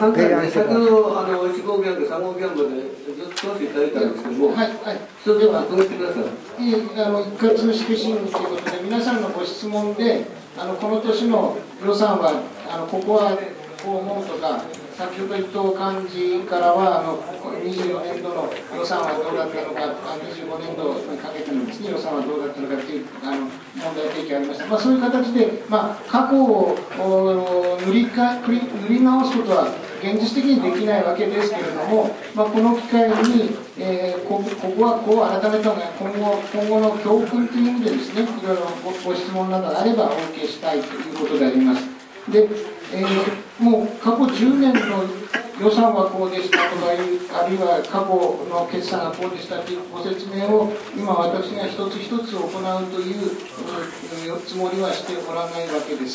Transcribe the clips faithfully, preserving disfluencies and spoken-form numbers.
提案してます。先ほどあのいち号議案とさん号議案までずっと通していただいたんですけども、はいはい、それでは続けてください。いいあの一括指揮審議ということで、皆さんのご質問で、あのこの年の予算はあのここはこう思うとか、先ほど伊藤幹事からはあのにじゅうよねんどの予算はどうだったのか、にじゅうごねんどにかけてのです、ね、予算はどうだったのかというあの問題提起ありました。まあ、そういう形で、まあ、過去を塗りか塗り直すことは現実的にできないわけですけれども、まあ、この機会に、えー、こ, ここはこう改めたのが今後今後の教訓という意味でですね、いろいろ ご, ご質問などあればお受けしたいということであります。で、えー、もう過去じゅうねんの予算はこうでしたとか、あるいは過去の決算がこうでしたというご説明を今私が一つ一つ行うというつもりはしておらないわけです。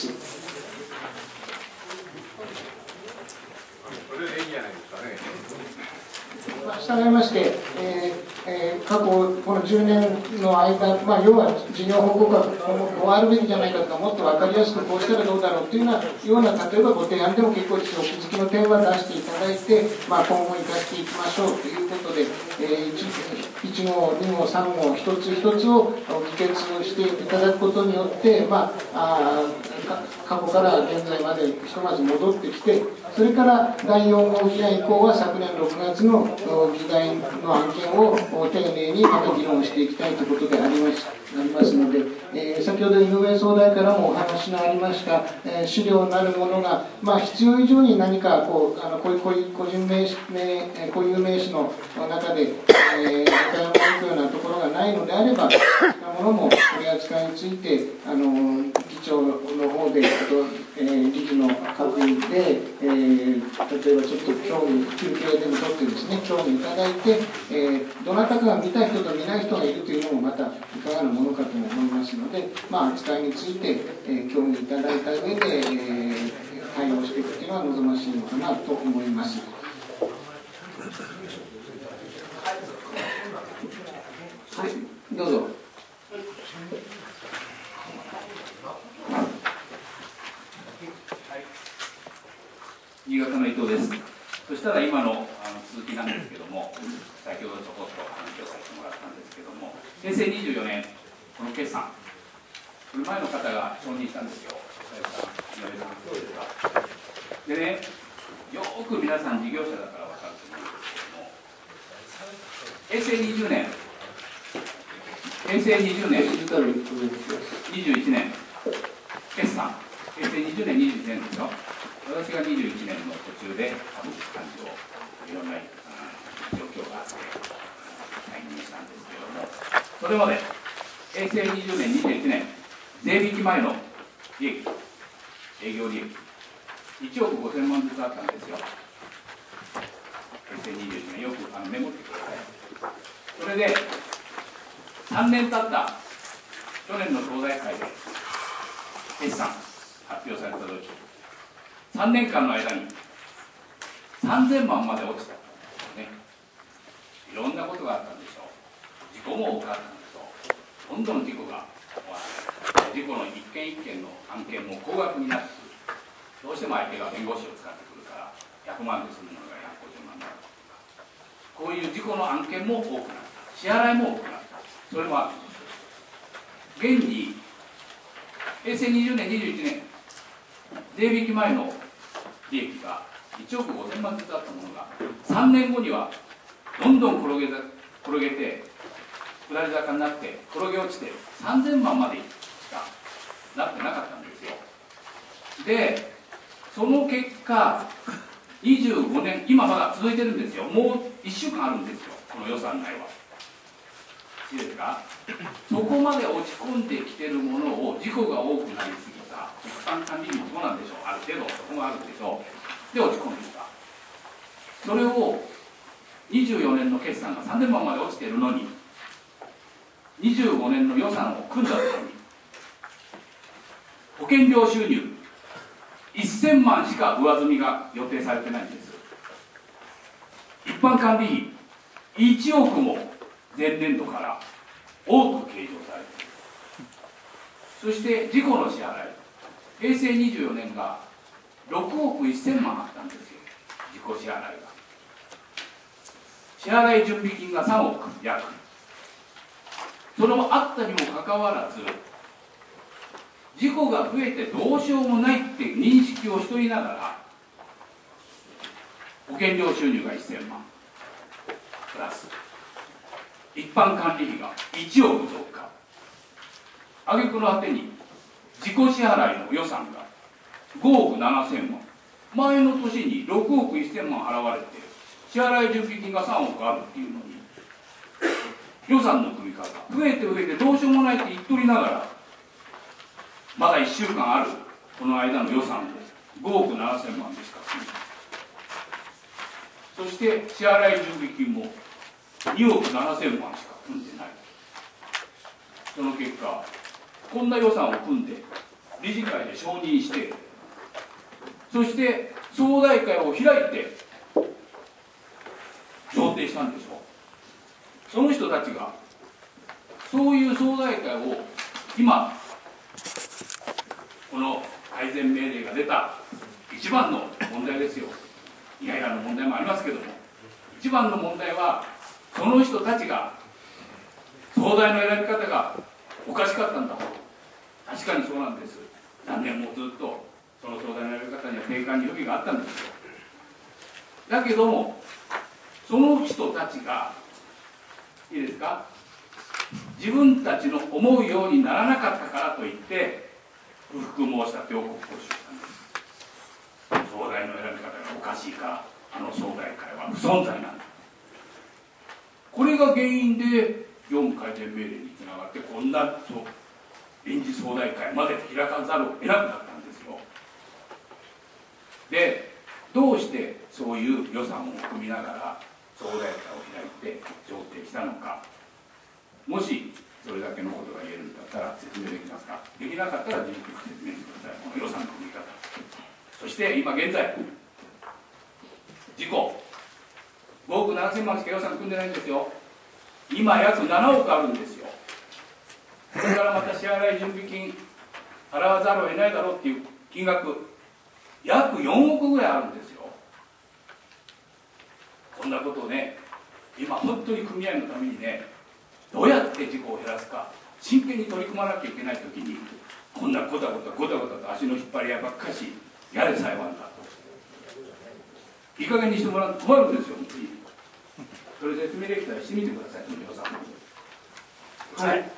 それでいいんじゃないですかね。 したがいまして、えーえー、過去このじゅうねんの間、まあ、要は事業報告はこうあるべきじゃないかとか、もっと分かりやすくこうしたらどうだろうというような、ような例えばご提案でも結構です。お気づきの点は出していただいて、まあ、今後生かしていきましょうということで、えー、いち号、に号、さん号、一つ一つを議決していただくことによって、まあ、あ過去から現在までひとまず戻ってきて、それからだいよん号議案以降は昨年ろくがつの議題の案件を丁寧にまた議論していきたいということでありますありますので、えー、先ほど井上総大からもお話がありました、えー、資料なるものが、まあ、必要以上に何かこうあのこういう個人名詞名固有名詞の中で、えー、中山に行くようなところがないのであれば、そういったものも取り扱いについてあの議長の方で、あと、えー、理事の確認で、えー、例えばちょっと興味、休憩でも取ってですね、興味いただいて、えー、どなたかが見た人と見ない人がいるというのもまたいかがなものかと思いますので、まあ、扱いについて、えー、興味いただいた上で、えー、対応していくというのは望ましいのかなと思います。はい、どうぞ。 新潟の伊藤です。そしたら今の、あの続きなんですけども、先ほどちょこっと話をさせてもらったんですけども、へいせいにじゅうよねん、この決算、これ前の方が承認したんですよ。そうですか。でね、よく皆さん事業者だから分かると思うんですけども、へいせいにじゅうねん、へいせいにじゅうねん、にじゅういちねん、決算、へいせいにじゅうねん、にじゅういちねんですよ。私がにじゅういちねんの途中で多分幹事をいろんな状況があって退任したんですけども、それまでへいせいにじゅうねん、にじゅういちねん、税引き前の利益、営業利益いちおくごせんまんずつあったんですよ。へいせいにじゅういちねん、よくあのメモってください。それでさんねん経った去年の総大会で決算発表された時、さんねんかんの間にさんぜんまんまで落ちた、ね、いろんなことがあったんでしょう。事故も多かったんでしょう。どんどん事故が事故の一件一件の案件も高額になってくる。どうしても相手が弁護士を使ってくるからひゃくまんでするものがひゃくごじゅうまんだとか、こういう事故の案件も多くなった、支払いも多くなった、それもあるんです。現にへいせいにじゅうねん、にじゅういちねん、税引き前の利益がいちおくごせんまんずつあったものがさんねんごにはどんどん転げ転げて下り坂になって転げ落ちてさんぜんまんまでしかなってなかったんですよ。でその結果にじゅうごねん、今まだ続いてるんですよ。もういっしゅうかんあるんですよ、この予算内は。いいですか。そこまで落ち込んできてるものを事故が多くなりすぎた、一般管理費もそうなんでしょう、ある程度そこもあるでしょう。で落ち込んできた。それをにじゅうよねんの決算がさんぜんまんまで落ちているのに、にじゅうごねんの予算を組んだ時に保険料収入せんまんしか上積みが予定されてないんです。一般管理費いちおくも前年度から多く計上されている。そして事故の支払い、へいせいにじゅうよねんがろくおくせんまんあったんですよ。 支払いが、支払い準備金がさんおく約、それもあったにもかかわらず、事故が増えてどうしようもないって認識をしとりながら、保険料収入がせんまんプラス一般管理費がいちおく増加、挙句の果てに自己支払いの予算がごおくななせんまん、前の年にろくおくせんまん払われて支払い準備金がさんおくあるっていうのに、予算の組み方増えて増えてどうしようもないって言っとりながら、まだいっしゅうかんあるこの間の予算をごおくななせんまんでしか組み、そして支払い準備金もにおくななせんまんしか組んでない。その結果、こんな予算を組んで理事会で承認して、そして総代会を開いて上呈したんでしょう。その人たちがそういう総代会を今この改善命令が出た一番の問題ですよ。イライラの問題もありますけども、一番の問題はその人たちが総代の選び方がおかしかったんだと。確かにそうなんです。何年もずっとその総代の選び方には定款に不備があったんですよ。だけどもその人たちがいいですか、自分たちの思うようにならなかったからといって不服申し立てを国交ししたんです。総代の選び方がおかしいからあの総代会は不存在なんだ。これが原因で業務改善命令につながって、こんな臨時総代会まで開かざるを得なくなったんですよ。で、どうしてそういう予算を組みながら総代会を開いて上呈したのか、もしそれだけのことが言えるんだったら説明できますか。できなかったら自分で説明してください。この予算の組み方、そして今現在事故ごおくななせんまんしか予算組んでないんですよ。今約ななおくあるんですよ。これからまた支払い準備金払わざるを得ないだろうっていう金額約よんおくぐらいあるんですよ。こんなことをね、今本当に組合のためにね、どうやって事故を減らすか真剣に取り組まなきゃいけないときに、こんなごたごたごたごたと足の引っ張り合いばっかしやれ裁判だと、いい加減にしてもらうと困るんですよ。本当にそれ説明できたらしてみてください。皆さん、 はい、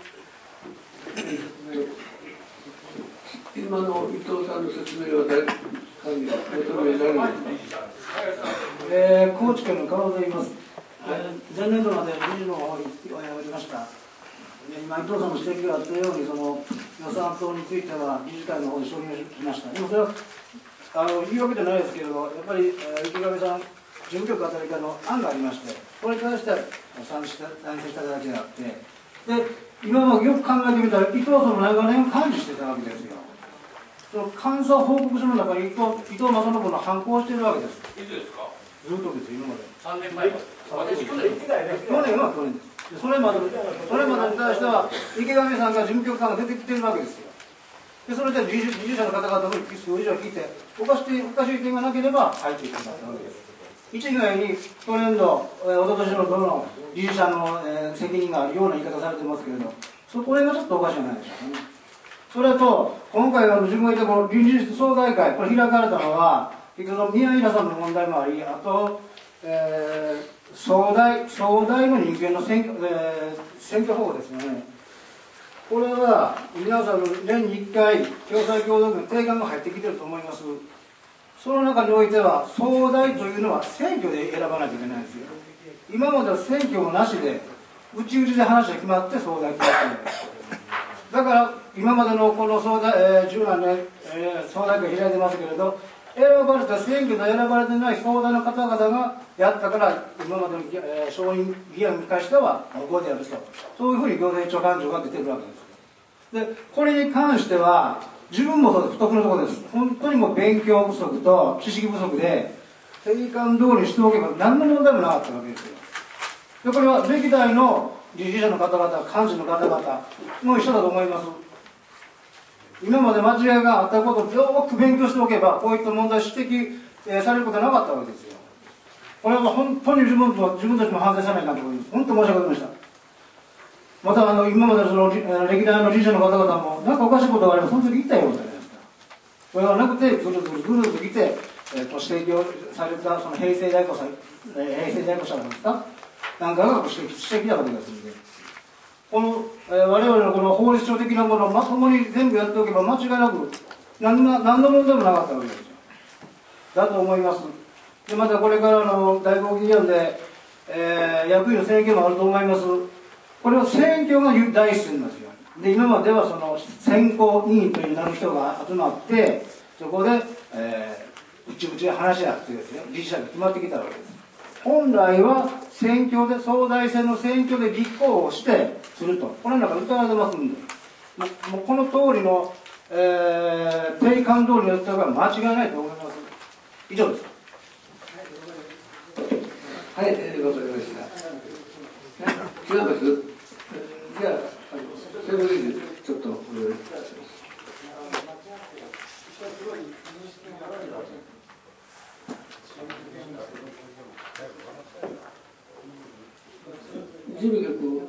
今の伊藤さんの説明は誰かに求められないですか。 えー、高知県の川と言います。えー、前年度まで理事の方におりました。今伊藤さんの指摘があったように、その予算等については理事会の方で承認しました。でもそれはあの言うわけじゃないですけれど、やっぱり、えー、池上さん事務局あたりからの案がありまして、これに対して賛成しただけであって、で今もよく考えてみたら伊藤さんも長年幹事してたわけですよ。その監査報告書の中に伊藤伊藤正信の反抗をしているわけです。 いつですか。 ずっとですよ、今まで。 さんねんまえ。私去年去年は去年です。それまでそれまでに対しては池上さんが事務局さんが出てきてるわけですよ。でそれで理事者の方々の数字を聞いて、おかしいおかしい点がなければ入っていくんだったわけです。一概に去年度、えー、おととしのどの理事者の、えー、責任があるような言い方されてますけれど、そこれがちょっとおかしいじゃないでしょうかね。それと今回あの自分が言ったこの臨時総代会、これ開かれたのは結局宮平さんの問題もあり、あと、えー、総代総代の人間の選挙、えー、選挙法ですよね。これは皆さんの年にいっかい共済共同組定款が入ってきてると思います。その中においては総代というのは選挙で選ばなきゃいけないんですよ。今までは選挙もなしで内々で話が決まって総代決まってるんです。だから今までのこの総代、えー、じゅうなんねん、えー、総代会開いてますけれど、選ばれた選挙で選ばれてない総代の方々がやったから今までの、えー、承認議案に関しては無効であると、そういうふうに行政長官庁が出てるわけです。でこれに関しては自分も不得のところです。本当にもう勉強不足と知識不足で定款通りにしておけば何の問題もなかったわけですよ。でこれは歴代の理事者の方々、幹事の方々も一緒だと思います。今まで間違いがあったことをよく勉強しておけばこういった問題指摘、えー、されることはなかったわけですよ。 これは本当に自分と自分たちも反省さないかんと思います。本当申し訳ございません。またあの今までその歴代の理事者の方々もなんかおかしいことがあればその時言ったようじゃないですか。これはなくてぐるぐるぐるぐる来て、えー、と指摘をされたその平成大工者、えー、平成大工者なんですかなんかが指摘してきたわけですので、この、えー、我々のこの法律書的なものをまともに全部やっておけば間違いなく何の何の問題もなかったわけですよ。だと思います。でまたこれからの大号議案で、えー、役員の選挙もあると思います。これは選挙が第一線なんですよ。で今まではその選考委員という名の人が集まってそこで、えー、うちうちで話し合ってですね理事者が決まってきたわけです。本来は選挙で総裁選の選挙で立候補してするとこれなんか歌われてますんでもうもうこの通りの、えー、定款通りのやったら間違いないと思います。以上です。 はい、えー、わかりました。違います。じゃあ、セブンリーズちょっとお願いします。事務局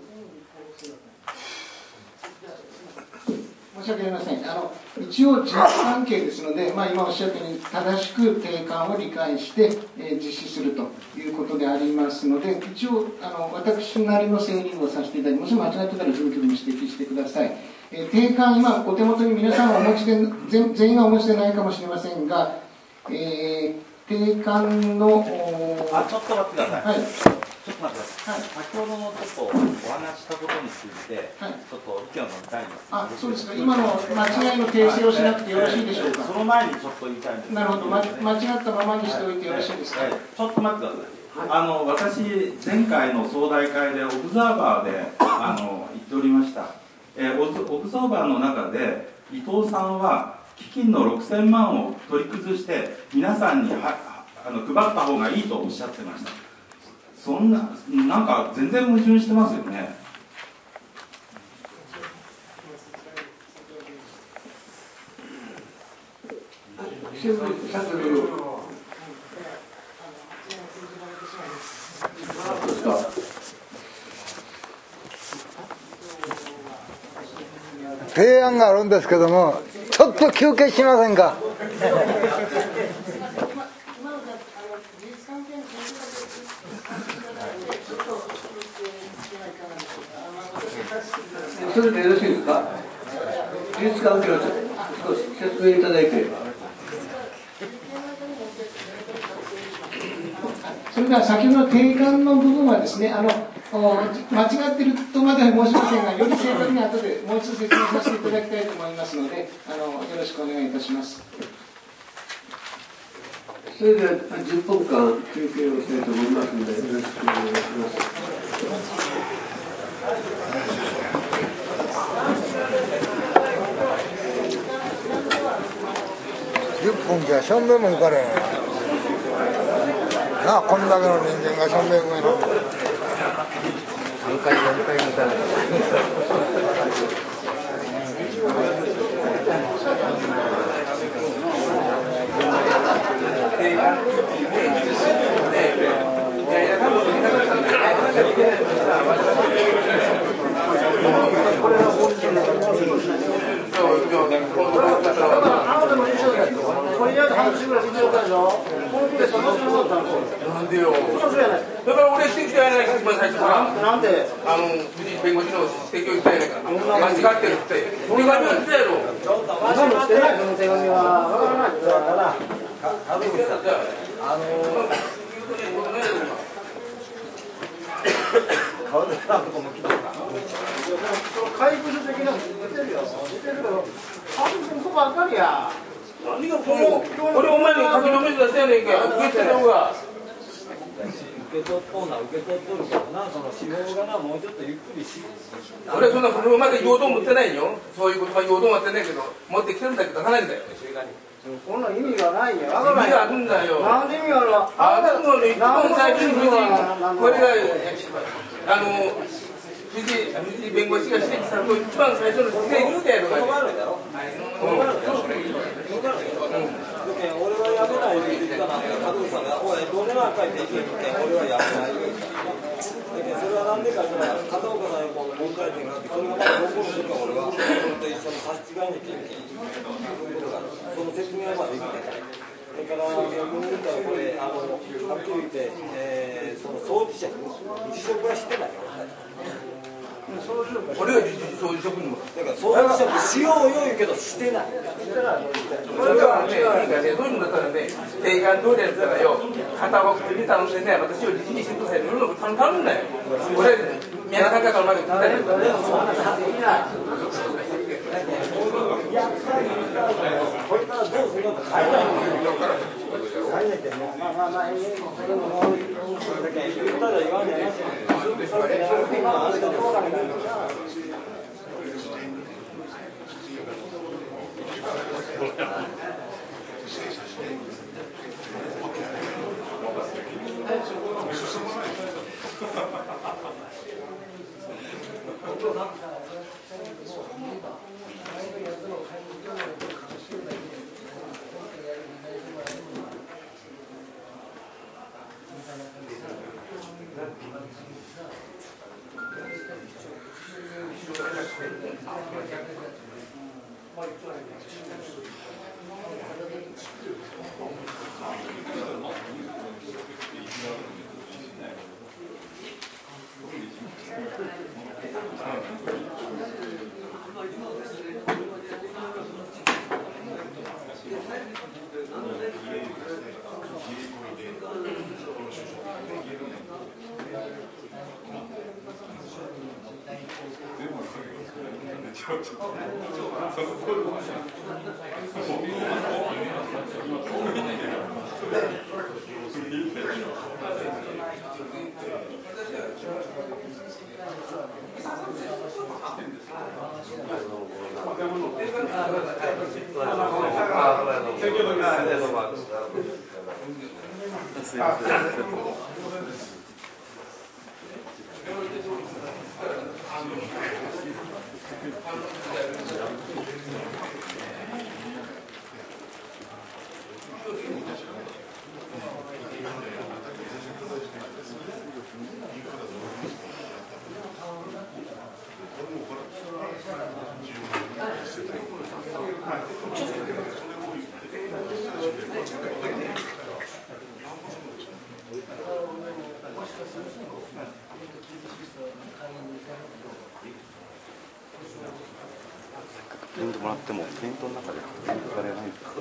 申し訳ありません。あの一応事実関係ですので、まあ、今おっしゃったように正しく定款を理解して、えー、実施するということでありますので、一応あの私なりの整理をさせていただきます。間違ってたら事務局に指摘してください。えー、定款、今お手元に皆さんはお持ちで全全員がお持ちでないかもしれませんが、えー、定款のあちょっと待ってください。 はいちょっと待ってください、はい、先ほどのちょっとお話したことについて、はい、ちょっと意見を述べたいんです。 あ、そうですか。今の間違いの訂正をしなくてよろしいでしょうか。 その前にちょっと言いたいんです。 なるほど、ま、間違ったままにしておいてよろしいですか。 はいはい、ちょっと待ってください。あの私前回の総代会でオブザーバーであの言っておりました。えー、オブザーバーの中で伊藤さんは基金のろくせんまんを取り崩して皆さんにはあの配った方がいいとおっしゃってました。そんな、なんか全然矛盾してますよね。 提案があるんですけども、ちょっと休憩しませんか。 それでよろしいですか。事実関係を少し説明いただいて。 それでは先ほどの定款の部分はですね、あの間違っているとまでは申しませんが、より正確に後でもう一度説明させていただきたいと思いますので、あのよろしくお願いいたします。 それではじゅっぷんかん休憩をしたいと思いますので、よろしくお願いします。 じゅっぷんじゃしょんべんも行かれへんなあ、こんだけの人間がしょんべん上のさんかいよんかいみたいななんでよ。だから俺指摘したやないか、一番最初から。なんであの藤井弁護士の指摘を言ったやないか。間違ってるって。手紙を言ったやろ。 間違ってない、その手紙は。わからない。 あの顔でなんとかも来たか。 回復書的なの出てるよ。出てるけど、半分そばっかりや。 何がこの、これお前に書き留めてたやねんけ。受け取るが。 受け取っとうな、受け取っとるけどな、その司法がな、もうちょっとゆっくりし。 俺そんなこれまで用途持ってないよ。そういうことは用途持ってないけど、持ってきてるんだけど、書かないんだよ。 こんな意味がないんや。 意味があるんだよ。 なんで意味があるの？ あるのに、一番最近のこれが、あの、 藤井弁護士が指摘したと一番最初の指摘みたいなのがあるだろ。 俺はやめないって言ったら、加藤さんが、おい、どれなんかいって意見言って、俺はやめないよ。それはなんでかって言ったら、片岡さんに問題点があって、それがまだ残るときは俺は、それと一緒に差し違いにけんけん。その説明はまできてない。それから逆に言ったらこれあのはっきり言って、えー、その総辞職辞職はしてないよ。 俺は総辞職にもだから総辞職しようよ言うけどしてない。 それはね、いいかね、そういうのだったらね、定款通りやったらよ、片岡君に頼んでね、私を理事にしてくださいって言うの頼むんだよ。俺、宮田さんからうまく言ったけどね。 これからどうするのか変えない変えないけどね。まあまあまあ、それももう言ったら言わんじゃないし、それでやるって今あれだけ分からないから。 プリントもらってもプリントの中でプリントされないんですか。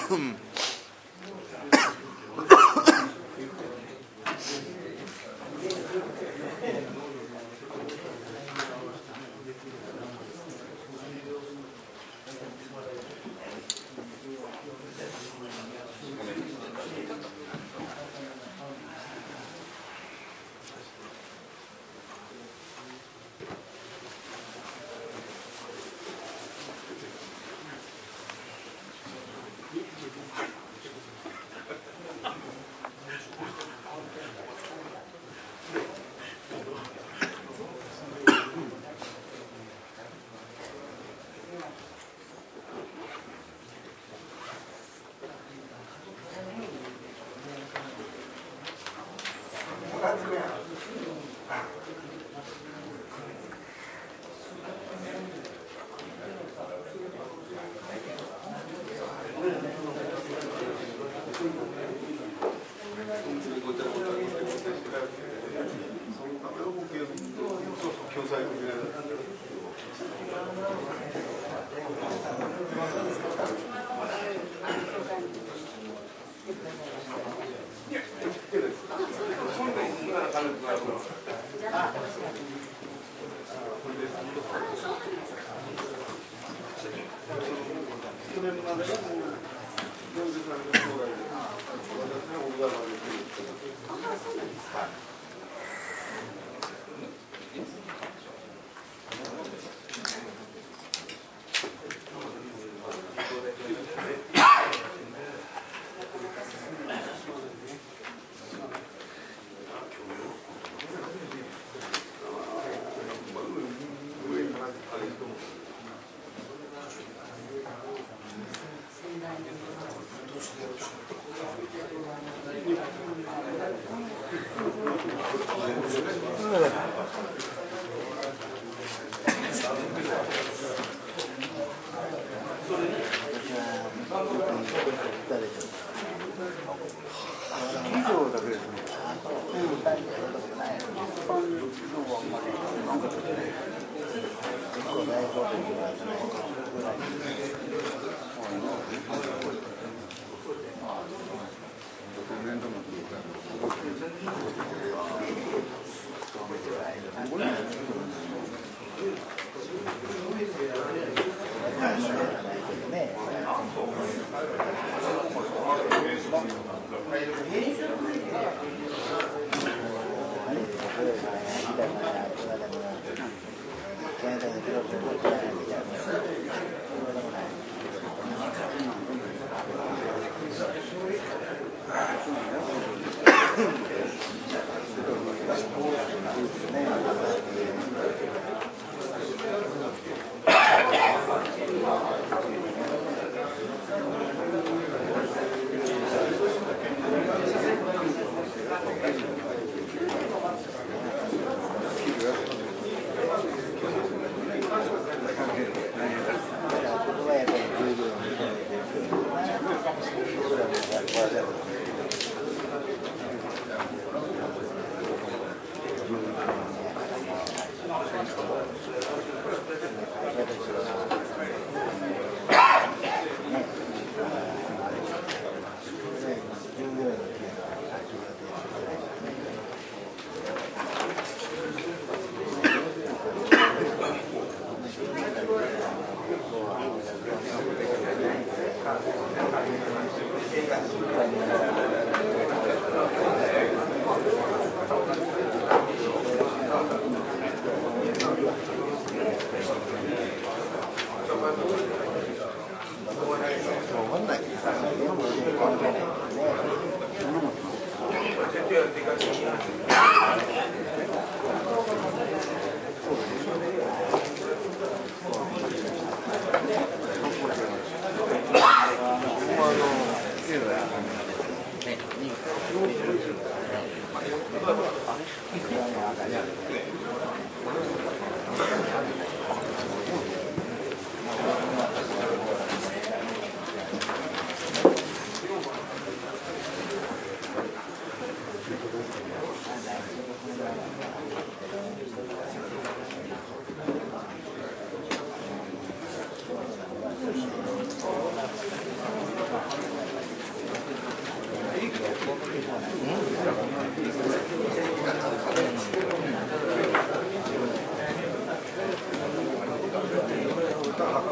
Gracias.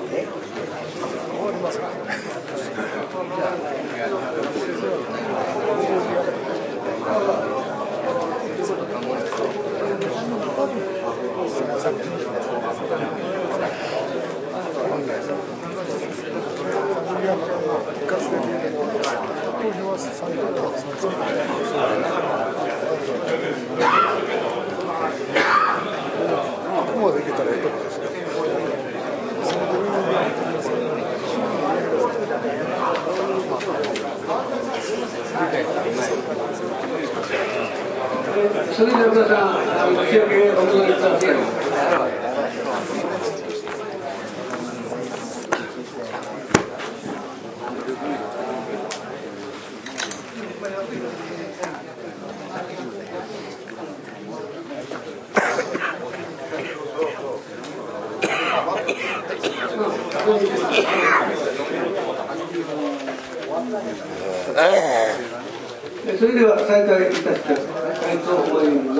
それでは皆さん、打ち上げお願いします。それでは再開いたしたいと思います。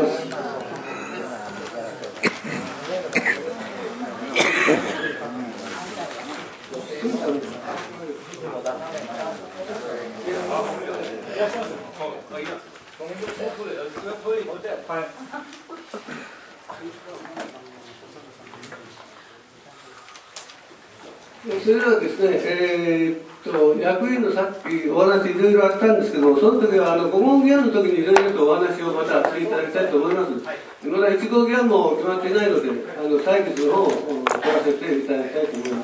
それではですね、えー、っと役員のさっきお話いろいろあったんですけど、その時はあのご問議案の時にいろいろとお話をまたしていただきたいと思います。まだいち号議案も決まっていないので、あの採決の方を取らせていただきたいと思います。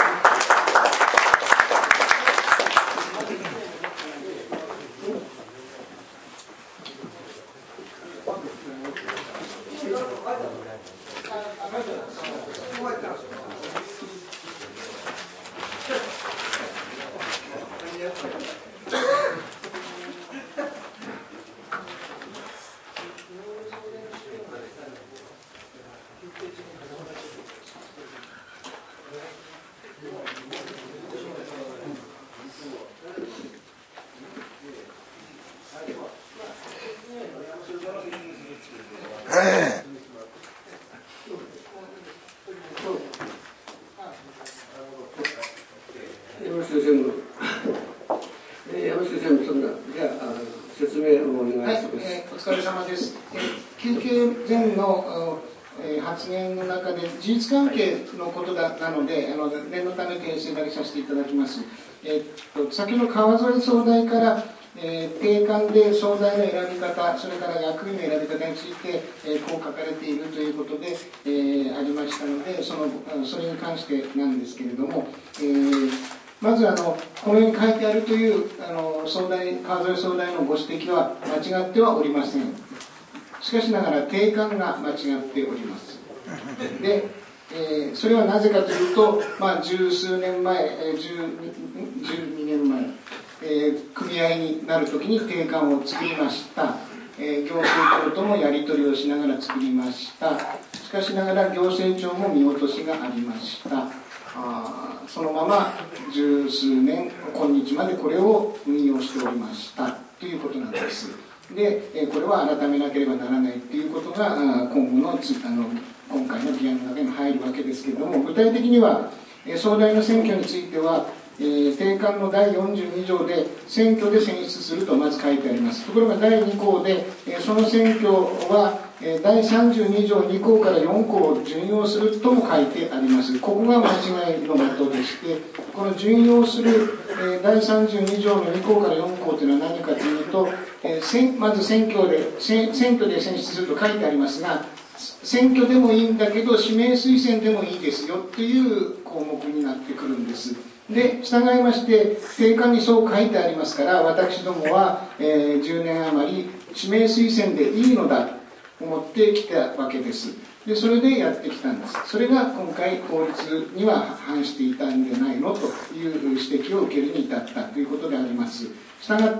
事実関係のことだなので、あの念のため訂正だけさせていただきます。えっと、先の川添総代から、えー、定款で総代の選び方、それから役員の選び方について、えー、こう書かれているということで、えー、ありましたので、そのそれに関してなんですけれども、えー、まずあのこのように書いてあるというあの総代川添総代のご指摘は間違ってはおりません。しかしながら定款が間違っております。で、えー、それはなぜかというと、まあ、十数年前、えー、十二年前、えー、組合になるときに定款を作りました、えー、行政庁ともやり取りをしながら作りました。しかしながら行政庁も見落としがありました。あそのまま十数年今日までこれを運用しておりましたということなんです。で、これは改めなければならないということが今後の、あの今回の議案の中に入るわけですけれども、具体的には総代の選挙については、えー、定款のだいよんじゅうに条で選挙で選出するとまず書いてあります。ところがだいに項で、えー、その選挙は、えー、だいさんじゅうに条に項からよん項を準用するとも書いてあります。ここが間違いの的でして、この準用する、えー、だいさんじゅうに条のに項からよん項というのは何かというと、えー、まず選挙で選挙で選出すると書いてありますが、選挙でもいいんだけど指名推薦でもいいですよという項目になってくるんです。で、従いまして定款にそう書いてありますから、私どもは、えー、じゅうねん余り指名推薦でいいのだと思ってきたわけです。で、それでやってきたんです。それが今回法律には反していたんじゃないのという指摘を受けるに至ったということであります。したがって、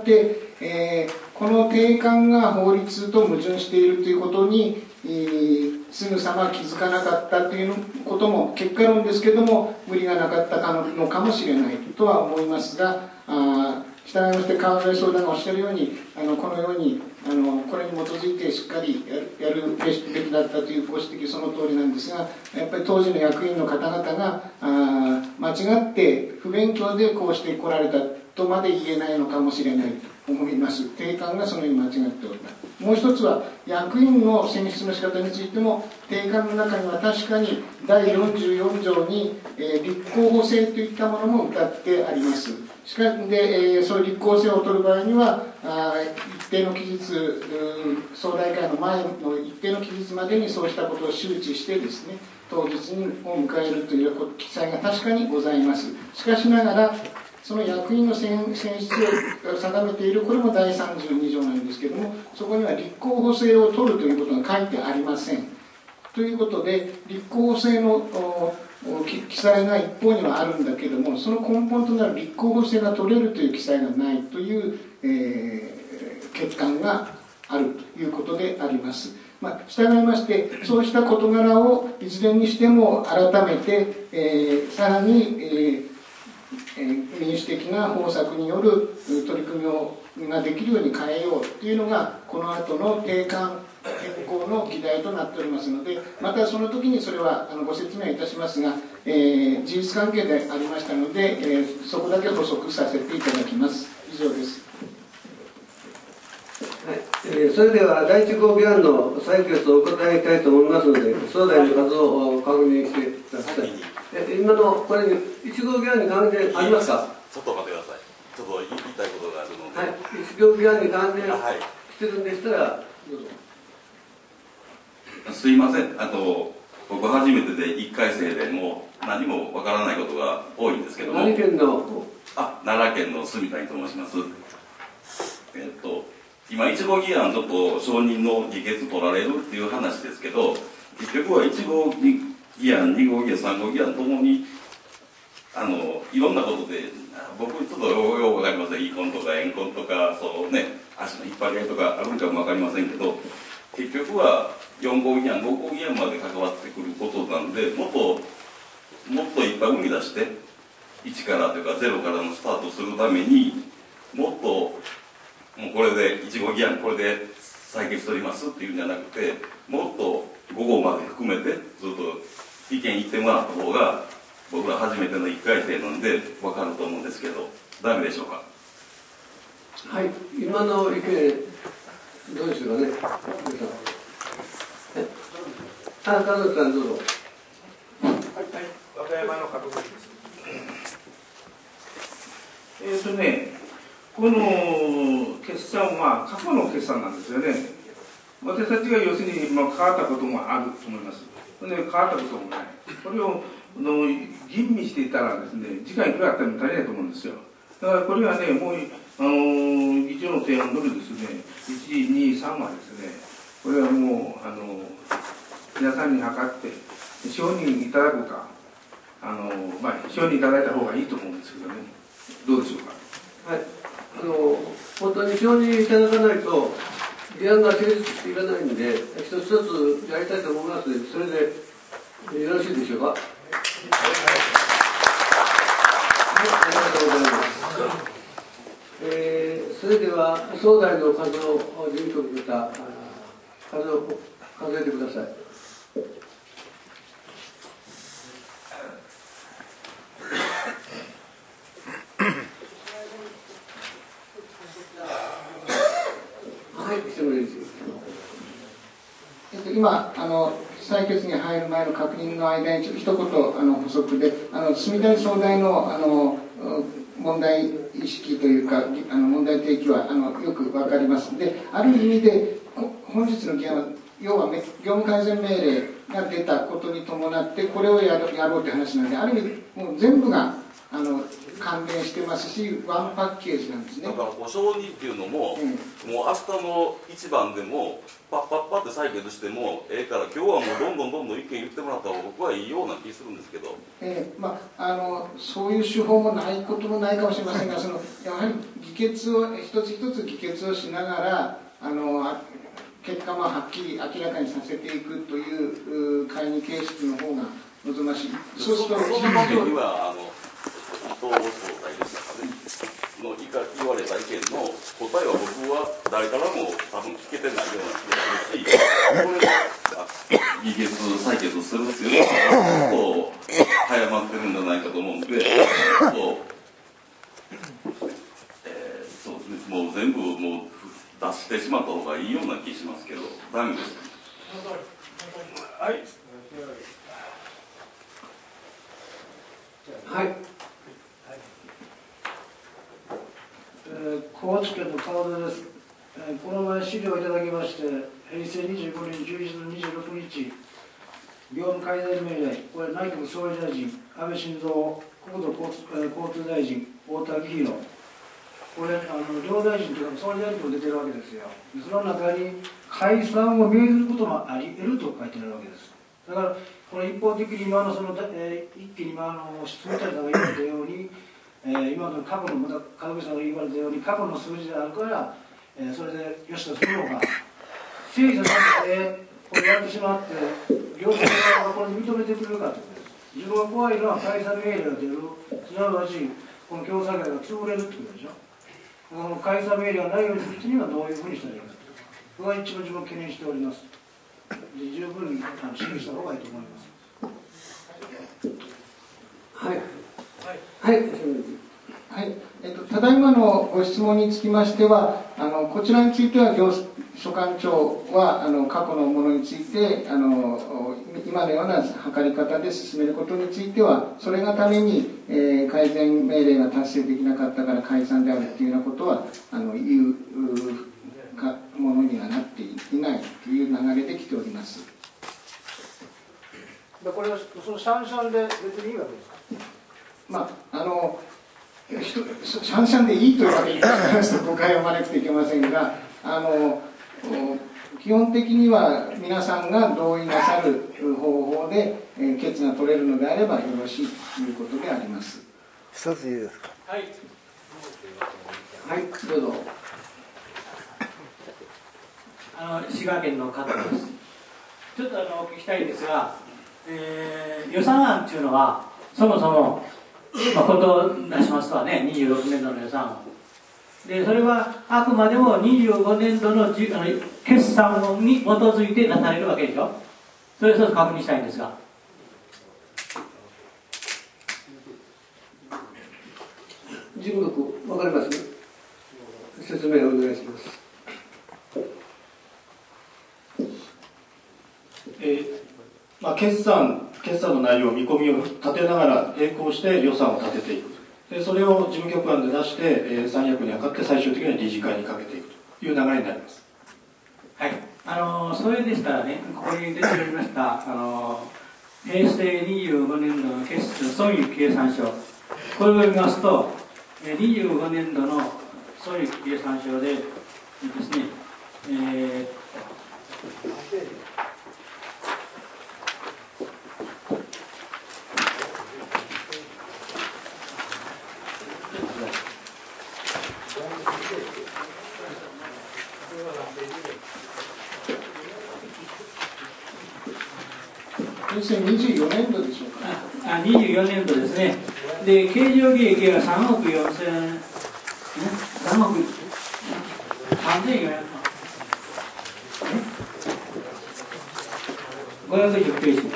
えー、この定款が法律と矛盾しているということに、えー、すぐさま気づかなかったということも結果論ですけれども無理がなかったのかもしれないとは思いますが、あ従いまして川添総代がおっしゃるように、あのこのようにあのこれに基づいてしっかりやる、やるべきだったというご指摘その通りなんですが、やっぱり当時の役員の方々があ間違って不勉強でこうして来られたとまで言えないのかもしれないと思います。定款がそのように間違っております。もう一つは役員の選出の仕方についても定款の中には確かにだいよんじゅうよん条に、えー、立候補制といったものも謳ってあります。しかしで、えー、そういう立候補制を取る場合にはあ一定の期日、総大会の前の一定の期日までにそうしたことを周知してですね、当日にを迎えるという記載が確かにございます。しかしながらその役員の選出を定めている、これもだいさんじゅうに条なんですけれども、そこには立候補制を取るということが書いてありません。ということで、立候補制の記載が一方にはあるんだけれども、その根本となる立候補制が取れるという記載がないという、えー、欠陥があるということであります。まあ、従いまして、そうした事柄をいずれにしても改めて、えー、さらに、えー民主的な方策による取り組みをができるように変えようというのがこの後の定款変更の議題となっておりますので、またその時にそれはあのご説明いたしますが、えー、事実関係でありましたので、えー、そこだけ補足させていただきます。以上です。 はい、えー、それでは第一号議案の採決を行いたいと思いますので、総代の数を確認してください。え今のこれにいち号議案に関連ありますか？ ちょっと待ってください。ちょっと言いたいことがあるので。 はい、いち号議案に関連してるんでしたら、どうぞ。 すいません。あと僕初めてでいっかい生でもう何もわからないことが多いんですけども。 何県の？ あ、奈良県の住谷と申します。えっと今いち号議案ちょっと承認の議決取られるっていう話ですけど、結局はいち号議案、に号議案、さん号議案ともにあのいろんなことで僕ちょっとよく分かりません。遺恨とか怨恨とかそうね、足の引っ張り合いとかあるんかも分かりませんけど、結局はよん号議案、ご号議案まで関わってくることなんで、もっともっといっぱい生み出していちからというかゼロからのスタートするためにもっともうこれでいち号議案これで採決取りますっていうんじゃなくて、もっとご号まで含めてずっと意見言ってもらった方が僕ら初めてのいっかい生なんで分かると思うんですけど、ダメでしょうか？ はい、今の意見どうでしょうかね。あ、加藤さんどうぞ。 はい、和歌山の加藤です。えっとね、この決算は過去の決算なんですよね。私たちが要するに、まあ、変わったこともあると思います。で変わったこともない。これをの吟味していたらですね、時間いくらあっても足りないと思うんですよ。だからこれはね、もうあの議長の提案通りですね、いち、に、さんはですね、これはもうあの皆さんに諮って承認いただくか、あのまあ承認いただいた方がいいと思うんですけどね。どうでしょうか。 はい。あの本当に承認いただかないと議案が成立していかないんで、一つ一つやりたいと思いますので、それでよろしいでしょうか。はい、ありがとうございます。えー、それでは総代の数を事務局から数を数えてください。 えっと、今あの採決に入る前の確認の間にちょっと一言あの補足で、あの住谷総代のあの問題意識というかあの問題提起はあのよく分かりますので、ある意味で本日の議案は要は業務改善命令が出たことに伴ってこれをやろう、やろうという話なので、ある意味もう全部があの関連してますし、ワンパッケージなんですね。 だからこう承認っていうのも、うん、もう明日の一番でもパッパッパって採決してもええから、今日はもうどんどんどんどん意見言ってもらった方が僕はいいような気するんですけど、 えーまあ、あのそういう手法もないこともないかもしれませんが、そのやはり議決を一つ一つ議決をしながらあの結果もはっきり明らかにさせていくという会議形式の方が望ましい。 そうするとその場面にはあの伊藤総裁でしたかねの言われた意見の答えは僕は誰からも多分聞けてないような気がするし、これで議決採決するっていうのはちょっと早ままってるんじゃないかと思うんで、そう、えー、そうですね、もう全部もう出してしまった方がいいような気しますけど、ダメですか？ はい。はい。えー、高知県の川出です。えー、この前資料をいただきまして、平成にじゅうごねんじゅういちがつにじゅうろくにち、業務改善命令、これ内閣総理大臣、安倍晋三国土交通、えー、交通大臣、太田昭宏、これ、あの両大臣というか、総理大臣も出てるわけですよ。その中に、解散を命ずることもあり得ると書いてあるわけです。だから、これ一方的に今のその、えー、一気に今の質問者が言われたように、えー、今の過去の、また門口さんが言われたように、過去の数字であるから、えー、それでよしとするのか、精査させて、これやってしまって、両方がこれ認めてくれるかということです。自分が怖いのは解散命令が出る、すなわち、この共済会が潰れるということでしょ。この解散命令がないようにする人にはどういうふうにしたらいいかと。これが一番自分懸念しております。で十分にあの審議した方がいいと思います。 はい。はい。 はい、えっと、ただいまのご質問につきましては、あのこちらについては行所管長はあの過去のものについてあの今のような測り方で進めることについては、それがために、えー、改善命令が達成できなかったから解散であるというようなことはあの言うかものにはなっていないという流れで来ております。 でこれはそのシャンシャンで別にいいわけですか？ まああのシャンシャンでいいというわけに関して誤解を招くといけませんが、あの基本的には皆さんが同意なさる方法で、えー、決が取れるのであればよろしいということであります。 一ついいですか？ はい。 はい、どうぞ。 あの滋賀県の方です。ちょっとあのお聞きしたいんですが、えー、予算案というのはそもそもまあ、ことを出しますわね、にじゅうろくねんどの予算を。で、それはあくまでもにじゅうごねんどのあの決算に基づいて出されるわけでしょ。それを一つ確認したいんですが。 事務局、わかります？説明をお願いします。 えーまあ、決算決算の内容、見込みを立てながら並行して予算を立てていく。でそれを事務局案で出して、えー、三役に諮って最終的には理事会にかけていくという流れになります。 はい、あのそれでしたらね、ここに出ておりましたあの平成にじゅうごねんどの決算損益計算書、これを読みますと、にじゅうごねんどの損益計算書でですね、えー平成にじゅうよねんどでしょうか。 ああにじゅうよねんどですね。で、経常利益がさんおくよんせん、さんおくさんぜんよんひゃく、ごひゃくじゅうページ。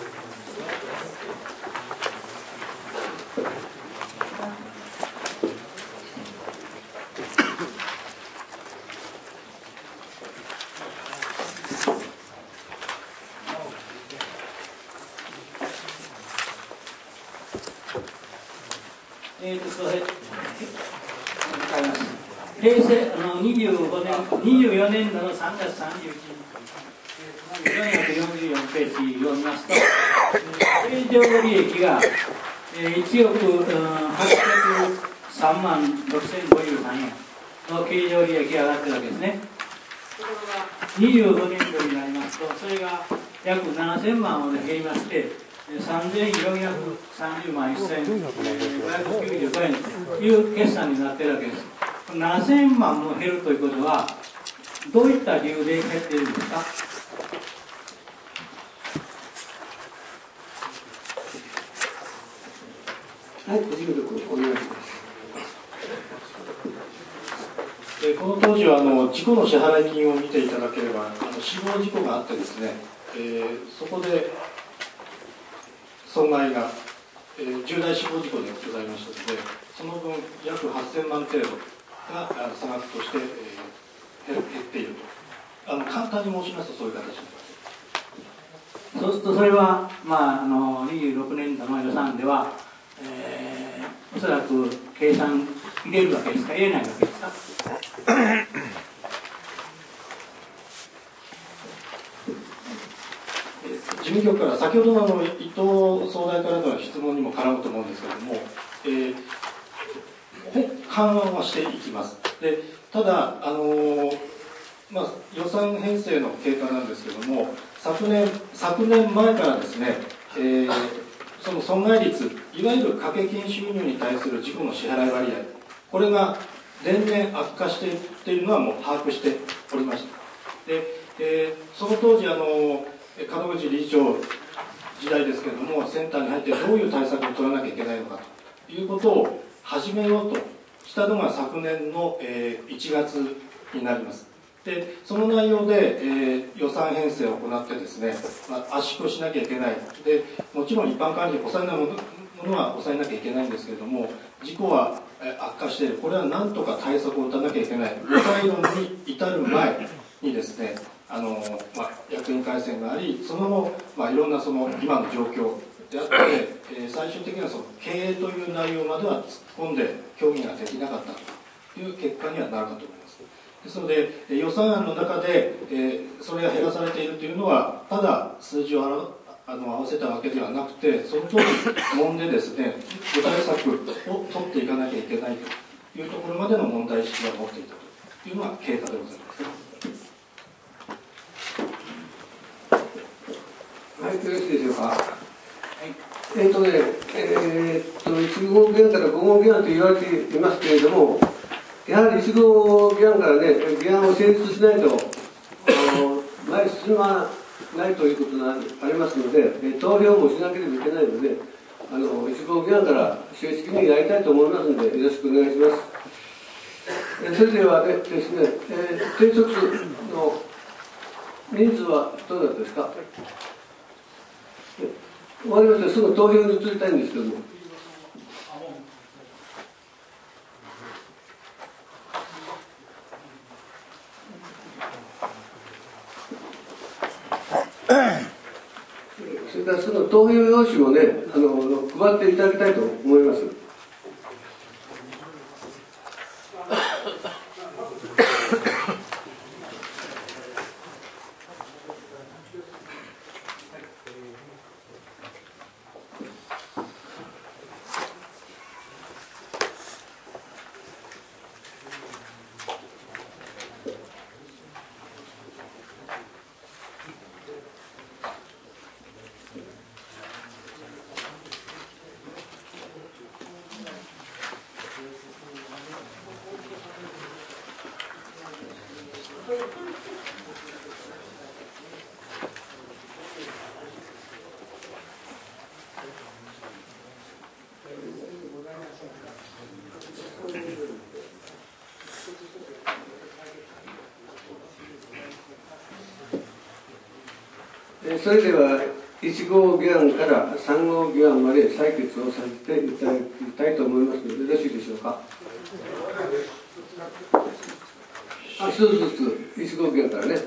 えーとそれ平成あのにじゅうごねん、にじゅうよねんどのさんがつさんじゅういちにち、よんひゃくよんじゅうよんページを見ますと、経常利益がいちおくはっぴゃくさんまんろくせんごじゅうさんえんの経常利益が上がってるわけですね。ところがにじゅうごねんどになりますと、それが約ななせんまんを減りまして、さんぜんよんひゃくさんじゅうまんせんごひゃくきゅうじゅうごえんという決算になっているわけです。ななせんまんも減るということは、どういった理由で減っているんですか？ はい、事務局お願いします。 でこの当時はあの事故の支払い金を見ていただければ、あの死亡事故があってですね、えー、そこで損害が、 えー、重大死亡事故でございましたので、その分約はっせんまん程度が差額として、えー、減っていると、あの簡単に申しますとそういう形になります。 そうするとそれは、まあ、あのにじゅうろくねん度の予算では、えー、おそらく計算入れるわけですか、入れないわけですか。 事務局から先ほどのあの伊藤総代からの質問にも絡むと思うんですけれども、えー、緩和はしていきます。でただ、あのーまあ、予算編成の経過なんですけれども、昨年昨年前からですね、えー、その損害率、いわゆる掛け金収入に対する事故の支払い割合、これが年々悪化していっているのはもう把握しておりました。で、えー、その当時あのー門口理事長時代ですけれども、センターに入ってどういう対策を取らなきゃいけないのかということを始めようとしたのが昨年の、えー、いちがつになります。でその内容で、えー、予算編成を行ってですね、まあ、圧縮しなきゃいけない。でもちろん一般管理抑えないものは抑えなきゃいけないんですけれども、事故は悪化している、これは何とか対策を打たなきゃいけない、具体論に至る前にですね、あのまあ、役員改選があり、その後、まあ、いろんなその今の状況であって、えー、最終的にはその経営という内容までは突っ込んで協議ができなかったという結果にはなるかと思います。ですので、予算案の中で、えー、それが減らされているというのは、ただ数字をあらあの合わせたわけではなくて、その通り揉んでですね、具体策を取っていかなきゃいけないというところまでの問題意識を持っていたというのが経過でございます。 はい、よろしいでしょうか。はい、えっ、ー、とね、えー、っと、いち号議案からご号議案と言われていますけれども、やはりいち号議案からね、議案を成立しないと、前に進まないということがありますので、投票もしなければいけないので、あのいち号議案から正式にやりたいと思いますので、よろしくお願いします。えそれでは、ね、ですね、えー、提出の人数はどうだったですか。終わりましてすぐ投票に移りたいんですけども。それからその投票用紙をね、あの配っていただきたいと思います。それではいち号議案からさん号議案まで採決をさせていただきたいと思いますので、よろしいでしょうか。あ、一つずついち号議案からね。はい。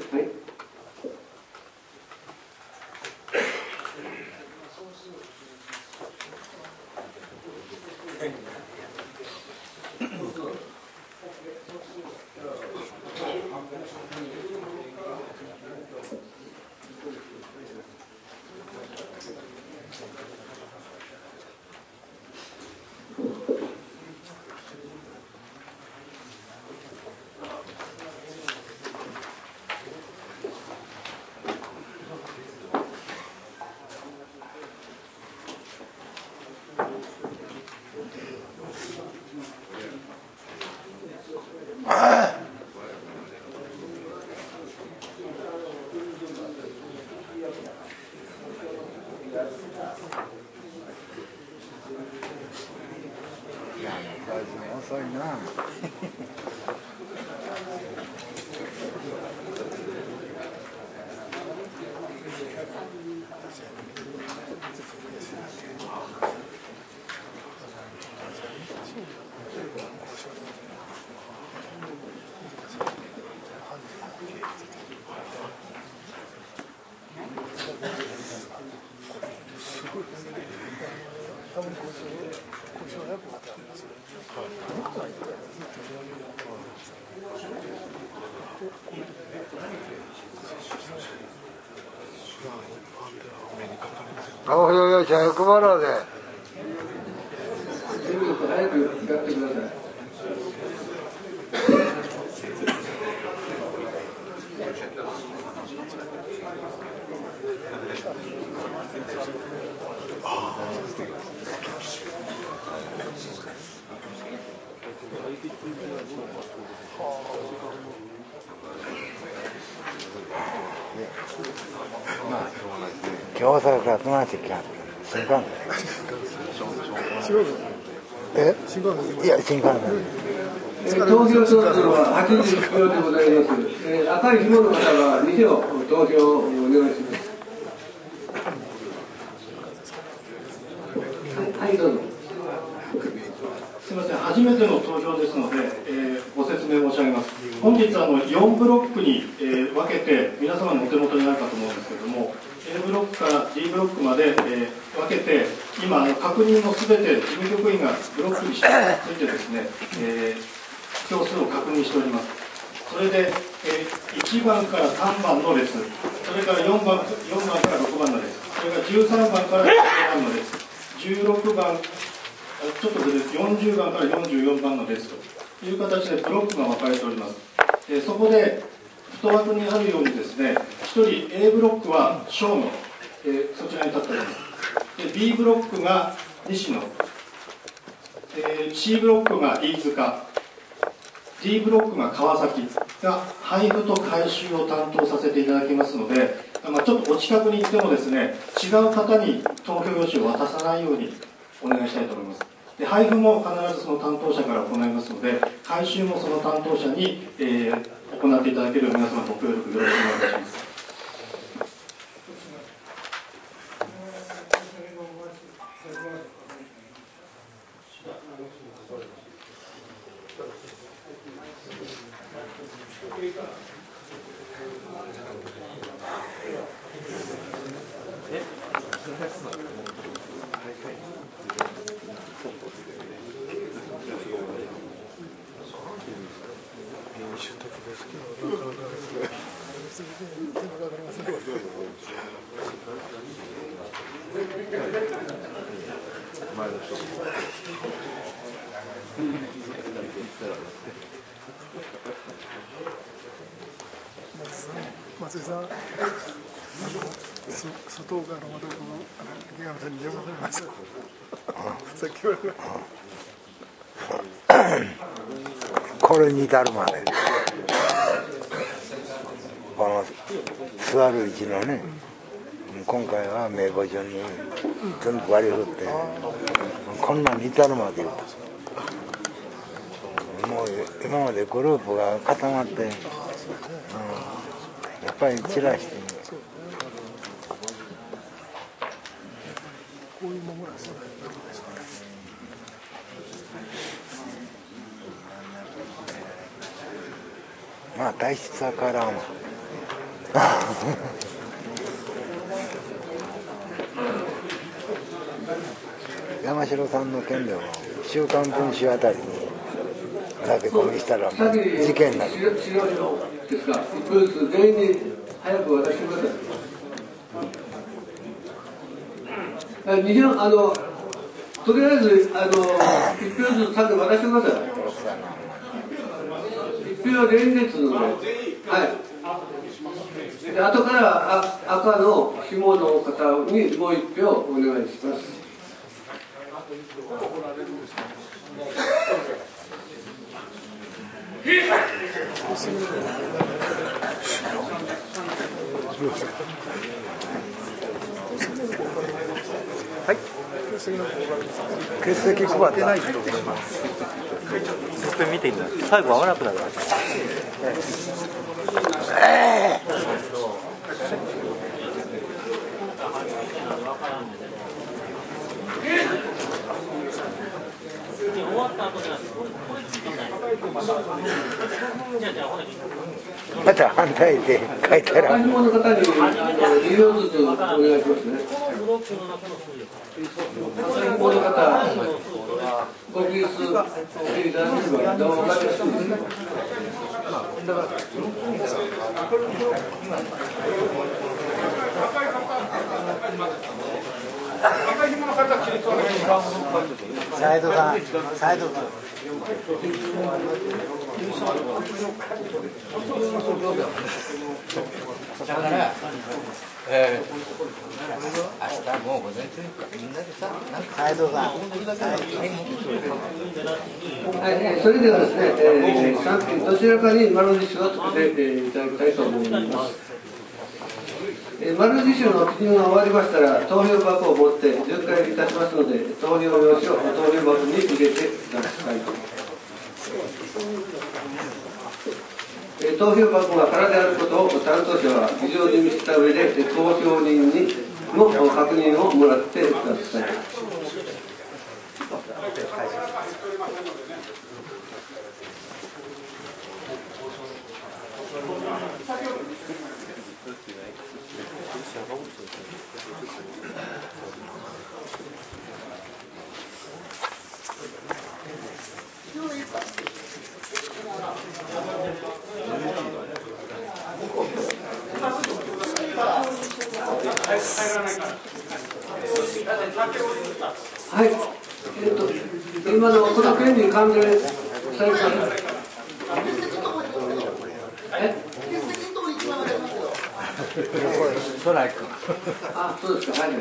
遅いな。 多分交渉交渉はよく分かります。あ、およよ、じゃあ配ろうで。 早くやってください。 今日大阪からどうなってきたの？新幹線。え？いや、新幹線。 投票総数ははちじゅういち票でございます。えー、赤い紐の方はに票投票をお願いします。はい、はい、どうぞ。 すみません、初めての投票ですので、えー、ご説明申し上げます。本日あのよんブロックに、えー、分けて皆様のお手元にあるかと思うんですけれども、A ブロックから D ブロックまで、えー、分けて、今あの確認のすべて事務局員がブロックにしてついてですね、えー、票数を確認しております。それで、えー、いちばんからさんばんの列、それからよんばん、よんばんからろくばんの列、それからじゅうさんばんからじゅうごばんの列、じゅうろくばん、ちょっとずれてよんじゅうばんからよんじゅうよんばんの列という形でブロックが分かれております。えー、そこで太枠にあるようにですね、ひとり A ブロックは正野、えー、そちらに立っております。で B ブロックが西野、えー、C ブロックが飯塚、D ブロックが川崎が配布と回収を担当させていただきますので、まあ、ちょっとお近くに行ってもですね、違う方に投票用紙を渡さないようにお願いしたいと思います。で配布も必ずその担当者から行いますので、回収もその担当者に、えー、行っていただけるよう皆様ご協力よろしくお願いいたします。 松井さん、外側の窓の池上さんに読まれました。さっき言われた。これに至るまで。この座る位置のね、今回は名簿順に全部割り振って、こんなに至るまで言うと。もう今までグループが固まって、うん、やっぱり散らして。こういうものがそうですかね。まあ体質は変わらんわ。山城さんの件でも週刊文春あたりに駆け込みしたらもう事件になる。 ですか。一票ずつ全員に早く渡してください。二票あのとりあえずあの一票ずつちゃんと渡してください。一票連列のはい。で後からあ赤の紐の方にもう一票お願いします。 はい。欠席配ってないと思います。 それ見ていいんだ。最後合わなくなる。 えー終わった後じゃこれついてない。じゃあじゃあほら。 また反対で書いたら。 会場の方にに票ずつお願いしますね。 ブロックの中の数字。 先ほどの方、ご記述していただければ、どうも分かりやすいですね。 サイドさん、サイドさん。 だから、えー、明日もう午前中にみんなでさ、なんかサイドさん。 はい、それではですね、えー、さん品どちらかに丸印をつけて、えー、いただきたいと思います。えー、丸印の記入が終わりましたら、投票箱を持って巡回いたしますので、投票用紙を投票箱に入れていただきたいと思います。えー、投票箱が空であることを担当者は非常に見せた上で、投票人にも確認をもらってください。はい、えっと、今のこの件に関連されたえストライク。 あ、そうですか、はい。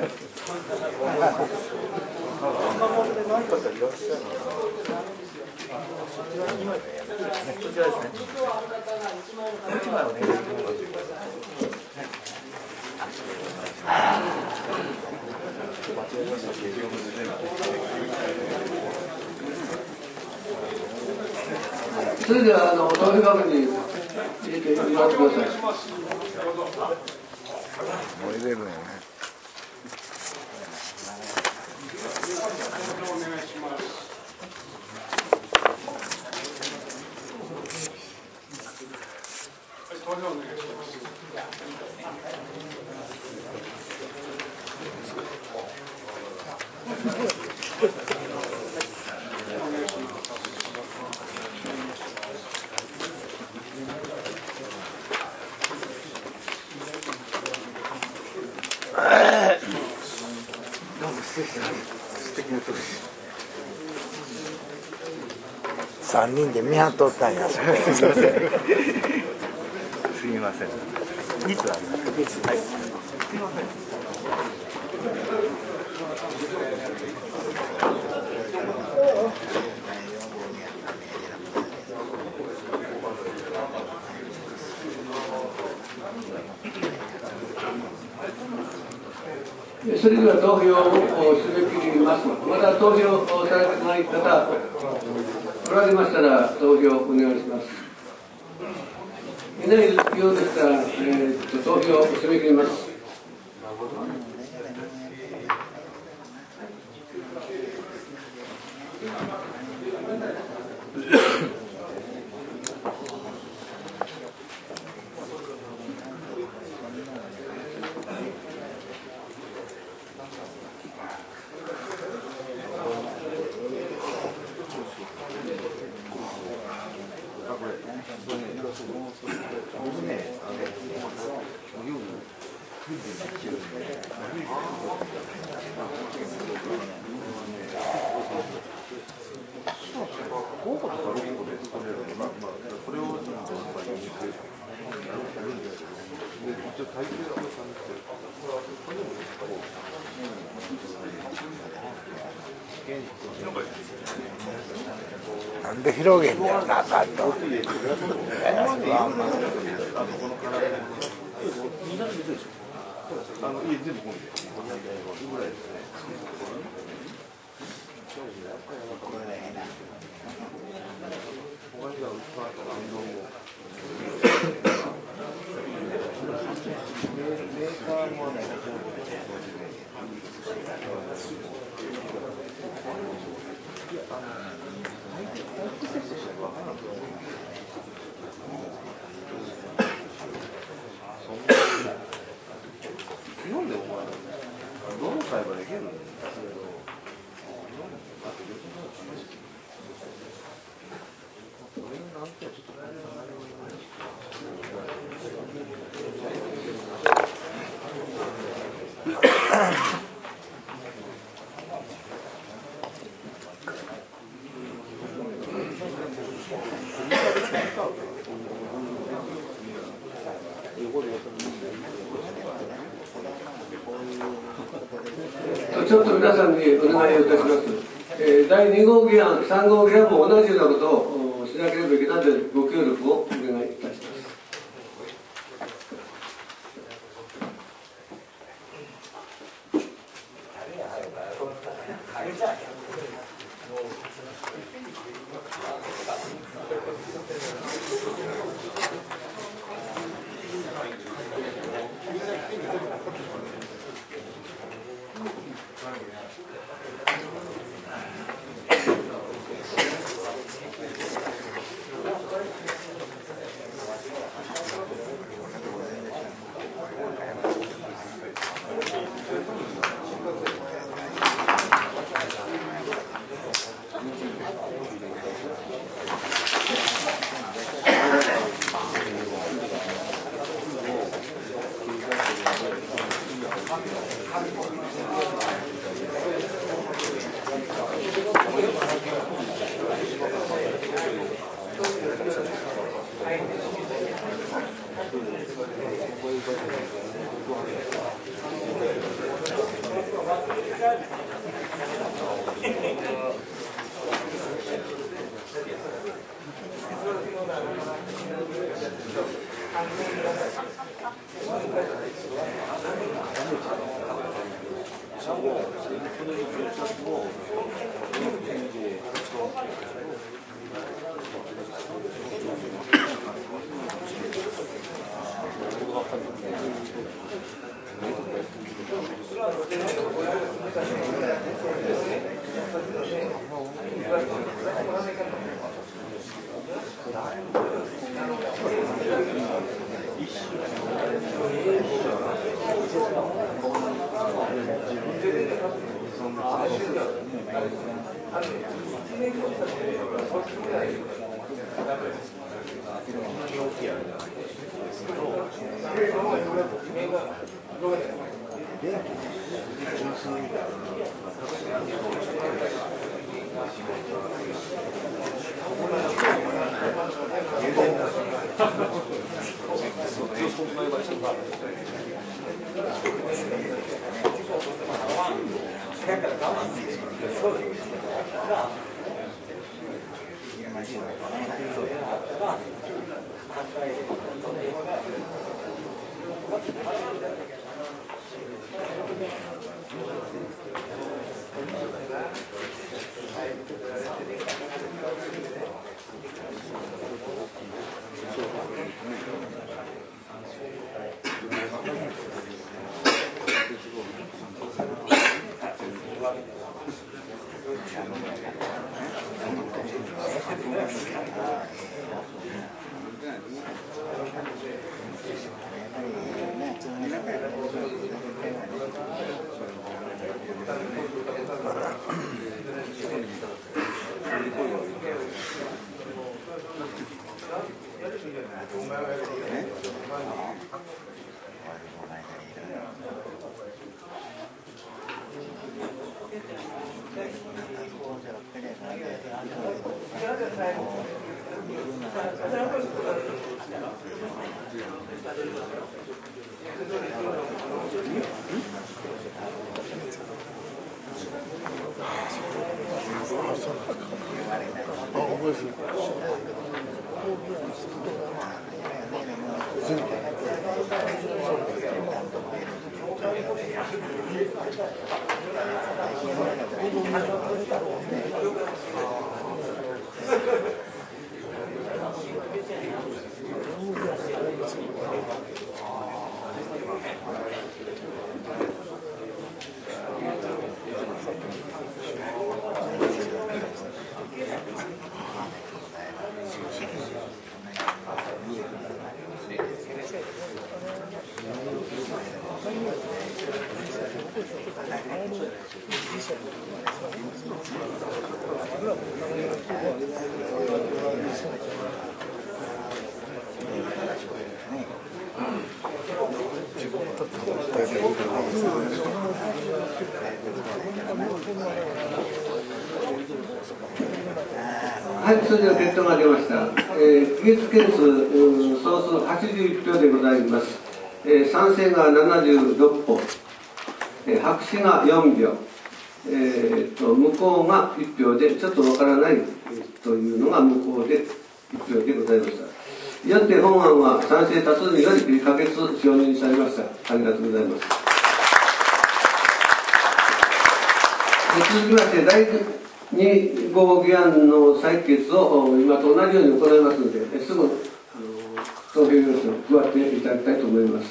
こちらですね。一枚お願いします。 それではあの投票箱に入れてもらってください。 もう入れるよね。三人で見張っとったんや。すみません。すみません。いつある？はい。すみません。 それでは投票を締め切ります。まだ投票されてない方おられましたら投票をお願いします。いないようでしたら、えー、投票を締め切ります。なんで広げんだよなかと。 日本でお前どの会話できるの？ ちょっと皆さんにお願いをいたします。えー、だいに号議案、さん号議案も同じようなことをしなければいけないので、ご協力をお願いいたします。 ははい、それでは結果が出ました。えー、議決件数、うん、総数はちじゅういちひょうでございます。えー、賛成がななじゅうろっぽう、えー、白紙がよんびょう、えー、と無効がいっぴょうで、ちょっとわからない、えー、というのが無効でいっぴょうでございました。よって本案は賛成多数により可決承認されました。ありがとうございます。続きまして、だいに号議案の採決を今と同じように行いますので、すぐあの投票用紙を配っていただきたいと思います。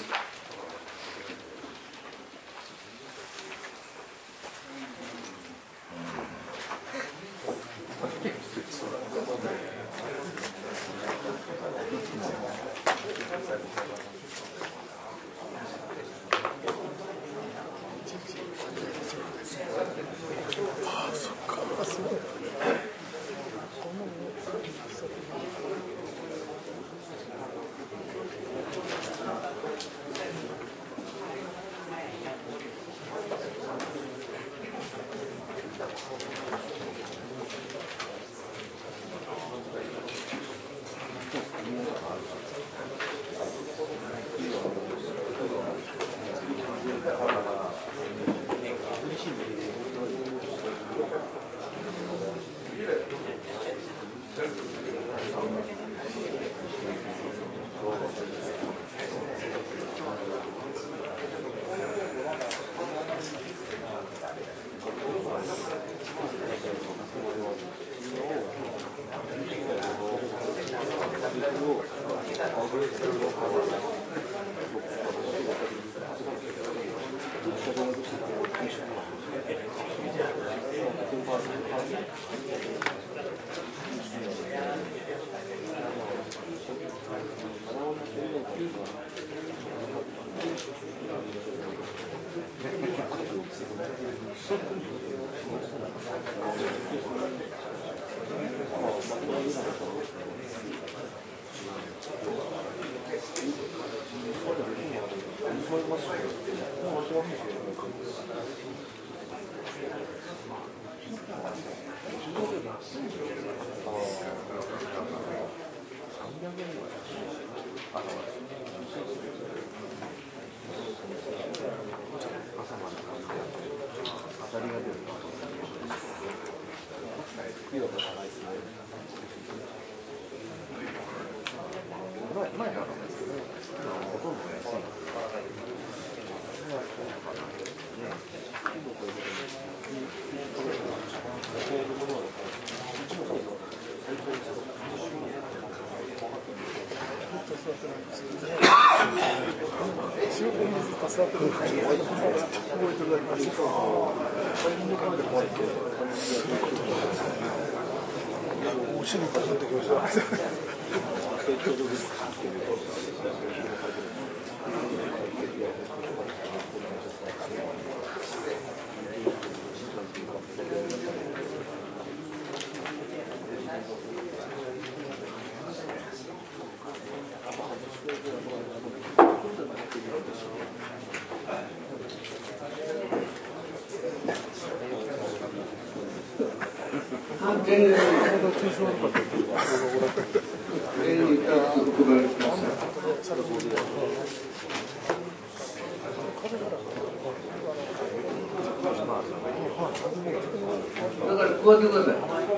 だからこうやってください。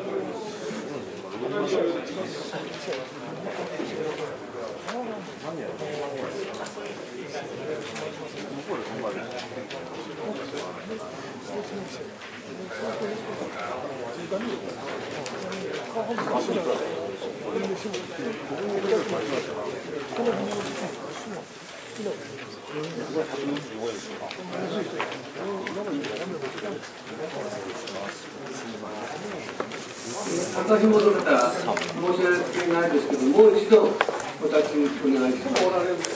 私もどなた申し訳ないですけど、もう一度お立ちお願いします。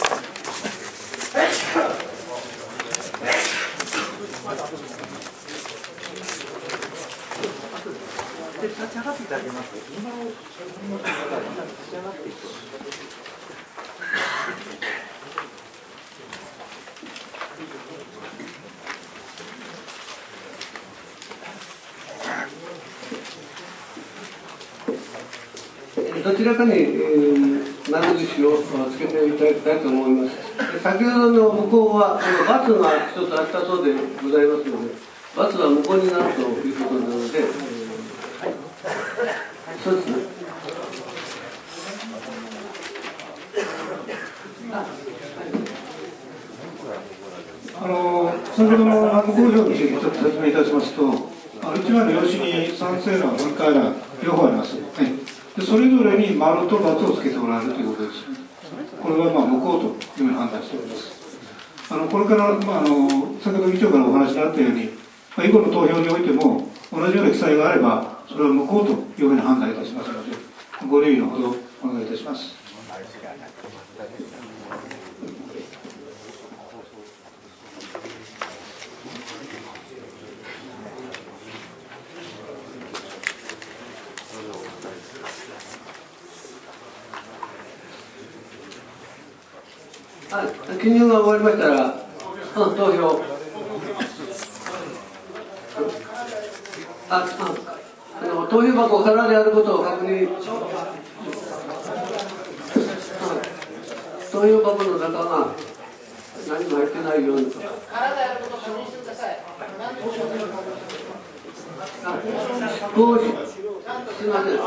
立ち上がっていただけますか。今を立ち上がっていく。 どちらかに、えー、丸印をつけていただきたいと思います。先ほどの向こうは、×が一つあったそうでございますので、×は無効になるということなので、えー、そうですね。 あの先ほどの無効票についてちょっと説明いたしますと、一枚の用紙に賛成欄、反対欄、両方あります。はい、でそれぞれに丸と×をつけておられるということです。これはまあ無効というふうに判断しております。あのこれから、まあ、あの先ほど議長からお話があったように、まあ、以後の投票においても同じような記載があれば、それは無効というふうに判断いたしますので、ご留意のほどお願いいたします。 記入が終わりましたら、うん、投票。あ、あの投票箱空であることを確認。投票箱の中が何も入ってないように。 空であることを確認してください。 少し、すみません。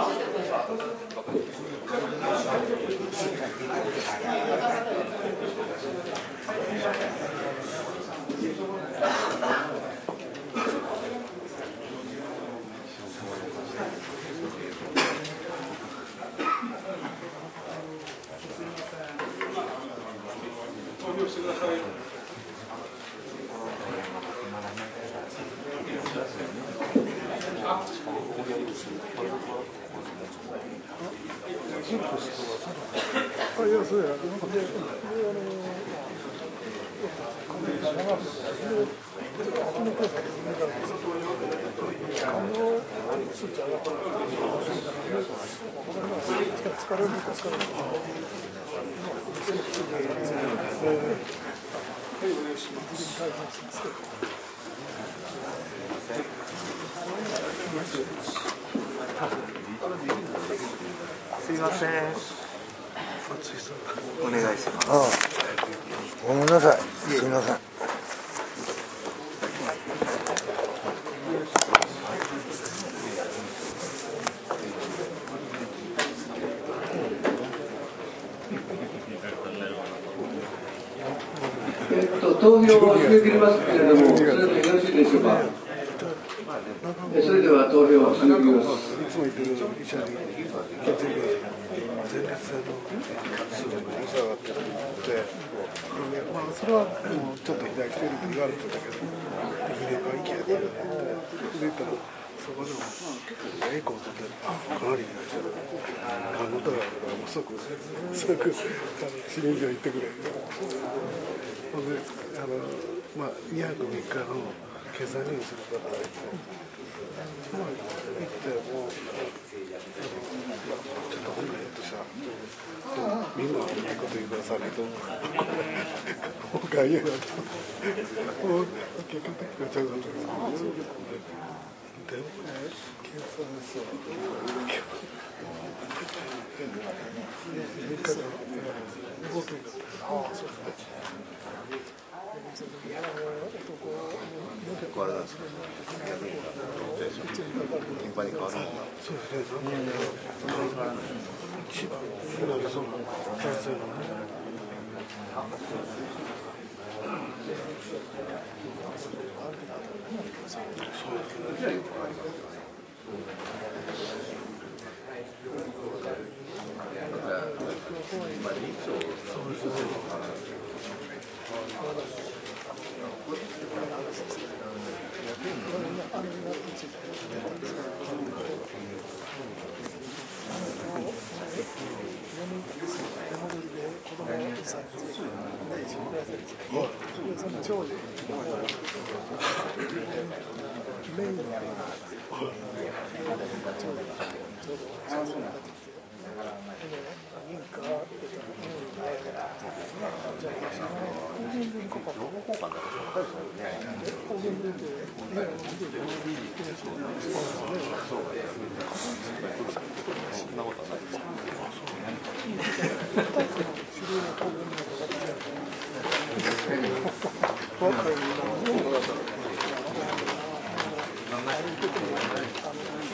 投票してください。 すいません。お願いします。ああ、ごめんなさい。すいません。 えっと、投票を締め切りますけれども、それでよろしいでしょうか。それでは投票を締め切ります。いつも言ってる医者に血液前立腺の数値が下がってるので、まあそれはもうちょっと肥大してると言われてたけど、できればいけやってるので、で言ったらそこでもエコーとってかなり肥大してる。看護とかもう即即死人所行ってくれ。ほんであのまあにはくみっかの計算入院する方がいて。まあ、行ってもう、ちょっとほんのりとした、みんなにいいこと言うからされと、もう外野だと、もう結局、めちゃくちゃだった。でもね、検査ですわ。みっかで動けなかった。ああ、そうですね。結構あれなんですか、頻繁に変わるんだ。そうですね、なんか、一番になりそうな先生のね。そうですね。そんなことはないです。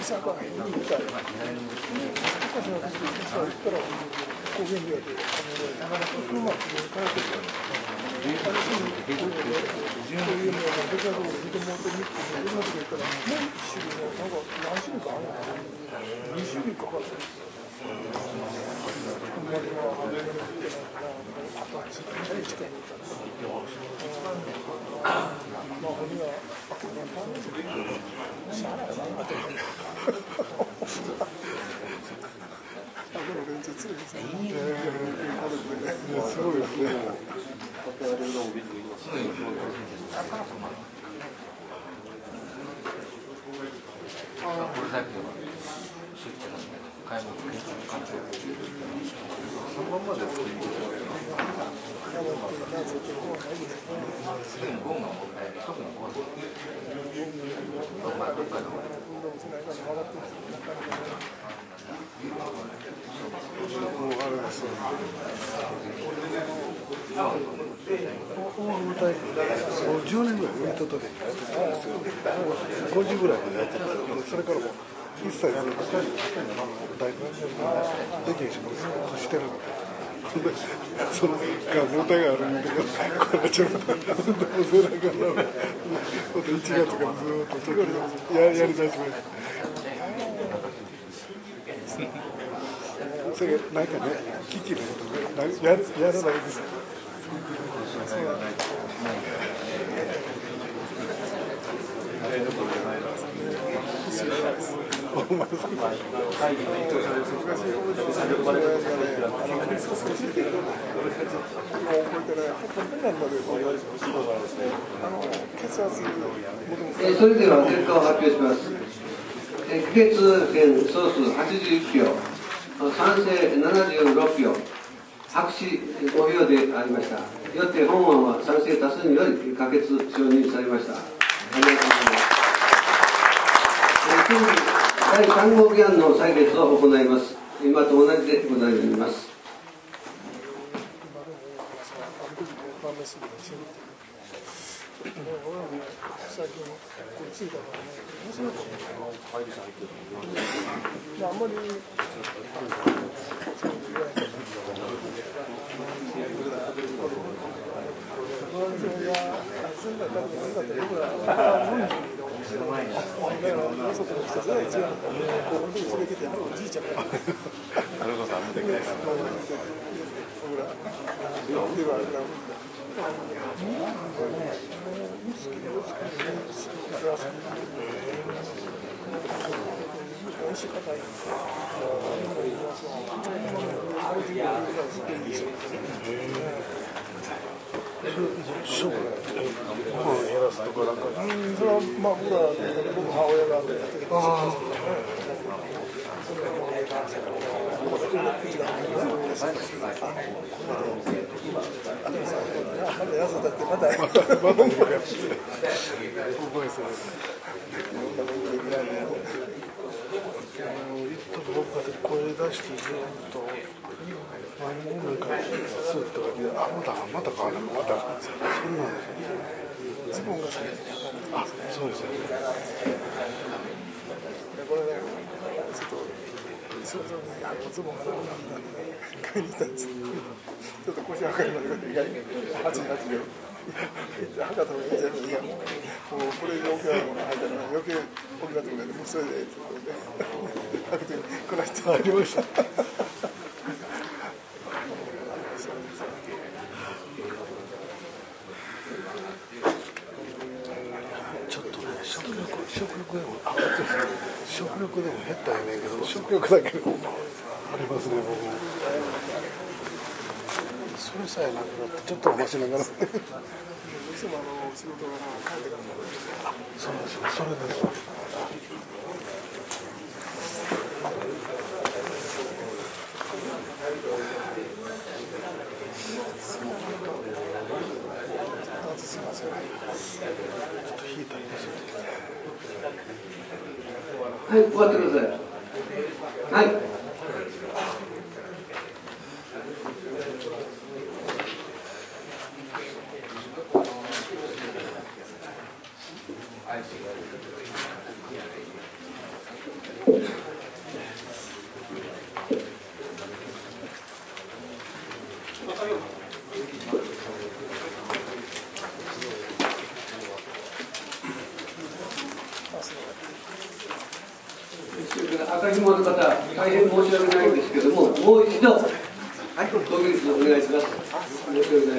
じゅうねんぐらい海ととでごじぐらいまでやってた。それからもう一切ずっと大学できんしますしてるので。そのが問題があるんだけど、これちょっと運動せながらいちがつからずっとそれややりだしました。それなんかね、危機のことややらないですよ。 それでは結果を発表します。議決権総数はちじゅういち票、賛成ななじゅうろく票、白紙ご票でありました。よって本案は賛成多数により可決承認されました。ありがとうございます。次にだいさん号議案の採決を行います。今と同じでございます。 あんまりそれはまあ僕ら僕母親がやってきたまだ安だってまだまだまだ僕が声出してずっと前になんかスーッとかであまたまた変わらないまたそんなんズボンが下げてあそうですよこれねちょっと想像にあのズボンがなくなったんで買いに行ったんですちょっと腰上がりまで意外にはちじゅうはちで博多もいいじゃないですかもうこれ余計なもの入ったら余計大きなところでもうそれで博多にこの人入りましたちょっとね食欲食欲でもあ食欲でも減ったんやねんけど食欲だけでもありますね僕もそれさえなくなってちょっとマシながらいつもあの仕事から帰ってからあそうですよそれですすみませんちょっと引いたりですよはい終わってくださいはい赤ひもの方、大変申し訳ないんですけども、もう一度、ご起立お願いします。申し訳ない。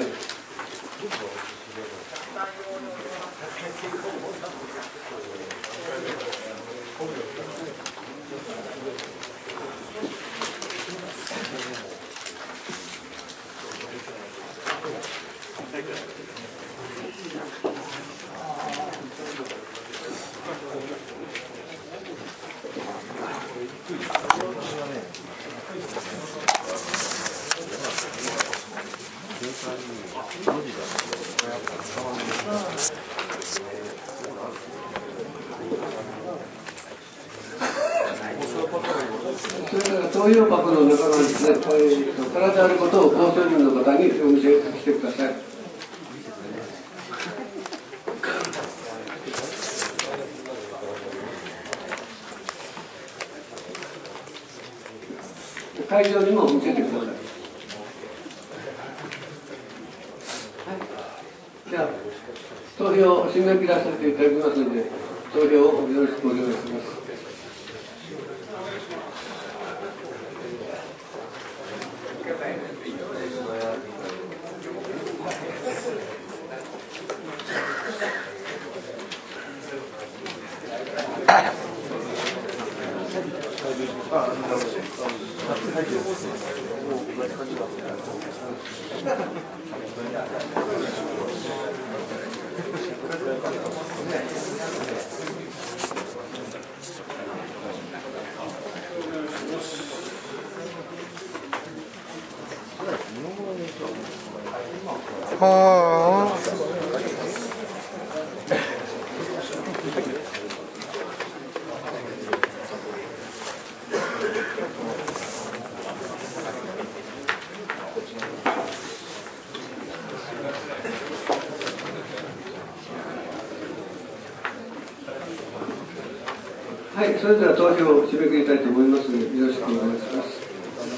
それから投票箱の中のですね、空であることをご所人の方にお見せしてください。会場にも見せてください。はい、じゃあ、投票を締め切らせていただきますので、投票をよろしくお願いします。 はあ。 はい、それでは投票を締め切りたいと思いますので、よろしくお願いします。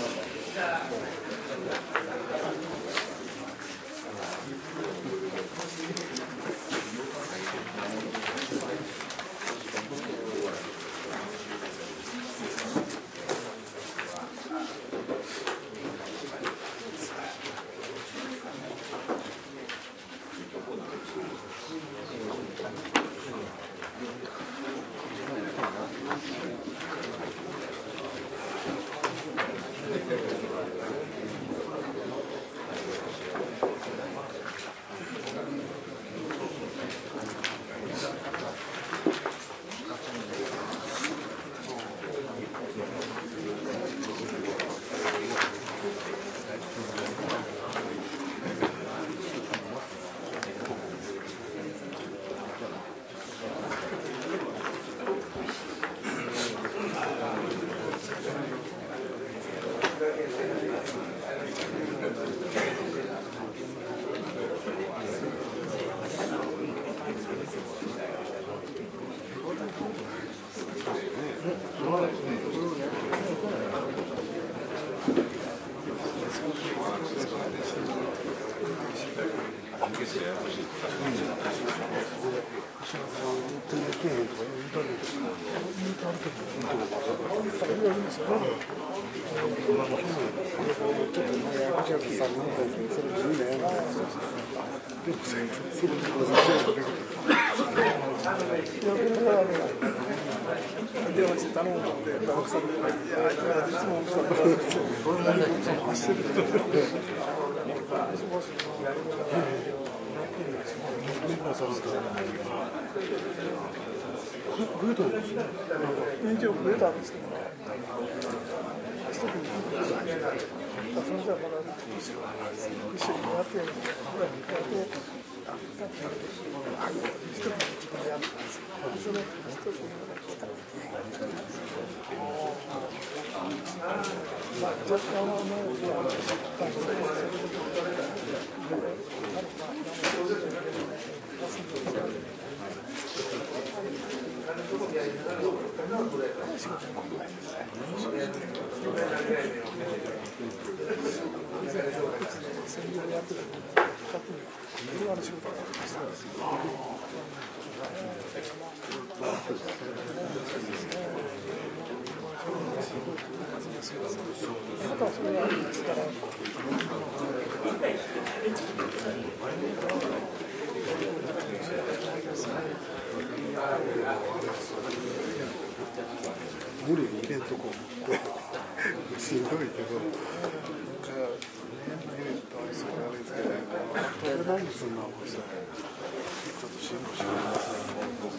増えたんですね。延長増えたんですけど、一組にそれじゃあまだ一緒にやってぐらいに変えて、一組にやったんですよ。それ一組が来たので、まあ若干はもうそれで無理に入れんとこってしんどいけど、なんか入れたりするあれですけど、食べないにすんな思いしたらちょっとしんどいしますね。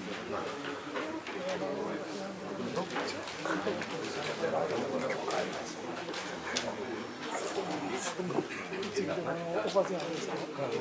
おばちゃんですか。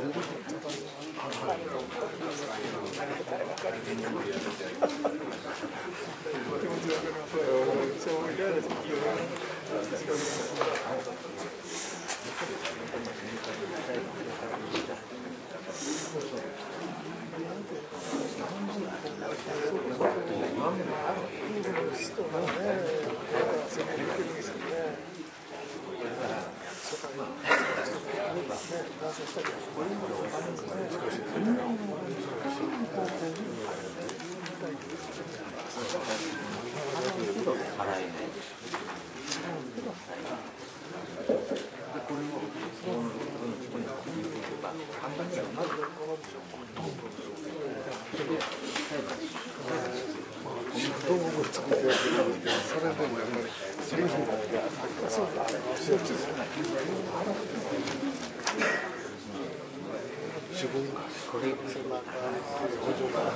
自分がこれそんな補助が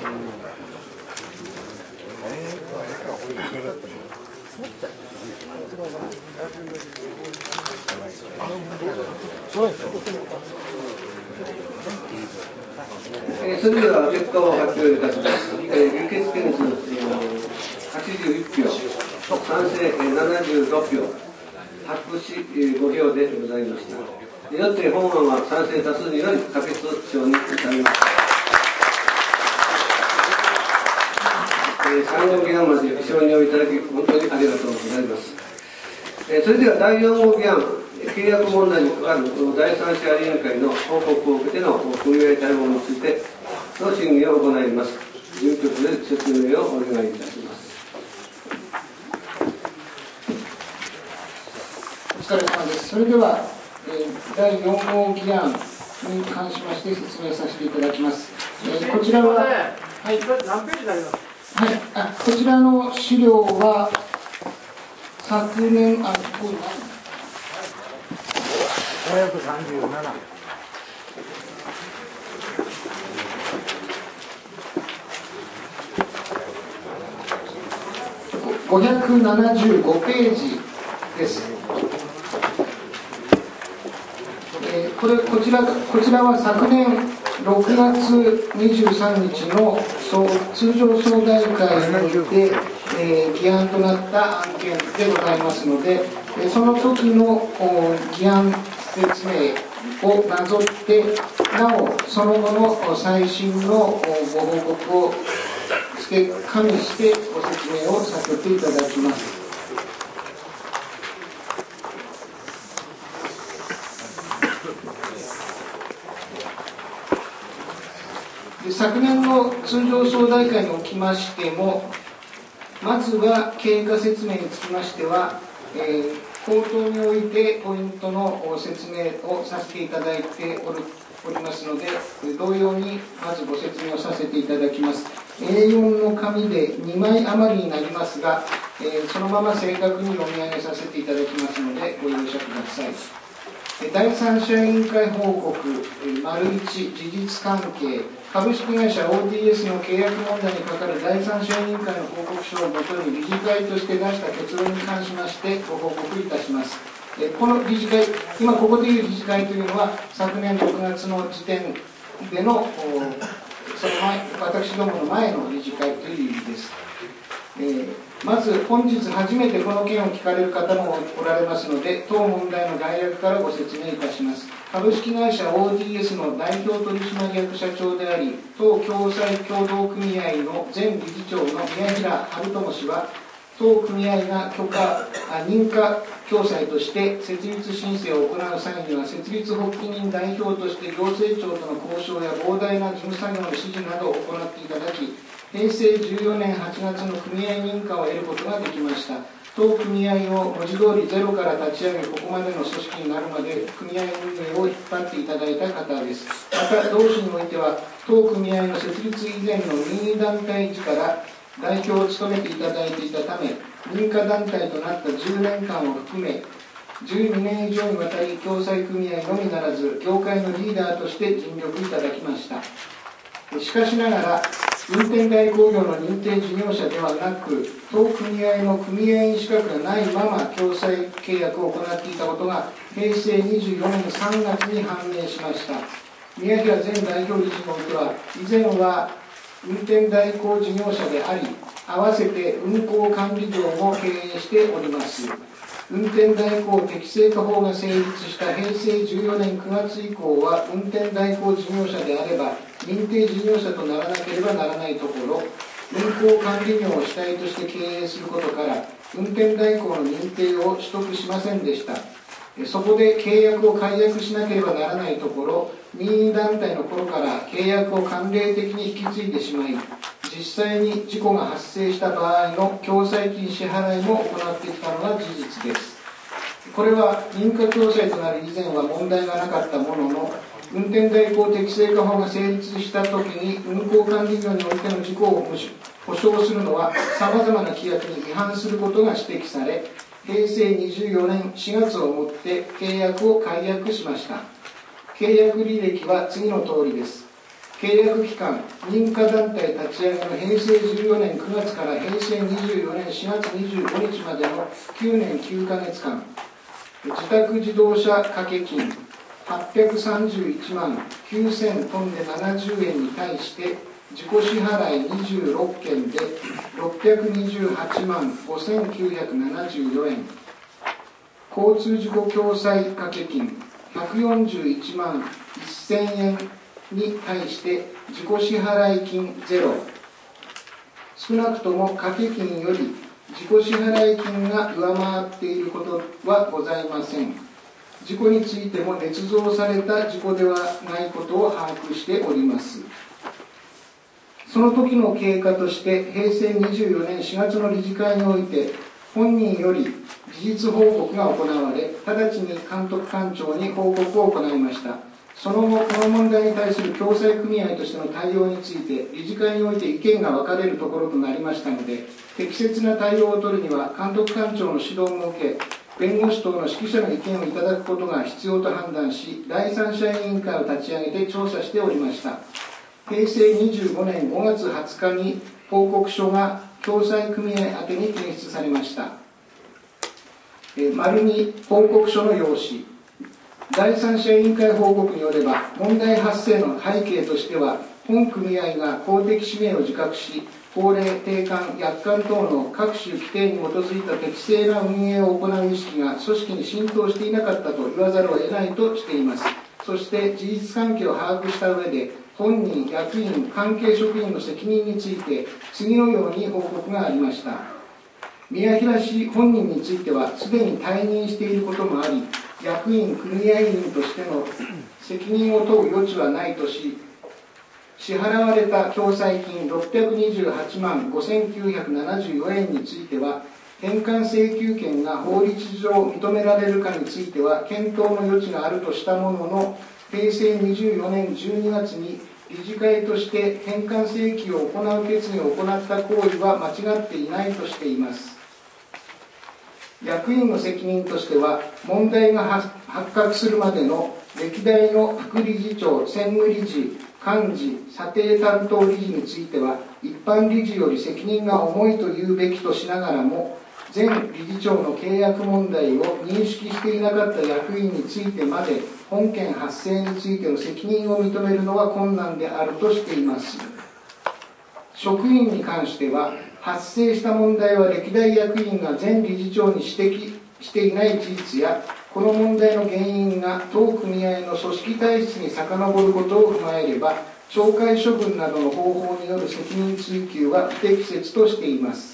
えー、それでは結果を発表いたします。えー、議決件数、えー、はちじゅういち票、賛成、えー、ななじゅうろく票、白紙、えー、ご票でございました。よって本案は賛成多数により可決承認されました。さん号議案まで承認をいただき本当にありがとうございます。えー、それではだいよん号議案、契約問題に関わる第三者委員会の報告を受けての組合対応についての審議を行います。事務局で説明をお願いいたします。 お疲れ様です。それでは、えー、だいよん号議案に関しまして説明させていただきます。えー、こちらは、はい、 何ページになります？ はい、あこちらの資料は昨年、あ、こうごひゃくさんじゅうなな。 ごひゃくななじゅうごページです。えー、これこちらこちらは昨年ろくがつにじゅうさんにちの通常総大会において、えー、議案となった案件でございますので、えー、その時の議案説明をなぞってなおその後の最新のご報告を付け加味してご説明をさせていただきます。昨年の通常総大会におきましても、まずは経過説明につきましては、えー、口頭においてポイントの説明をさせていただいておるおりますので、同様にまずご説明をさせていただきます。エーよん の紙でにまい余りになりますが、えー、そのまま正確に読み上げさせていただきますのでご容赦ください。第三者委員会報告丸いち事実関係、株式会社 オーディーエス の契約問題にかかる第三者委員会の報告書をもとに理事会として出した結論に関しましてご報告いたします。この理事会、今ここでいう理事会というのは昨年ろくがつの時点でのその前、私どもの前の理事会という意味です。えー、まず本日初めてこの件を聞かれる方もおられますので、当問題の概略からご説明いたします。株式会社 オーディーエス の代表取締役社長であり、当共済協同組合の前理事長の宮平春友氏は、 当組合が許可認可共済として設立申請を行う際には、設立発起人代表として行政庁との交渉や膨大な事務作業の指示などを行っていただき、へいせいじゅうよねんはちがつの組合認可を得ることができました。当組合を文字通りゼロから立ち上げ、ここまでの組織になるまで組合運営を引っ張っていただいた方です。また同市においては、当組合の設立以前の任意団体時から代表を務めていただいていたため、認可団体となったじゅうねんかんを含めじゅうにねん以上にわたり共済組合のみならず業界のリーダーとして尽力いただきました。しかしながら運転代行業の認定事業者ではなく、当組合の組合員資格がないまま共済契約を行っていたことがへいせいにじゅうよねんさんがつに判明しました。宮平前代表理事においては、以前は運転代行事業者であり、合わせて運行管理業も経営しております。運転代行適正化法が成立したへいせいじゅうよねんくがつ以降は、運転代行事業者であれば認定事業者とならなければならないところ、運行管理業を主体として経営することから運転代行の認定を取得しませんでした。そこで契約を解約しなければならないところ、任意団体の頃から契約を慣例的に引き継いでしまい、実際に事故が発生した場合の共済金支払いも行ってきたのが事実です。これは認可共済となる以前は問題がなかったものの、運転代行適正化法が成立したときに運行管理業においての事故を保証するのはさまざまな規約に違反することが指摘され、へいせいにじゅうよねんしがつをもって契約を解約しました。契約履歴は次の通りです。契約期間、認可団体立ち上げのへいせいじゅうよねんくがつからへいせいにじゅうよねんしがつにじゅうごにちまでのきゅうねんきゅうかげつかん、自宅自動車掛け金はっぴゃくさんじゅういちまんきゅうせんトンでななじゅうえんに対して自己支払いにじゅうろっけんでろっぴゃくにじゅうはちまんごせんきゅうひゃくななじゅうよえん、交通事故共済掛け金ひゃくよんじゅういちまんせんえんに対して自己支払い金ゼロ、少なくとも掛け金より自己支払い金が上回っていることはございません。事故についても捏造された事故ではないことを把握しております。その時の経過として、へいせいにじゅうよねんしがつの理事会において、本人より事実報告が行われ、直ちに監督官庁に報告を行いました。その後、この問題に対する共済組合としての対応について、理事会において意見が分かれるところとなりましたので、適切な対応を取るには、監督官庁の指導も受け、弁護士等の識者の意見をいただくことが必要と判断し、第三者委員会を立ち上げて調査しておりました。へいせいにじゅうごねんごがつはつかに報告書が共済組合宛てに提出されました。え丸に報告書の用紙。第三者委員会報告によれば、問題発生の背景としては、本組合が公的使命を自覚し、法令、定款、約款等の各種規定に基づいた適正な運営を行う意識が組織に浸透していなかったと言わざるを得ないとしています。そして事実関係を把握した上で、本人、役員、関係職員の責任について次のように報告がありました。宮平氏本人についてはすでに退任していることもあり、役員、組合員としての責任を問う余地はないとし、支払われた共済金ろっぴゃくにじゅうはちまんごせんきゅうひゃくななじゅうよえんについては、返還請求権が法律上認められるかについては検討の余地があるとしたものの、へいせいにじゅうよねんじゅうにがつに理事会として返還請求を行う決議を行った行為は間違っていないとしています。役員の責任としては、問題が発覚するまでの歴代の副理事長、専務理事、幹事、査定担当理事については、一般理事より責任が重いと言うべきとしながらも、前理事長の契約問題を認識していなかった役員についてまで、本件発生についての責任を認めるのは困難であるとしています。職員に関しては、発生した問題は歴代役員が前理事長に指摘していない事実や、この問題の原因が当組合の組織体質に遡ることを踏まえれば、懲戒処分などの方法による責任追及は不適切としています。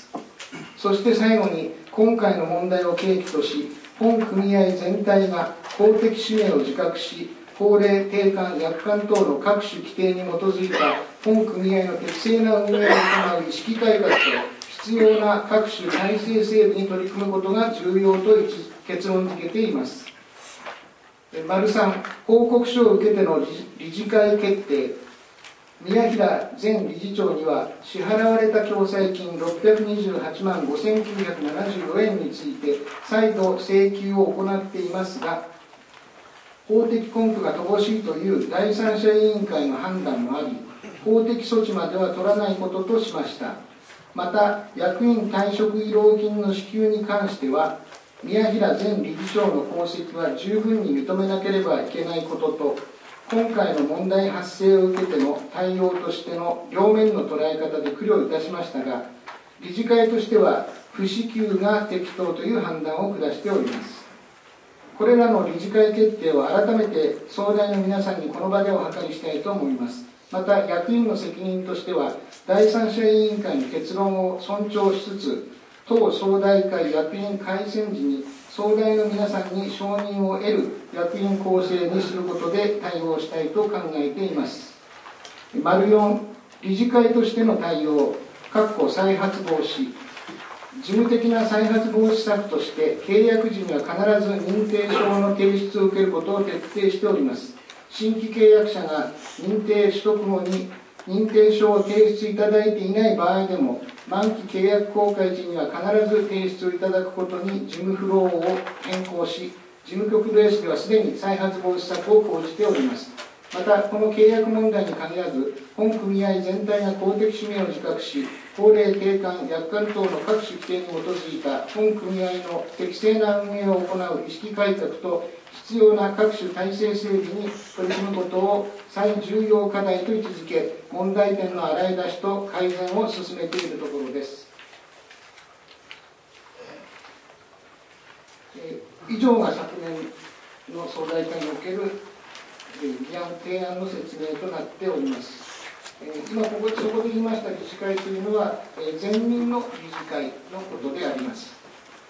そして最後に、今回の問題を契機とし、本組合全体が法的使命を自覚し、法令、定款、約款等の各種規定に基づいた本組合の適正な運営を行う意識改革と必要な各種体制整備に取り組むことが重要と結論付けています。丸さん、報告書を受けての理事会決定。宮平前理事長には支払われた共済金ろっぴゃくにじゅうはちまんごせんきゅうひゃくななじゅうよえんについて再度請求を行っていますが、法的根拠が乏しいという第三者委員会の判断もあり、法的措置までは取らないこととしました。また、役員退職慰労金の支給に関しては、宮平前理事長の功績は十分に認めなければいけないことと、今回の問題発生を受けての対応としての両面の捉え方で苦慮いたしましたが、理事会としては不支給が適当という判断を下しております。これらの理事会決定を改めて総代の皆さんにこの場でお諮りしたいと思います。また、役員の責任としては、第三者委員会の結論を尊重しつつ、当総代会役員改選時に総代の皆さんに承認を得る役員構成にすることで対応したいと考えています。丸よん、理事会としての対応、再発防止。事務的な再発防止策として、契約時には必ず認定証の提出を受けることを徹底しております。新規契約者が認定取得後に認定証を提出いただいていない場合でも、満期契約公開時には必ず提出をいただくことに事務フローを変更し、事務局ベースではすでに再発防止策を講じております。また、この契約問題に限らず、本組合全体が公的使命を自覚し、法令、定款、約款等の各種規定に基づいた本組合の適正な運営を行う意識改革と、必要な各種体制整備に取り組むことを最重要課題と位置づけ、問題点の洗い出しと改善を進めているところです。えー、以上が昨年の総代会における議案、提案の説明となっております。えー、今ここ、そこで言いました理事会というのは、えー、全民の理事会のことであります。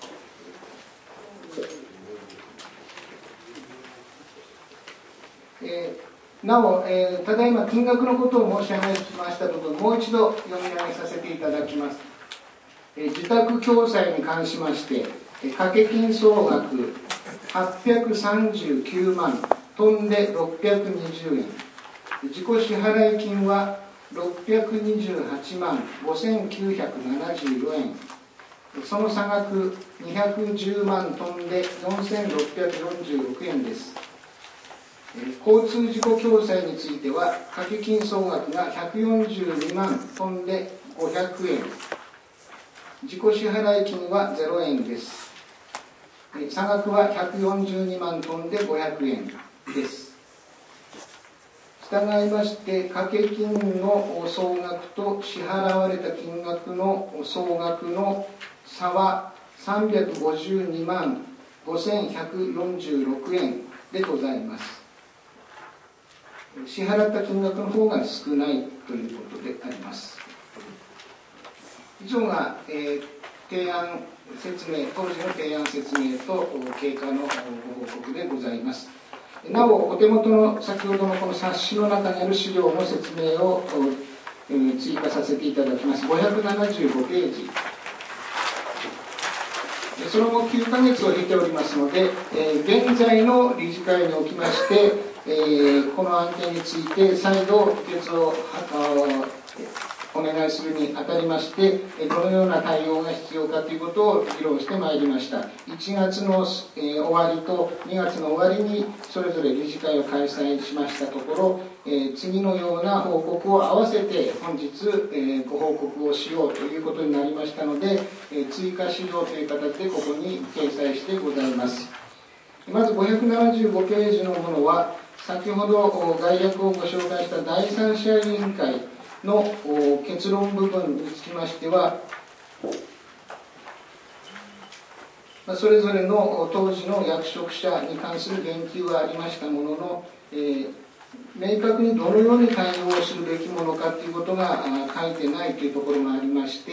えー、なお、えー、ただいま金額のことを申し上げました部分、もう一度読み上げさせていただきます。えー、自宅共済に関しまして、えー、掛け金総額はっぴゃくさんじゅうきゅうまん、飛んでろっぴゃくにじゅうえん、自己支払い金はろっぴゃくにじゅうはちまんごせんきゅうひゃくななじゅうよえん、その差額にひゃくじゅうまん飛んでよんせんろっぴゃくよんじゅうろくえんです。交通事故共済については、掛け金総額がひゃくよんじゅうにまん飛んでごひゃくえん、自己支払い金はゼロえんです。差額はひゃくよんじゅうにまん飛んでごひゃくえんです。従いまして、掛け金の総額と支払われた金額の総額の差はさんびゃくごじゅうにまんごせんひゃくよんじゅうろくえんでございます。支払った金額の方が少ないということであります。以上が、えー、提案説明、当時の提案説明と経過のご報告でございます。なお、お手元の先ほどのこの冊子の中にある資料の説明を、えー、追加させていただきます。ごひゃくななじゅうごページ。その後きゅうかげつを経ておりますので、えー、現在の理事会におきまして、えー、この案件について再度議決をお願いするにあたりまして、どのような対応が必要かということを議論してまいりました。いちがつの、えー、終わりとにがつの終わりにそれぞれ理事会を開催しましたところ、えー、次のような報告を合わせて本日、えー、ご報告をしようということになりましたので、えー、追加資料という形でここに掲載してございます。まずごひゃくななじゅうごページのものは、先ほど概略をご紹介した第三者委員会の結論部分につきましては、それぞれの当時の役職者に関する言及はありましたものの、えー、明確にどのように対応するべきものかということが書いてないというところがありまして、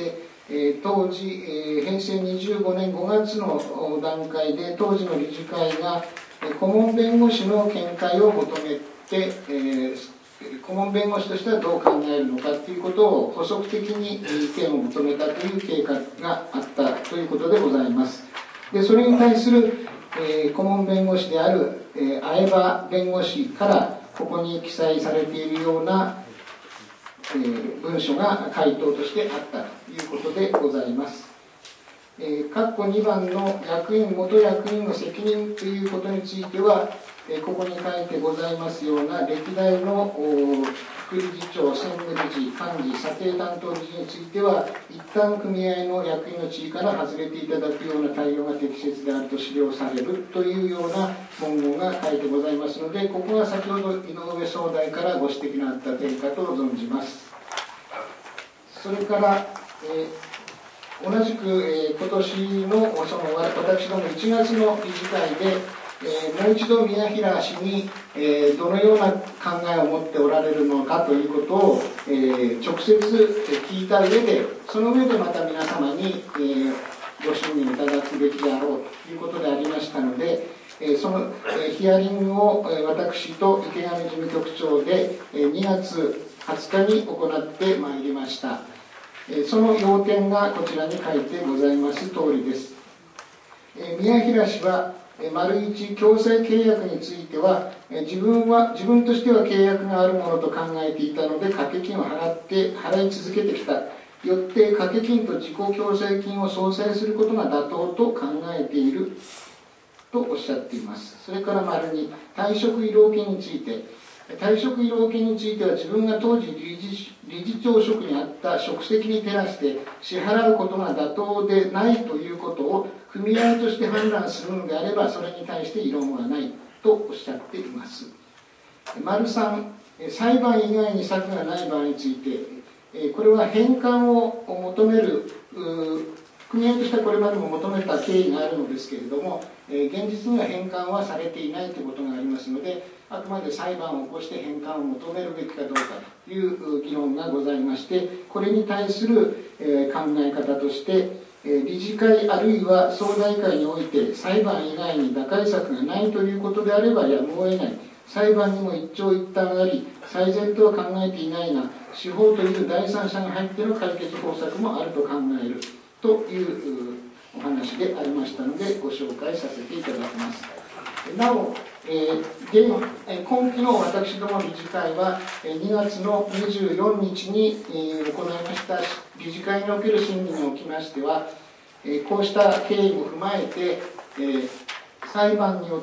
えー、当時、えー、へいせいにじゅうごねんごがつの段階で当時の理事会が、えー、顧問弁護士の見解を求めて、えー、顧問弁護士としてはどう考えるのかということを補足的に意見を求めたという経過があったということでございます。でそれに対する、えー、顧問弁護士である、えー、相葉弁護士からここに記載されているような、えー、文書が回答としてあったということでございます。えー、括弧にばんの役員、元役員の責任ということについては、えー、ここに書いてございますような歴代の副理事長、専務理事、幹事、査定担当理事については、一旦組合の役員の地位から外れていただくような対応が適切であると指導されるというような文言が書いてございますので、ここが先ほど井上総大からご指摘のあった点かと存じます。それから、えー、同じく、えー、今年のその私どもいちがつの理事会で、えー、もう一度宮平氏に、えー、どのような考えを持っておられるのかということを、えー、直接聞いた上で、その上でまた皆様に、えー、ご審議いただくべきであろうということでありましたので、えー、その、えー、ヒアリングを、えー、私と池上事務局長で、えー、にがつはつかに行ってまいりました。えー、その要点がこちらに書いてございます通りです。えー、宮平氏は丸一強制契約については自分は自分としては契約があるものと考えていたので掛け金を払って払い続けてきた。よって掛け金と自己強制金を相殺することが妥当と考えているとおっしゃっています。それから丸二退職慰労金について、退職慰労金については自分が当時理事、理事長職にあった職責に照らして支払うことが妥当でないということを組合として判断するのであればそれに対して異論はないとおっしゃっています。丸三、裁判以外に策がない場合について、これは返還を求める組合としてはこれまでも求めた経緯があるのですけれども、現実には返還はされていないということがありますので、あくまで裁判を起こして返還を求めるべきかどうかという議論がございまして、これに対する考え方として、理事会あるいは総大会において裁判以外に打開策がないということであればやむを得ない。裁判にも一長一短あり、最善とは考えていないが、司法という第三者が入っての解決方策もあると考えるというお話でありましたので、ご紹介させていただきます。なお、えー、現今期の私ども理事会はにがつのにじゅうよっかに、えー、行いました理事会における審議におきましては、えー、こうした経緯も踏まえて、えー、裁判によって、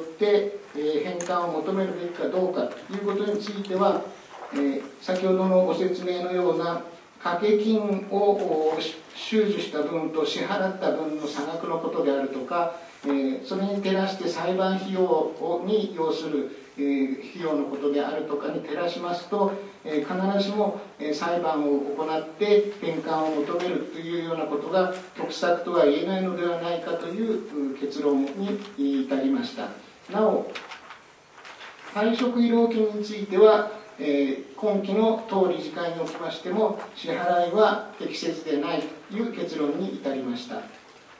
えー、返還を求めるべきかどうかということについては、えー、先ほどのご説明のような掛け金を収受した分と支払った分の差額のことであるとか、えー、それに照らして裁判費用に要する、えー、費用のことであるとかに照らしますと、えー、必ずしも、えー、裁判を行って返還を求めるというようなことが得策とは言えないのではないかという結論に至りました。なお、退職慰労金については、えー、今期の当理事会におきましても支払いは適切でないという結論に至りました。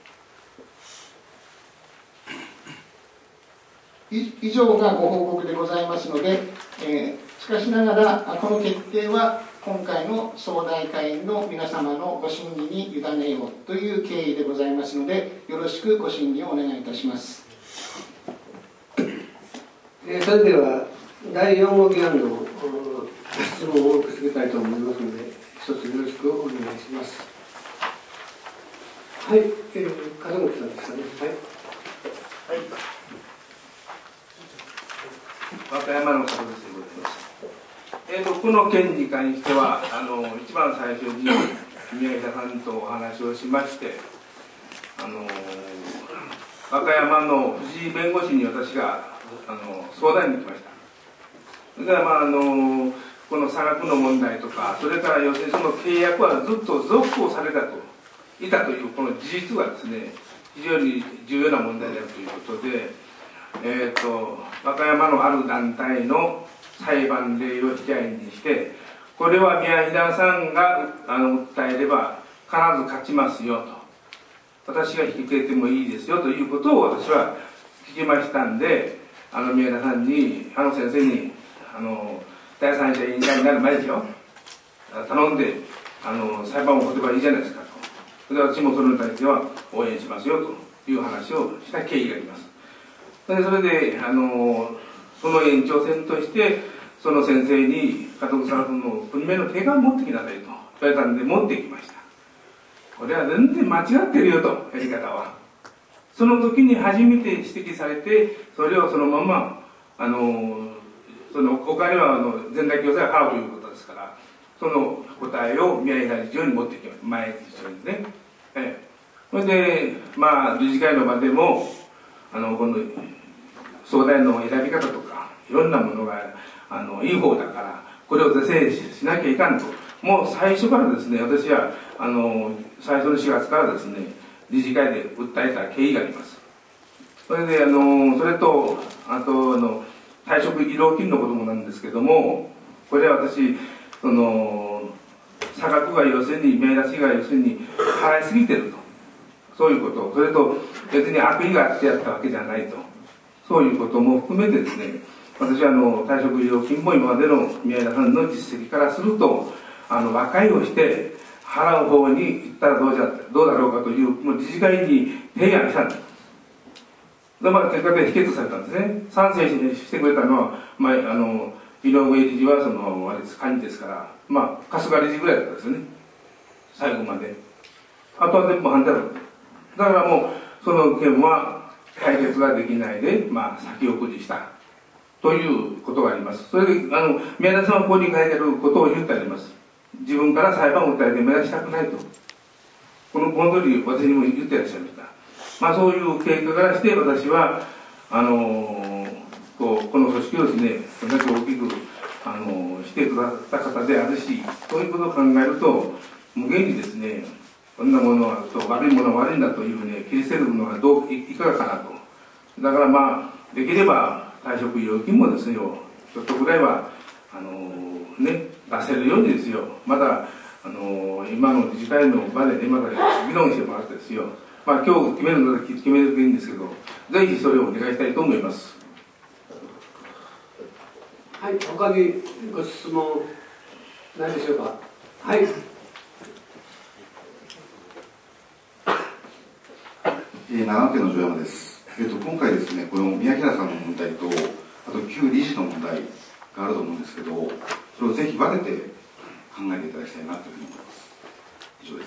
以上がご報告でございますので、えー、しかしながらこの決定は今回の総大会の皆様のご審議に委ねようという経緯でございますので、よろしくご審議をお願いいたします。 えー、それではだいよん号議案の質問を受け付けたいと思いますので、一つよろしくお願いします。はい、えー、門口さんですかね。はい。はい和歌山の門口でございます。えーと、この件に関しては、あの一番最初に宮下さんとお話をしまして、あの和歌山の藤井弁護士に私があの相談に来ました。それから、まあ、あのこの差額の問題とか、それから要するにその契約はずっと続行されたといたというこの事実がですね、非常に重要な問題であるということで、えーと、和歌山のある団体の裁判例を引き合いにして、これは宮平さんがあの訴えればず勝ちますよと、私が引き受けてもいいですよということを私は聞きましたんで、あの宮田さんに、あの先生に、あの第三者委員会になる前ですよ、頼んであの裁判を起こせばいいじゃないですかと。それで私もそれに対しては応援しますよという話をした経緯があります。でそれであのその延長線としてその先生に加藤さんの文明の手紙を持ってきなさいと言われたんで持ってきました。これは全然間違ってるよと、やり方は。その時に初めて指摘されて、それをそのままあのその他にはあの全体共済を払うということですから、その答えを宮平理事長に持ってきました。前理事長にね。ええ、それでまあ理事会の場でもあのこの総代の選び方とかいろんなものがあのいい方だからこれを是正しなきゃいかんと、もう最初からですね、私はあの最初のしがつからですね理事会で訴えた経緯があります。それであのそれとあとあの退職医療金のこともなんですけども、これは私その差額が要するに名出しが要するに払いすぎてると、そういうこと、それと別に悪意があってやったわけじゃないと、そういうことも含めてですね、私はあの退職医療金も今までの宮平さんの実績からするとあの和解をして払う方に行ったらどうじゃどうだろうかというもう理事会に提案したんです。でまあ結果で否決されたんですね。賛成してくれたのは、まあ、あの井上理事はそのあれです幹事ですから、まあ春日理事ぐらいだったんですよね、最後まで。あとは全部反対だった。だからもうその件は解決ができないで、まあ、先送りしたということがあります。それであの宮田さんはここに書いてあることを言ってあります。自分から裁判を訴えて目指したくないと、このこの通り私にも言ってらっしゃいました。まあ、そういう経過からして私はあのこうこの組織をですねそれだけ大きくあのしてくださった方であるし、そういうことを考えると無限にですね、こんなものはと悪いものは悪いんだというふうに切り捨てるのはどういかがかなと。だからまあできれば退職医療金もですよちょっとぐらいはあのね出せるようにですよ、まだあの今の理事会の場でねまだ議論してもらってですよ、まあ今日決めるので決めるといいんですけど、ぜひそれをお願いしたいと思います。 はい、他にご質問ないでしょうか。はい。 えー、長野県の城山です。えっと今回ですね、この宮平さんの問題とあと旧理事の問題があると思うんですけど、それをぜひ分けて考えていただきたいなというふうに思います。以上です。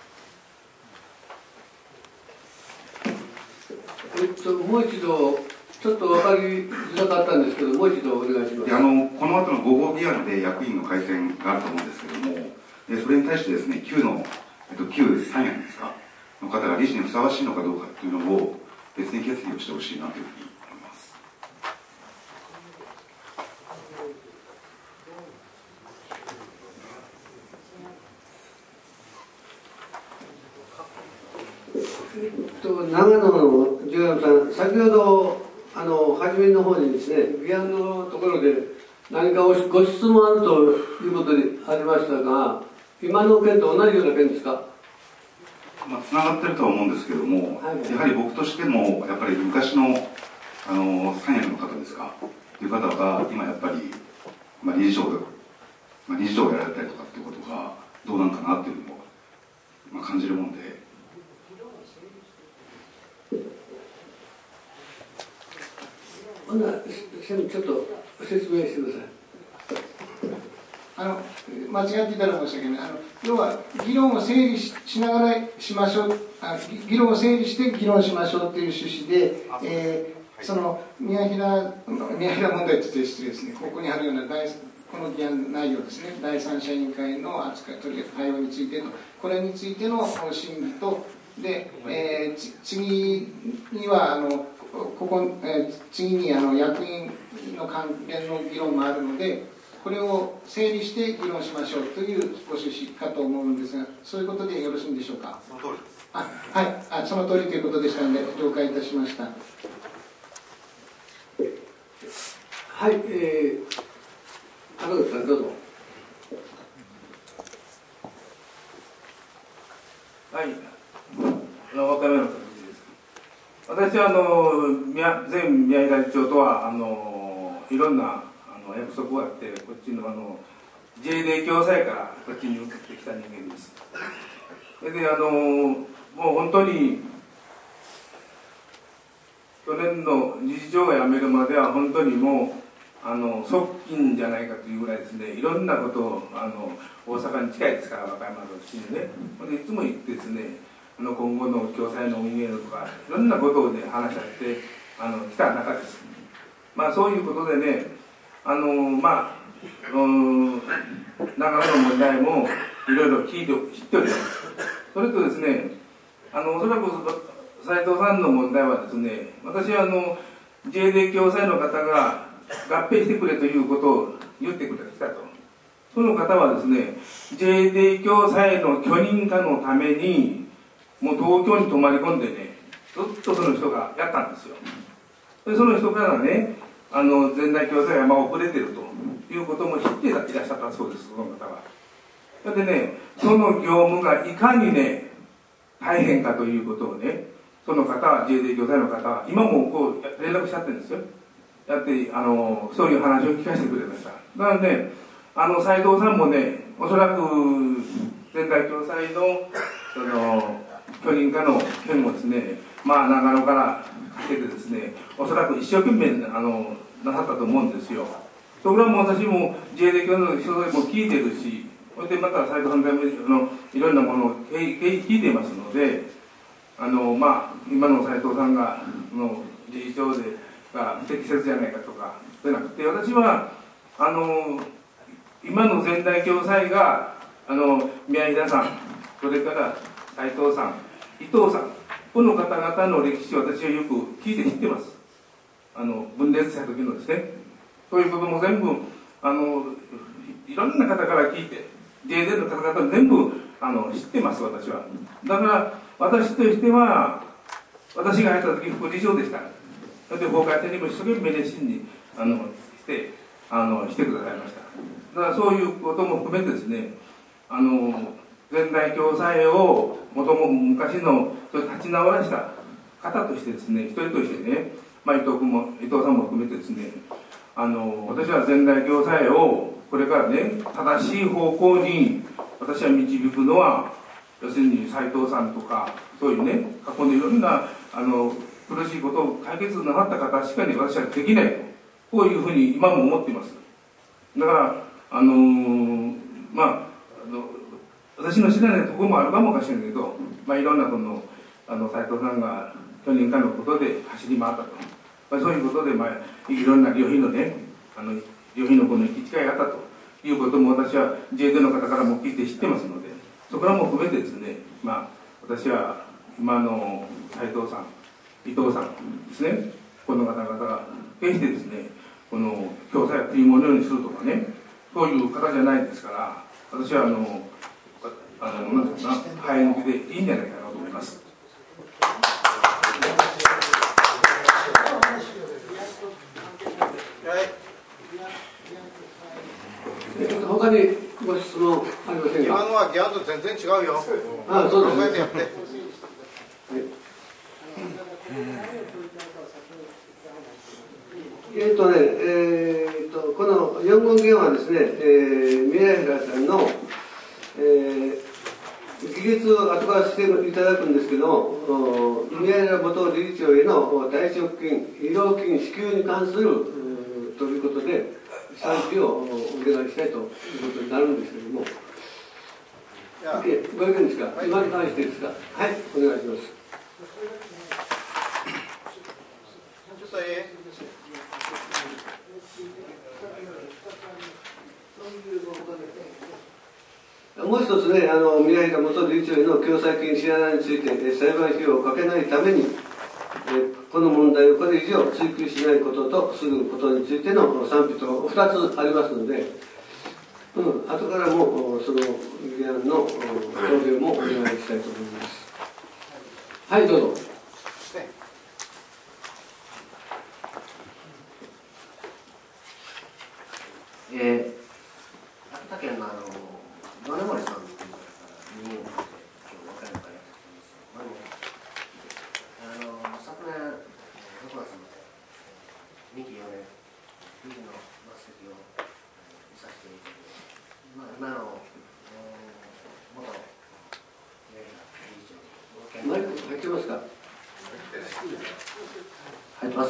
えっと、もう一度、ちょっと分かりづらかったんですけど、もう一度お願いします。 あのこの後のご号議案で役員の改選があると思うんですけども、でそれに対してですね、旧の、えっと、旧三役ですか、の方が理事にふさわしいのかどうかというのを別に決議をしてほしいなというふうに思います。 えっと、長野の十山さん、先ほどあの初めの方にですね、議案のところで何かご質問あるということでありましたが、今の件と同じような件ですか。 まあ、つながってるとは思うんですけども、はい、やはり僕としてもやっぱり昔のあの三役の方ですかという方が今やっぱり、まあ、理事長、まあ、理事長をやられたりとかっていうことがどうなんかなっていうのを、まあ、感じるもんで。 ほんならちょっと説明してください。 あの間違っていたら申し訳ない。あの要は議論を整理 し, しながらしましょうあ、議論を整理して議論しましょうという趣旨で、えー、その宮平宮平問題として失礼ですね。ここにあるような第この議案内容ですね。第三者委員会の扱い、とりあえず対応についてのこれについての審議とで、えー、次にはあのここ、えー、次にあの役員の関連の議論もあるので。これを整理して議論しましょうというご趣旨かと思うんですが、そういうことでよろしいんでしょうか。 その通りです。 あ、はい、あ、その通りということでしたので了解いたしました。 はい、えー、赤口さんどうぞ。 はい、あの若めの形です。私はあの宮前宮平町とはあのいろんなあの約束があって、こっちのあの ジェーディー 共済からこっちに移ってきた人間です。それであのもう本当に去年の理事長が辞めるまでは本当にもうあの側近じゃないかというぐらいですね、いろんなことをあの大阪に近いですから、和歌山の市にね、でいつも行ってですね、あの今後の共済の運営とかいろんなことをね話し合ってあの来た中です。まあそういうことでね、あのまあうん長野の問題もいろいろ聞いて知っております。それとですね、あのおそらく斉藤さんの問題はですね、私はあの ジェーディー 共済の方が合併してくれということを言ってくれてきたと。その方はですね、ジェーディー 共済の許認可のためにもう東京に泊まり込んでね、ずっとその人がやったんですよ。でその人からね、あの全大共済がまあ遅れてるということも知っていらっしゃったそうです、その方は。それでね、その業務がいかにね大変かということをね、その方は ジェーディー 共済の方は今もこう連絡しちゃってるんですよ。やってあのそういう話を聞かせてくれました。だからね、あの斉藤さんもね、おそらく全大共済のその許認可の件をですね、まあ長野からかけてですね、おそらく一生懸命あのなさったと思うんですよ。それはもう私も ジェーディー 共済の人でも聞いてるし、それでまた斉藤さんのいろんなものを聞いていますので、あのまあ今の斉藤さんがの理事長でが不適切じゃないかとかじゃなくて、私はあの今の全大共済があの宮平さん、それから斉藤さん、伊藤さん、この方々の歴史を私はよく聞いて知ってます。あの分裂した時のですね、そういうことも全部あのいろんな方から聞いて、 ジェーディー の方々全部あの知ってます、私は。だから私としては、私が入った時副理事長でした。それで法改正にも一生懸命熱心にあのしてあのしてくださいました。だからそういうことも含めてですね、あの全大共済をもとも昔の立ち直らした方としてですね、一人としてね、まあ、伊藤君も伊藤さんも含めてですね、あの私は全大共済をこれからね正しい方向に私は導くのは、要するに斉藤さんとかそういうね過去のいろんなあの苦しいことを解決なさった方しかに私はできないと、こういうふうに今も思っています。だからあのー、まああの私の知らないところもあるかもしれないけど、まあ、いろんなこのあの斉藤さんが許認可のことで走り回ったと、まあ、そういうことで、まあ、いろんな旅費のねあの旅費のこの行き違いがあったということも私は ジェーディー の方からも聞いて知ってますので、そこらも含めてですね、まあ、私は今の斉藤さん、伊藤さんですね、この方々が決してですねこの共済を食い物ようにするとかね、そういう方じゃないですから、私はあのあのなんていうかな、生え抜きでいいんじゃないかなと思います。 他にご質問ありませんか。 今のはギャンと全然違うよ。 ああ、そうですね。 考えてやって。 えーとねえー、とこのよん号件はですね、えー、宮平さんの、えー、議決を後からしていただくんですけども、宮平元理事長への退職金、医療金支給に関するということで、賛否をお願いしたいということになるんですけれども、ご意見ですか、はい、今に関してですか、はい、お願いします。 ちょっとええもう一つね、あの宮平元理事長への共済金支払いについて、裁判費用をかけないために、えこの問題をこれ以上追及しないこととすることについての賛否とふたつありますので、うん、後からもその議案の答弁もお願いしたいと思います。はい、どうぞ。 えー、秋田県のあの米森さんという方に今日和歌山からいらっしゃってますか？入ってます。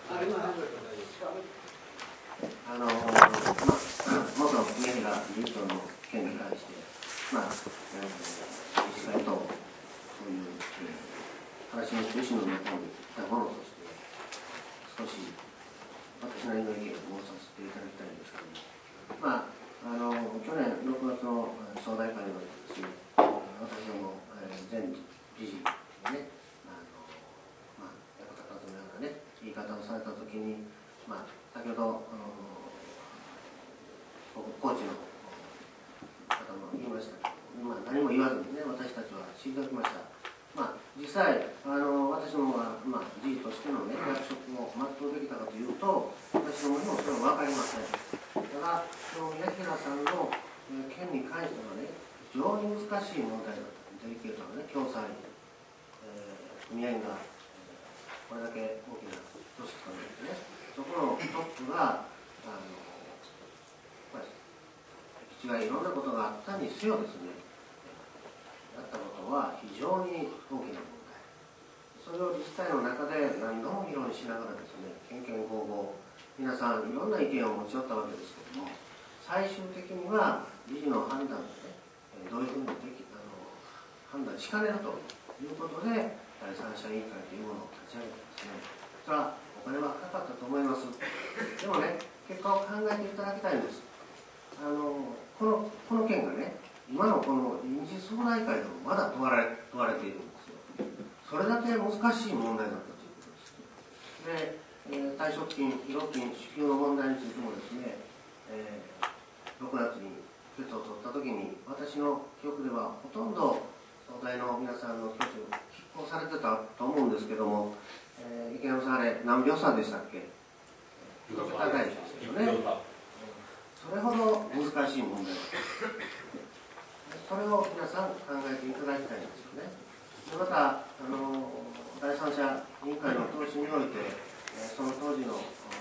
あの、まあ、元宮平理事長の件に関して、まあ、えー、実際とそういう、えー、話の中心の中にいたものとして、少し私なりの意見を申させていただきたいんですけども、まあ、あの去年ろくがつの総大会においてですね、私ども、えー、前理事がね、あの、まあ、役立たずのようなね、言い方をされたときに、まあ、先ほど、あのコーチの方も言いましたけど、まあ、何も言わずにね、私たちは退きました。まあ、実際、あの私どもは、まあ、事事としての、ね、役職を全うできたかというと、私どもにもそれは分かりません。ただ、その宮平さんの、えー、件に関してはね、非常に難しい問題だった。デリケートなね、共済、えー、組合が、えー、これだけ大きな組織となってね、そこのトップが、あのがいろんなことがあったにせよですね、やったことは非常に大きな問題。それを自治体の中で何度も議論しながらですね、けんけんごうごう、皆さんいろんな意見を持ち寄ったわけですけれども、最終的には理事の判断で、ね、どういうふうにできあの判断しかねるということで、第三者委員会というものを立ち上げてですね、それはお金はかかったと思います。でもね、結果を考えていただきたいんです。あのこの、この件がね、今のこの臨時総大会でもまだ問われ、問われているんですよ。それだけ難しい問題だったということです。で、えー、退職金、慰労金支給の問題についてもですね、えー、ろくがつに決を取ったときに、私の記憶ではほとんど総大の皆さんの挙手を拮抗されてたと思うんですけども、えー、池山さん、あれ、何秒差でしたっけ？いちびょう差でしたよね。それほど難しい問題です。それを皆さん考えていただきたいんですよね。でまたあの、第三者委員会の答申において、その当時の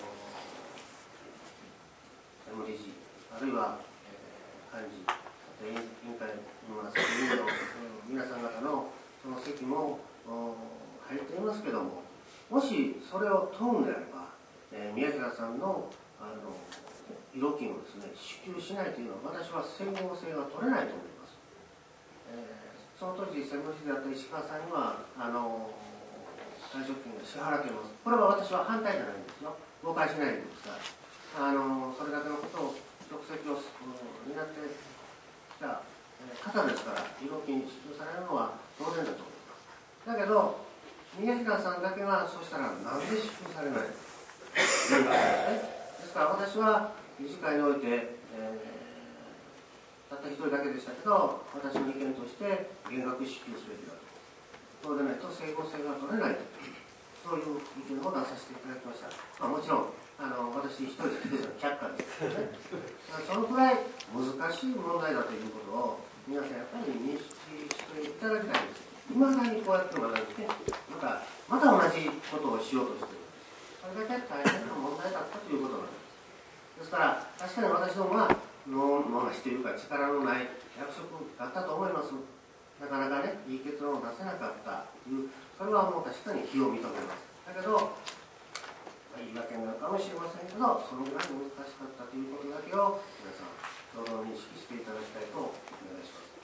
専務理事、あるいは、えー、幹事、委員会の責任の皆さん方のその責も入っていますけども、もしそれを問うんであれば、えー、宮平さんのあの慰労金をですね、支給しないというのは、私は整合性が取れないと思います。えー、その当時、専務理事であった石川さんには、あの退職金が支払っています。これは私は反対じゃないんですよ。誤解しないでください。あのそれだけのことを職責を担ってきた方ですから、慰労金支給されるのは当然だと思います。だけど、宮平さんだけは、そしたらなんで支給されないのか。ですから私は理事会において、えー、たった一人だけでしたけど、私の意見として減額支給すべきだと。そうでないと整合性が取れないと。そういう意見を出させていただきました。まあ、もちろん、あの私一人だけでは却下ですけどね。そのくらい難しい問題だということを皆さんやっぱり認識していただきたいんです。いまだにこうやって学んで、また、また同じことをしようとしている。それだけ大変な問題だったということなんです。ですから、確かに私どもは能なしというか力のない役職だったと思います。なかなかね、いい結論を出せなかったという、それはもう確かに非を認めます。だけど、言い訳になるかもしれませんけど、そのぐらい難しかったということだけを皆さん、共同認識していただきたいとお願いします。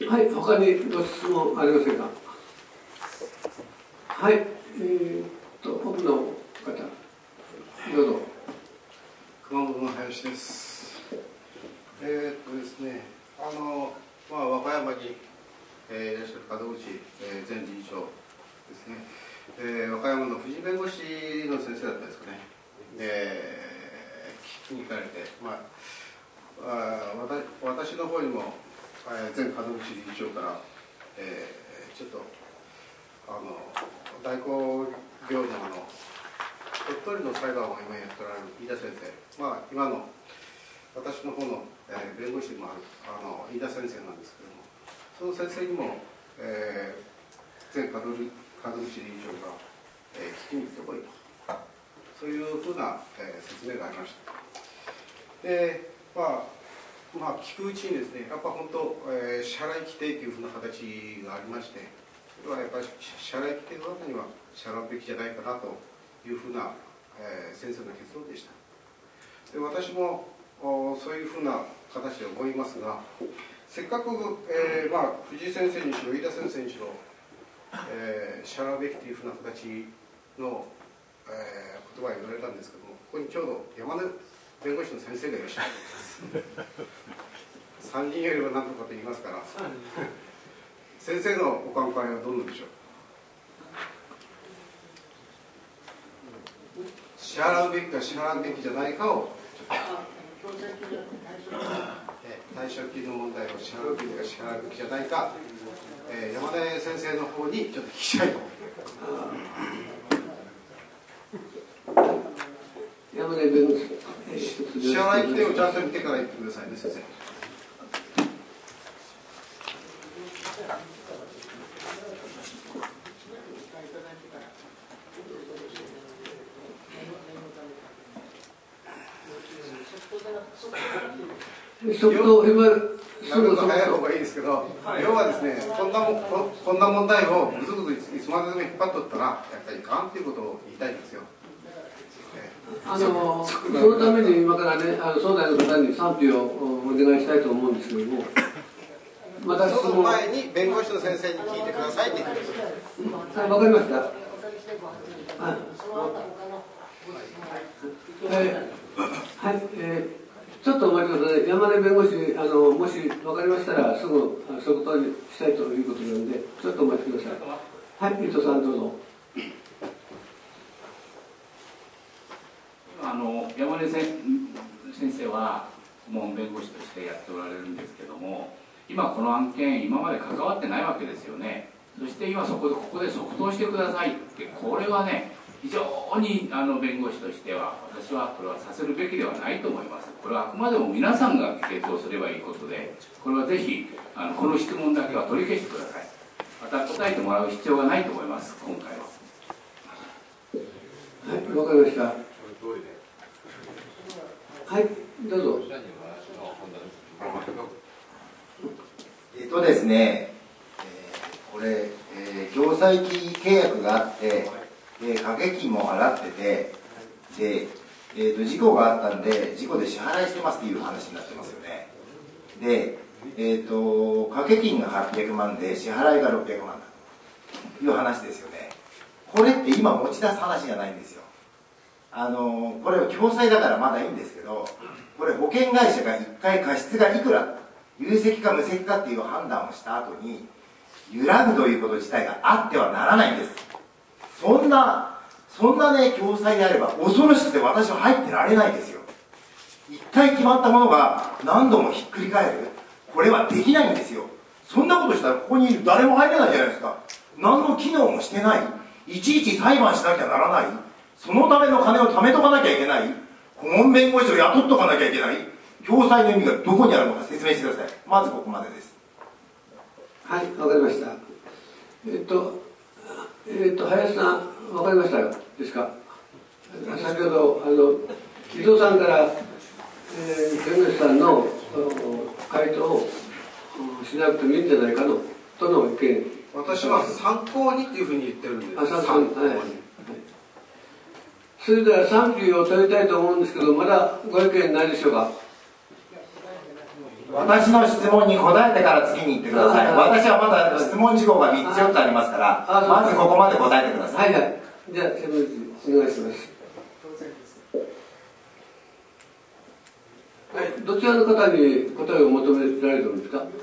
はい、他にご質問ありませんか。はい、えー、っと、奥の方、どうぞ。 熊本の林です。えー、っとですね、あの、まあ、和歌山に、えー、いらっしゃる門口、えー、前理事長ですね、えー、和歌山の藤弁護士の先生だったんですかね、えー、聞きに行かれて、まあ、あ私の方にも、えー、前門口理事長から、えー、ちょっと、あの、代行業務の鳥取の裁判を今やっておられる飯田先生、まあ、今の私の方の、えー、弁護士でもあるあの飯田先生なんですけども、その先生にも、えー、前門口理事長が、えー、聞きに行ってこいと、そういうふうな、えー、説明がありました。で、まあ、 まあ、聞くうちにですね、やっぱ本当、えー、支払い規定というふうな形がありまして、それはやっぱり支払い規定の中には支払うべきじゃないかなというふうな、えー、先生の結論でした。で、私もそういうふうな形で思いますが、せっかく、えーまあ、藤井先生にしろ、飯田先生にしろ、えー、支払うべきというふうな形の、えー、言葉が言われたんですけども、ここにちょうど山根弁護士の先生がいらっしゃるんです。さんにんよりは何とかと言いますから、先生のお考えはどうなんでしょう。支払うべきか支払うべきじゃないかを対象金の問題を支払うべきか支払うべきじゃないか、えー、山根先生の方にちょっと聞きたいと。 山根弁護士、 支払い規定をちゃんと見てから言ってくださいね、先生。 速度今なるほど早い方がいいですけど、要はですね、こんなもここんな問題をぐずぐずいつまででも引っ張っとったらやっぱりいかんということを言いたいんですよ。 あのそのために今からね、あの総代の方に賛否をお願いしたいと思うんですけども、またその前に弁護士の先生に聞いてくださいって言ってください。 はい、わかりました。はい、はい、えー、ちょっとお待ちください。山根弁護士、あのもしわかりましたらすぐ即答にしたいということなので、ちょっとお待ちください。はい、伊藤さんどうぞ。 あの山根先生は顧問弁護士としてやっておられるんですけども、今この案件今まで関わってないわけですよね。そして今そこでここで即答してくださいって、これはね非常にあの弁護士としては私はこれはさせるべきではないと思います。これはあくまでも皆さんが決定をすればいいことで、これはぜひあのこの質問だけは取り消してください。また答えてもらう必要がないと思います今回は。 はい、わかりました。はい、どうぞ。 えっとですね、えー、これ、えー、共済金契約があって、で掛け金も払ってて、で、えー、と事故があったんで、事故で支払いしてますっていう話になってますよね。で、えー、と掛け金がはっぴゃくまんで、支払いがろっぴゃくまんだという話ですよね。これって今持ち出す話じゃないんですよ。あのこれは共済だからまだいいんですけど、これ保険会社がいっかい過失がいくら有責か無責かっていう判断をした後に揺らぐということ自体があってはならないんです。そんなそんなね共済であれば恐ろしくて私は入ってられないですよ。一回決まったものが何度もひっくり返る、これはできないんですよ。そんなことしたらここにいる誰も入れないじゃないですか。何の機能もしてない、いちいち裁判しなきゃならない、そのための金を貯めとかなきゃいけない、顧問弁護士を雇っとかなきゃいけない、共済の意味がどこにあるのか説明してください。まずここまでです。 はい、わかりました。えっと、えっと、林さん、わかりましたよですか。先ほど、あの、伊藤さんから、えー、弁護士さんの回答をしなくてもいいんじゃないかの、との意見。 私は参考にっていうふうに言ってるんです。 あ、参考に。はい。それでは賛否を問いたいと思うんですけど、まだご意見ないでしょうか。 私の質問に答えてから次に行ってください。私はまだ質問事項がみっつよっつありますから、まずここまで答えてください。 はいはい。じゃあ、専務お願いします。はい、どちらの方に答えを求められるんですか。 ちょっ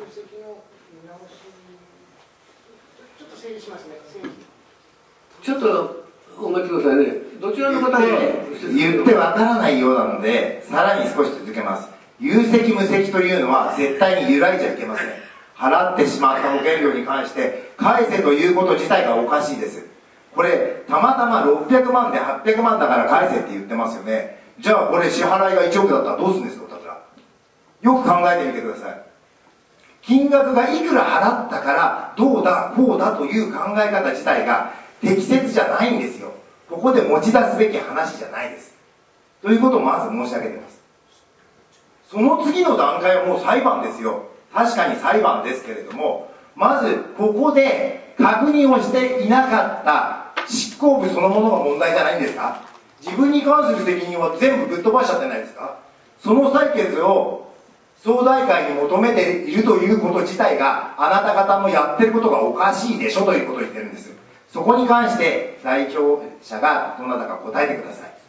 と整理しますね。 ちょっとお待ちくださいね。どちらの方が言ってわからないようなので、さらに少し続けます。有責無責というのは絶対に揺らいじゃいけません。払ってしまった保険料に関して返せということ自体がおかしいです。これたまたまろっぴゃくまんではっぴゃくまんだから返せって言ってますよね。じゃあこれ支払いがいちおくだったらどうするんですか。だからよく考えてみてください。金額がいくら払ったからどうだこうだという考え方自体が適切じゃないんですよ。ここで持ち出すべき話じゃないです。ということをまず申し上げてます。 その次の段階はもう裁判ですよ。確かに裁判ですけれども、まずここで確認をしていなかった執行部そのものが問題じゃないんですか。自分に関する責任は全部ぶっ飛ばしちゃってないですか。その採決を総大会に求めているということ自体があなた方のやってることがおかしいでしょということを言ってるんです。そこに関して代表者がどなたか答えてください。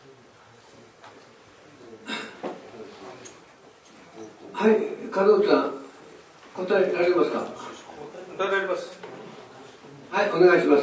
はい、門内さん、答えられますか。 答えられます。 はい、お願いします。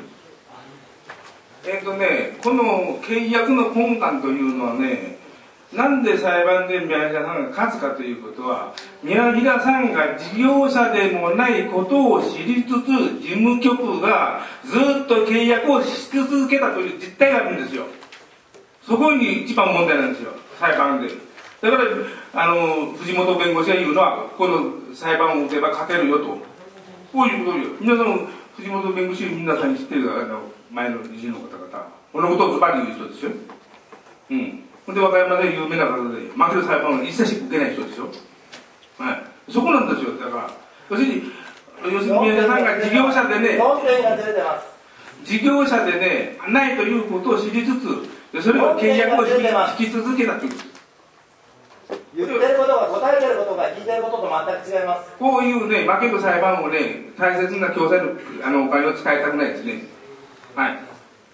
えっとね、この契約の根幹というのはね、なんで裁判で宮平さんが勝つかということは、宮平さんが事業者でもないことを知りつつ、事務局がずっと契約をし続けたという実態があるんですよ。そこに一番問題なんですよ、裁判で。だからあの藤本弁護士が言うのは、この裁判を打てば勝てるよと、こういうことよ。皆さん、藤本弁護士、皆さんに知ってるあの前の理事の方々、このことをズバリ言う人ですよ。うん。で、和歌山で有名な方で、負ける裁判を一切受けない人ですよ。はい。そこなんですよ。だから、要するに、要するに宮根さんが事業者でね、事業者でね、ないということを知りつつ、それを契約を引き続けたという。 言ってることが、答えてることが聞いてることと全く違います。 こういうね、負ける裁判をね、大切な共済のあのお金を使いたくないですね。はい。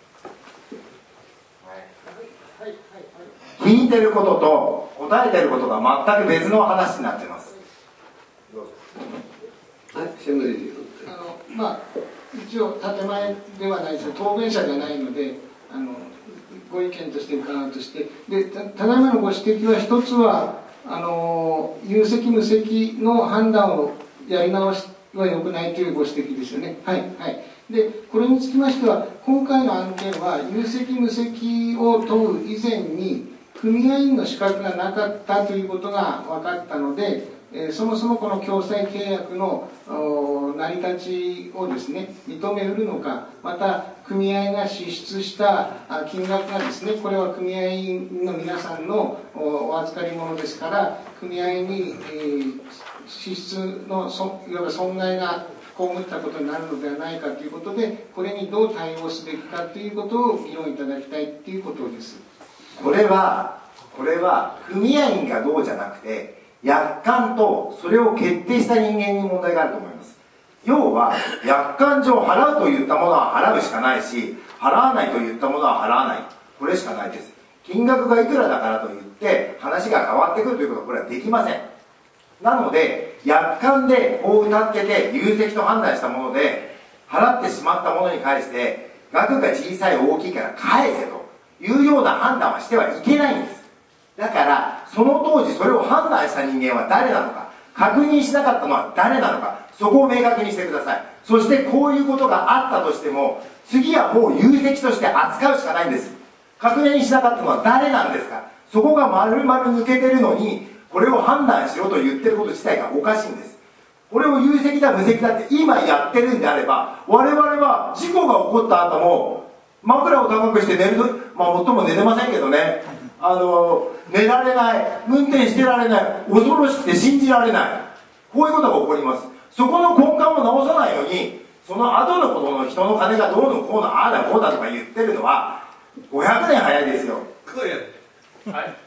聞いてることと答えてることが全く別の話になってます。 はい、専務理事。 あのまあ一応建前ではないです。答弁者じゃないので、あのご意見として伺うとして、で た, ただいまのご指摘は一つはあの有責無責の判断をやり直しは良くないというご指摘ですよね。はいはい。でこれにつきましては、今回の案件は有責無責を問う以前に組合員の資格がなかったということが分かったので、えー、そもそもこの共済契約の成り立ちをですね認めうるのか、また組合が支出した金額がですね、これは組合員の皆さんのお預かり物ですから、組合に、えー、支出のそいわば損害が被ったことになるのではないかということで、これにどう対応すべきかということを議論いただきたいということです。 これはこれは組合員がどうじゃなくて、約款とそれを決定した人間に問題があると思います。要は約款上払うと言ったものは払うしかないし、払わないと言ったものは払わない、これしかないです。金額がいくらだからといって話が変わってくるということはこれはできません。なので約款でこう謳ってて有責と判断したもので払ってしまったものに対して額が小さい大きいから返せというような判断はしてはいけないんです。だからその当時それを判断した人間は誰なのか、確認しなかったのは誰なのか、そこを明確にしてください。そしてこういうことがあったとしても、次はもう有責として扱うしかないんです。確認しなかったのは誰なんですか。そこが丸々抜けてるのに、これを判断しろと言ってること自体がおかしいんです。これを有責だ無責だって今やってるんであれば、我々は事故が起こった後も枕を高くして寝ると、まあ最も寝れませんけどね、あの寝られない、運転してられない、恐ろしくて信じられない、こういうことが起こります。そこの根幹を直さないのに、その後のことの人の金がどうのこうのああだこうだとか言ってるのはごひゃくねん早いですよ。 はい、 はい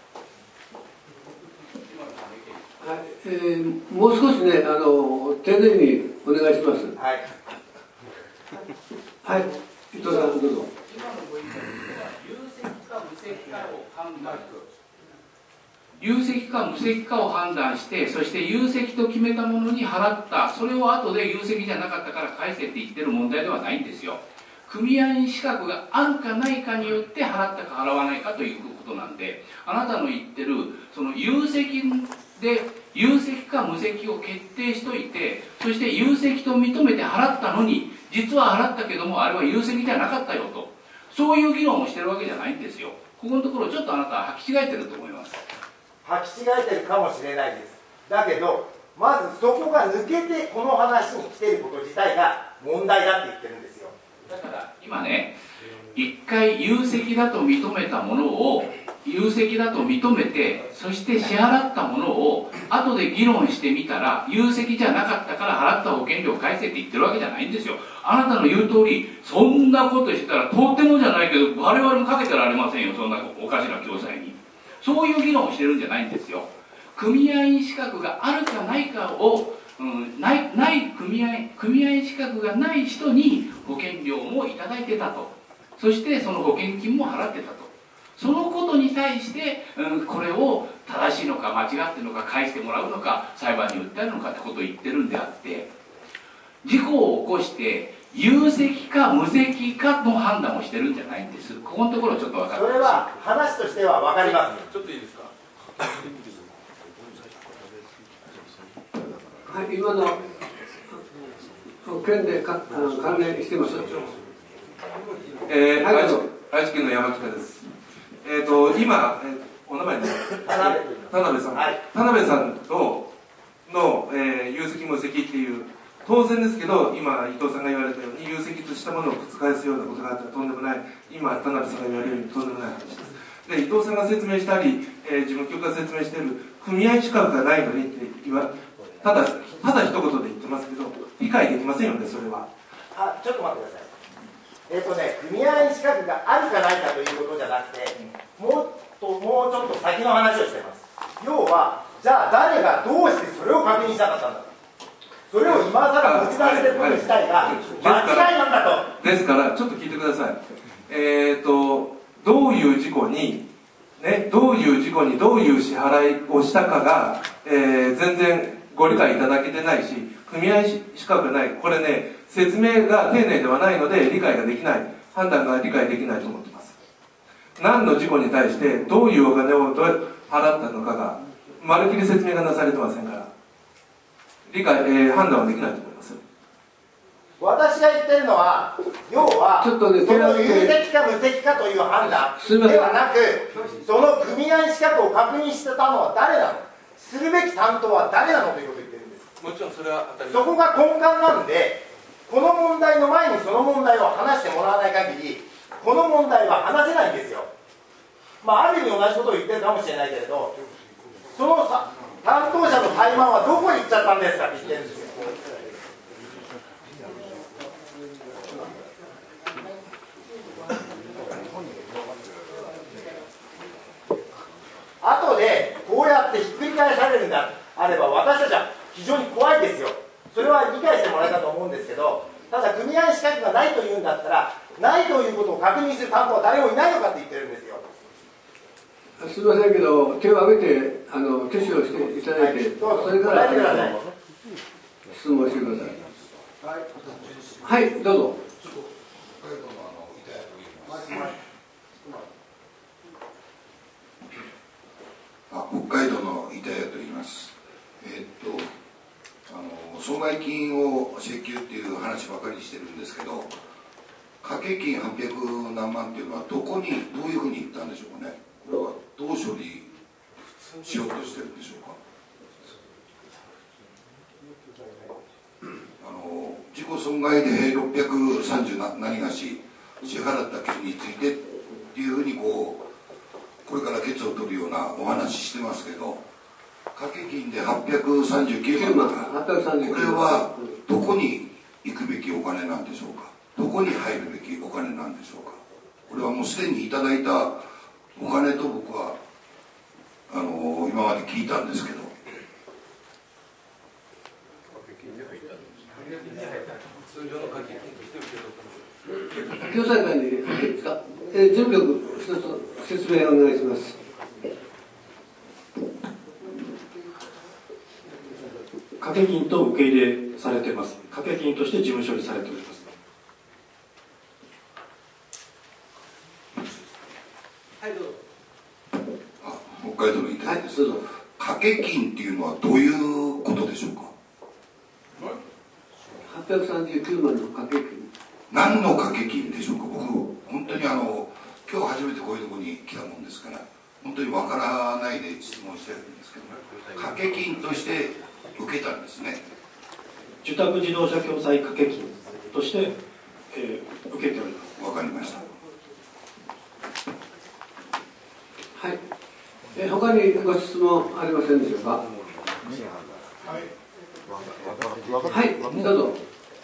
えー、もう少しね、あの丁寧にお願いします。 はい。 はい、伊藤さんどうぞ。 今のご意見では有責か無責かを判断有責か無責かを判断して、そして有責と決めたものに払った、それを後で有責じゃなかったから返せって言ってる問題ではないんですよ。組合員資格があるかないかによって払ったか払わないかということなんで、あなたの言ってるその有責で有責か無責を決定しといて、そして有責と認めて払ったのに実は払ったけどもあれは有責じゃなかったよと、そういう議論をしてるわけじゃないんですよ。ここのところちょっとあなたは履き違えてると思います。 履き違えてるかもしれないです。だけどまずそこが抜けてこの話に来ていること自体が問題だって言ってるんですよ。 だから今ね、一回有責だと認めたものを有責だと認めて、そして支払ったものを後で議論してみたら有責じゃなかったから払った保険料を返せって言ってるわけじゃないんですよ。あなたの言う通り、そんなことしてたらとってもじゃないけど我々もかけてられませんよ、そんなおかしな共済に。そういう議論をしてるんじゃないんですよ。組合員資格があるかないかを、うん、ないない組合組合員資格がない人に保険料もいただいてたと、そしてその保険金も払ってたと、そのことに対して、うん、これを正しいのか間違ってるのか返してもらうのか裁判に訴えるのかってことを言ってるんであって、事故を起こして有責か無責かの判断をしてるんじゃないんです。ここのところちょっと分かる。 それは話としては分かります。 ちょっといいですか。 はい、今の件でかあの関連してます。 えー、愛知愛知県の山北です。えっ、ー、と今、えー、お名前ね、田辺さん、はい、田辺さんとの、えー、有責無責っていう当然ですけど、今伊藤さんが言われたように有責としたものを覆すようなことがあったらとんでもない、今田辺さんが言われるようにとんでもない話です。で伊藤さんが説明したり、えー、事務局が説明している組合資格がないのにって言わただただ一言で言ってますけど理解できませんよね、それは。 あ、ちょっと待ってください。えっとね、組合員資格があるかないかということじゃなくて、もっともうちょっと先の話をしてます。要は、じゃあ誰がどうしてそれを確認しなかったんだと、それを今更持ち出してること自体が間違いなんだと。 ですからちょっと聞いてください。えっとどういう事故にね、どういう事故にどういう支払いをしたかが、えー、全然ご理解いただけてないし、組合資格がない、これね、説明が丁寧ではないので理解ができない、判断が理解できないと思ってます。何の事故に対してどういうお金をどう払ったのかがまるっきり説明がなされてませんから、理解、えー、判断はできないと思います。 私が言ってるのは、要はちょっと、ね、その有責か無責かという判断ではなく、その組合資格を確認してたのは誰なの、するべき担当は誰なのということを言ってるんです。 もちろんそれは当たり前。 そこが根幹なんで、この問題の前にその問題を話してもらわない限り、この問題は話せないんですよ。まあ、ある意味同じことを言ってるかもしれないけれど、そのさ担当者の怠慢はどこに行っちゃったんですかって言ってるんですよ。後でこうやってひっくり返されるんだあれば、私たちは非常に怖いですよ。それは理解してもらえたと思うんですけど、ただ組合資格がないというんだったら、ないということを確認する担当は誰もいないのかって言ってるんですよ。 すみませんけど、手を挙げてあの挙手をしていただいて、はい、それから質問してください。はい、はい、どうぞ。 あ、北海道の板谷と言います。えー、っとあの損害金を請求っていう話ばかりしてるんですけど、掛け金はっぴゃくなんまんっていうのはどこにどういうふうにいったんでしょうかね。これはどう処理しようとしてるんでしょうか。あの自己損害でろっぴゃくさんじゅう何がし支払った件についてっていうふうにこうこれから決を取るようなお話ししてますけど、掛け金ではっぴゃくさんじゅうきゅうまんとか、これはどこに行くべきお金なんでしょうか。どこに入るべきお金なんでしょうか。これはもうすでにいただいたお金と僕はあの今まで聞いたんですけど、 共済会に入っていいですか。えー、準備を一つ説明をお願いします。 掛け金と受け入れされています。掛け金として事務処理されております。 はいどうぞ。 あ、北海道の板谷です。はい、掛け金っていうのはどういうことでしょうか。 はっぴゃくさんじゅうきゅうまんの掛け金。 何の掛け金でしょうか。僕本当にあの今日初めてこういうところに来たもんですから本当にわからないで質問してるんですけど、掛け金として受けたんですね。 受託自動車共済掛け金として、えー、受けております。 わかりました。 はい、 え他にご質問ありませんでしょうか。はい、どうぞ。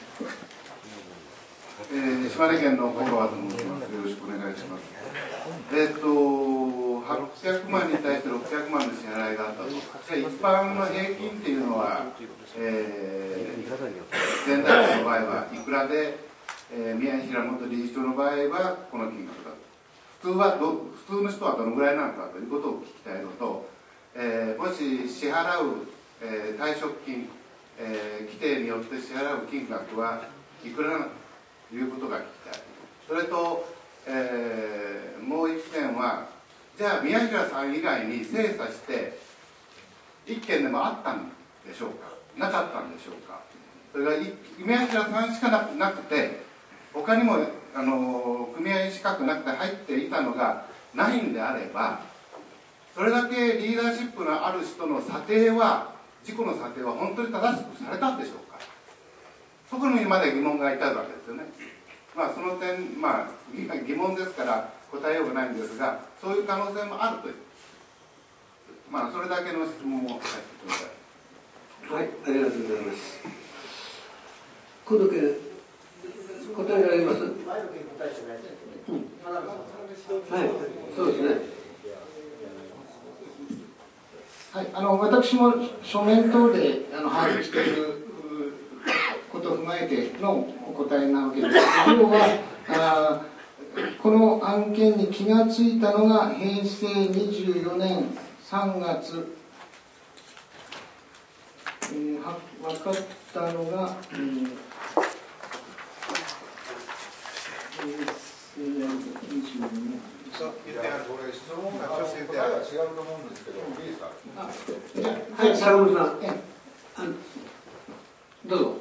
えー、島根県の小川と申します。よろしくお願いします。えっ、ー、とはっぴゃくまんに対してろっぴゃくまんの支払いがあったと。一般の平均っていうのは、えー、前代表の場合はいくらで、えー、宮平元理事長の場合はこの金額だと。普通はど普通の人はどのぐらいなのかということを聞きたいのと、えー、もし支払う、えー、退職金、えー、規定によって支払う金額はいくらなのかということが聞きたい。それと、えー、もう一点は、じゃあ宮平さん以外に精査して一件でもあったんでしょうか、なかったんでしょうか。それが宮平さんしかなくなくて、他にもあの組合資格なくて入っていたのがないんであれば、それだけリーダーシップのある人の査定は、自己の査定は本当に正しくされたんでしょうか。そこにまで疑問が至るわけですよね。まあその点、まあ疑問ですから答えようがないんですが、そういう可能性もあるという、まあそれだけの質問をさせてください。 はい、ありがとうございます。今度け答えられます。うん、はい、そうですね。 はい、あの私も書面等であの把握していることを踏まえてのお答えなわけです。要はあこの案件に気がついたのがへいせいにじゅうよねんさんがつ、えー、は分かったのが、えーそう言ってある、これ質問が一つ言ってある。違うと思うんですけど、いいですか。 はい、坂本さん。どうぞ。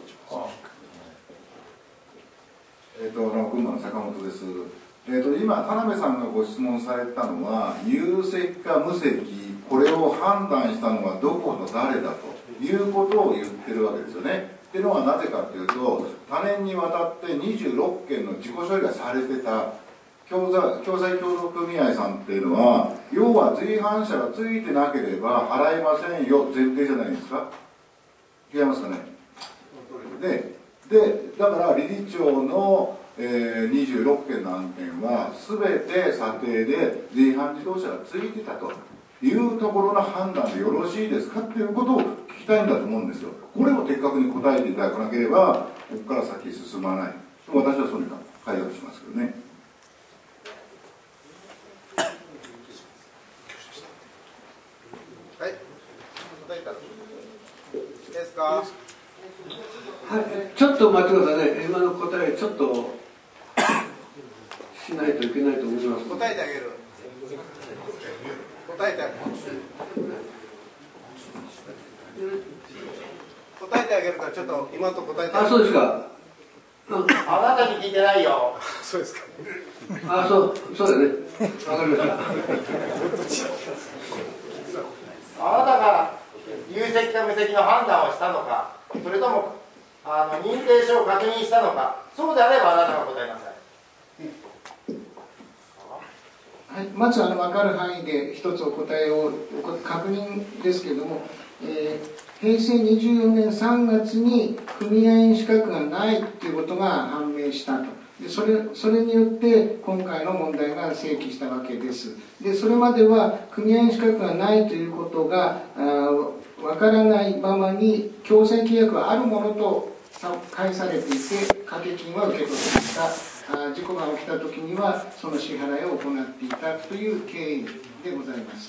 えっと、群馬の坂本です。えっと、今、田辺さんがご質問されたのは、有責か無責、これを判断したのはどこと誰だということを言ってるわけですよね。っていうのはなぜかというと、多年にわたってにじゅうろっけんの自己処理がされてた共済共済協同組合さんっていうのは、要は随伴者がついてなければ払いませんよ前提じゃないですか。違いますかね。ででだから理事長の、えー、にじゅうろっけんの案件は全て査定で随伴自動車がついてたというところの判断でよろしいですかっていうことを聞きたいんだと思うんですよ。これを的確に答えていただかなければここから先進まない。私はそういう解釈しますけどね。 はい、答えたですか。 はい、ちょっと待ってくださいね。今の答えちょっとしないといけないと思います。 答えてあげる。答えてあげる。答えてあげるからちょっと今のと答えてあげる。 あ、そうですか。 うん、あなたに聞いてないよ。 そうですか。 あ、そう、そうだね。わかりました。 あなたが有責か無責の判断をしたのか、それともあの認定書を確認したのか、そうであればあなたが答えなさい。 はい、まずあの分かる範囲で一つお答えを確認ですけれども、えー、へいせいにじゅうよねんさんがつに組合員資格がないということが判明したと。でそれ、それによって今回の問題が生起したわけです。でそれまでは組合員資格がないということが分からないままに共済契約があるものと返されていて掛け金は受け取っていた。事故が起きた時にはその支払いを行っていたという経緯でございます。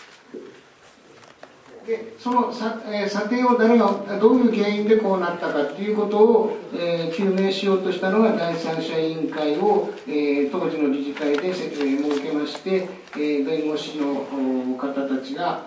でその査、えー、査定を誰がどういう原因でこうなったかということを、えー、究明しようとしたのが第三者委員会を、えー、当時の理事会で設けまして、えー、弁護士の方たちが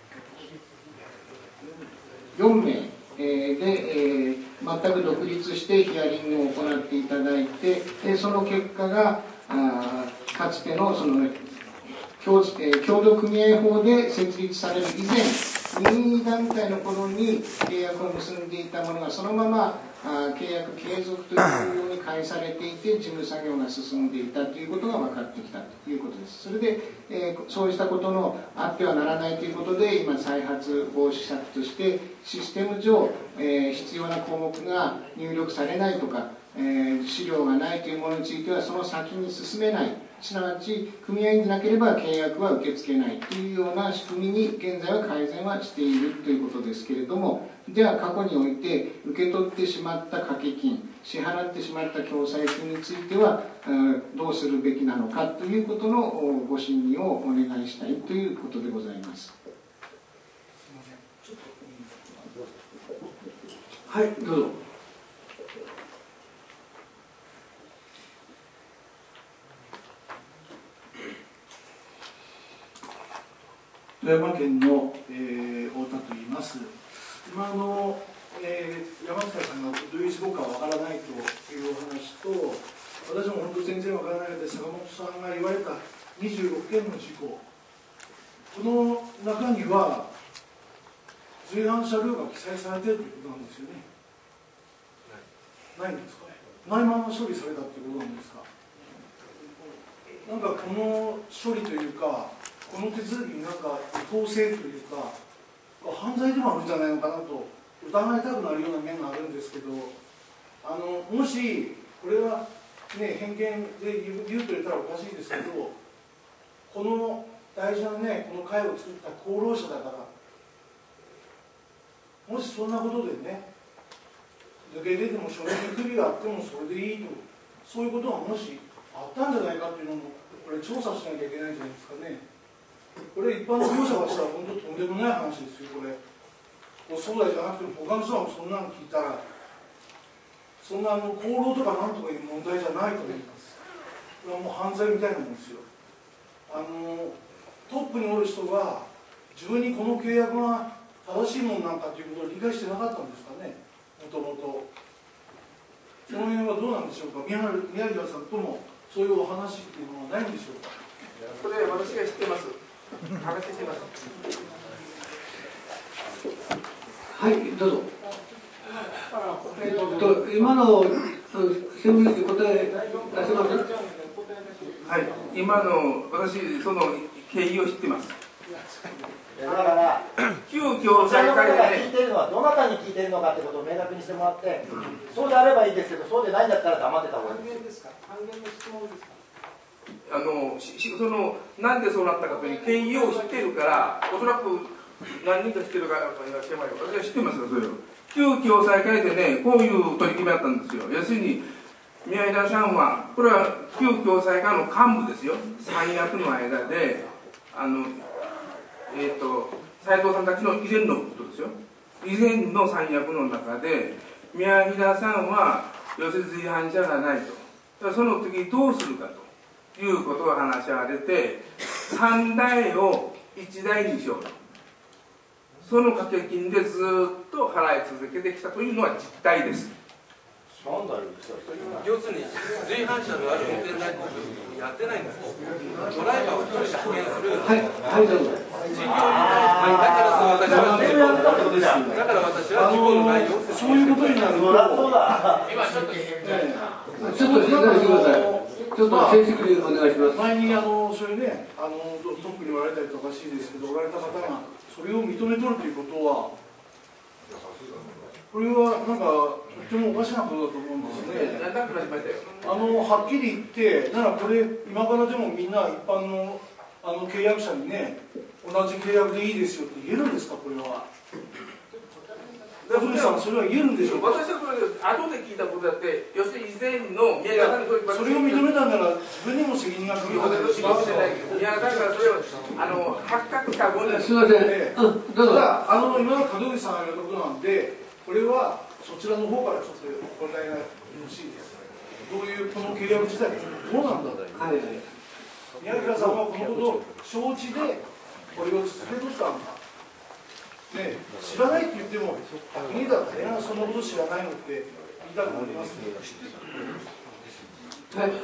よんめいで、えー、全く独立してヒアリングを行っていただいて、でその結果があかつてのその共、共同組合法で設立される以前任意団体の頃に契約を結んでいたものがそのままあ契約継続というように返されていて事務作業が進んでいたということが分かってきたということです。それで、えー、そうしたことのあってはならないということで今再発防止策としてシステム上、えー、必要な項目が入力されないとか、えー、資料がないというものについてはその先に進めない、すなわち組合員でなければ契約は受け付けないというような仕組みに現在は改善はしているということですけれども、じゃあ過去において受け取ってしまった掛け金、支払ってしまった共済金についてはどうするべきなのかということのご審議をお願いしたいということでございます。 はい、どうぞ。 富山県の、えー、太田と言います。今あの、えー、山塚さんがどういう事故かわからないというお話と、私も本当全然わからないので坂本さんが言われたにじゅうろっけんの事故、この中には随伴車両が記載されているということなんですよね。ないんですか。ないまま処理されたということなんですか。なんかこの処理というかこの手続きになんか統制というか犯罪でもあるんじゃないのかなと疑いたくなるような面があるんですけど、あのもしこれは、ね、偏見で言う、言うと言ったらおかしいですけど、この大事な、ね、この会を作った功労者だから、もしそんなことでね抜け出ても書類に不備があってもそれでいいと、そういうことがもしあったんじゃないかっていうのもこれ調査しなきゃいけないんじゃないですかね。これ一般の業者がしたら本当とんでもない話ですよ。これそうだじゃなくても他の人がそんなの聞いたらそんなあの功労とかなんとかいう問題じゃないと思います。これはもう犯罪みたいなもんですよ。あのトップにおる人が自分にこの契約が正しいものなんかということを理解してなかったんですかね、もともと。その辺はどうなんでしょうか。宮平さんともそういうお話っていうのはないんでしょうか。 これ私が知ってます。話してます。 はい、どうぞ。えっと今の専務理事答え出せますか。 はい、今の私その経緯を知ってます。 だから急遽再開で、 聞いているのはどなたに聞いているのかということを明確にしてもらって、そうであればいいですけど、そうでないんだったら黙ってた方がいいです。還元の質問ですか。 あのそのなんでそうなったかという経緯を知っているから、おそらく何人か知ってるか私は知ってますよ。それを急遽再開でね、こういう取り決めだったんですよ。要するに宮平さんはこれは急遽再開の幹部ですよ。三役の間であのえー、と斉藤さんたちの以前のことですよ。以前の三役の中で宮平さんは要するに随伴者がないと、その時どうするかということが話し合われて、さんだいをいちだいにしようと、その掛け金でずっと払い続けてきたというのは実態です。 要するに随伴者のある運転代行やってないんです。ドライバーを一人派遣する、 はい、はい、どうぞ。 事業に対してだからそう私は事故だから私は事故の内容をそういうことになると、 今ちょっとちょっと静かにしてください。ちょっと正式にお願いします。 前にあのそれね、あのトップにおられたりとかおかしいですけど、おられた方がそれを認めとるということは、これはなんかとってもおかしなことだと思うんですね。あのはっきり言って、ならこれ今からでもみんな一般のあの契約者にね、同じ契約でいいですよって言えるんですか、これは。古さん、それは言えるんでしょうか。 私はそれ後で聞いたことだって、要するに以前の宮平さんにそれを認めたんなら自分にも責任が来るわけですよ。 宮平さんがそれをあの発覚した後に。 すみません。ただあの今の門口さんが言うことなんで、これはそちらの方からちょっとお答えが欲しいです。どういうこの契約自体どうなんだろう。はい。宮平さんはこのことを承知でこれを続けとったのか。ね、知らないって言っても、いいだろうね、そんなこと知らないのって言いたくなりますね。 はい、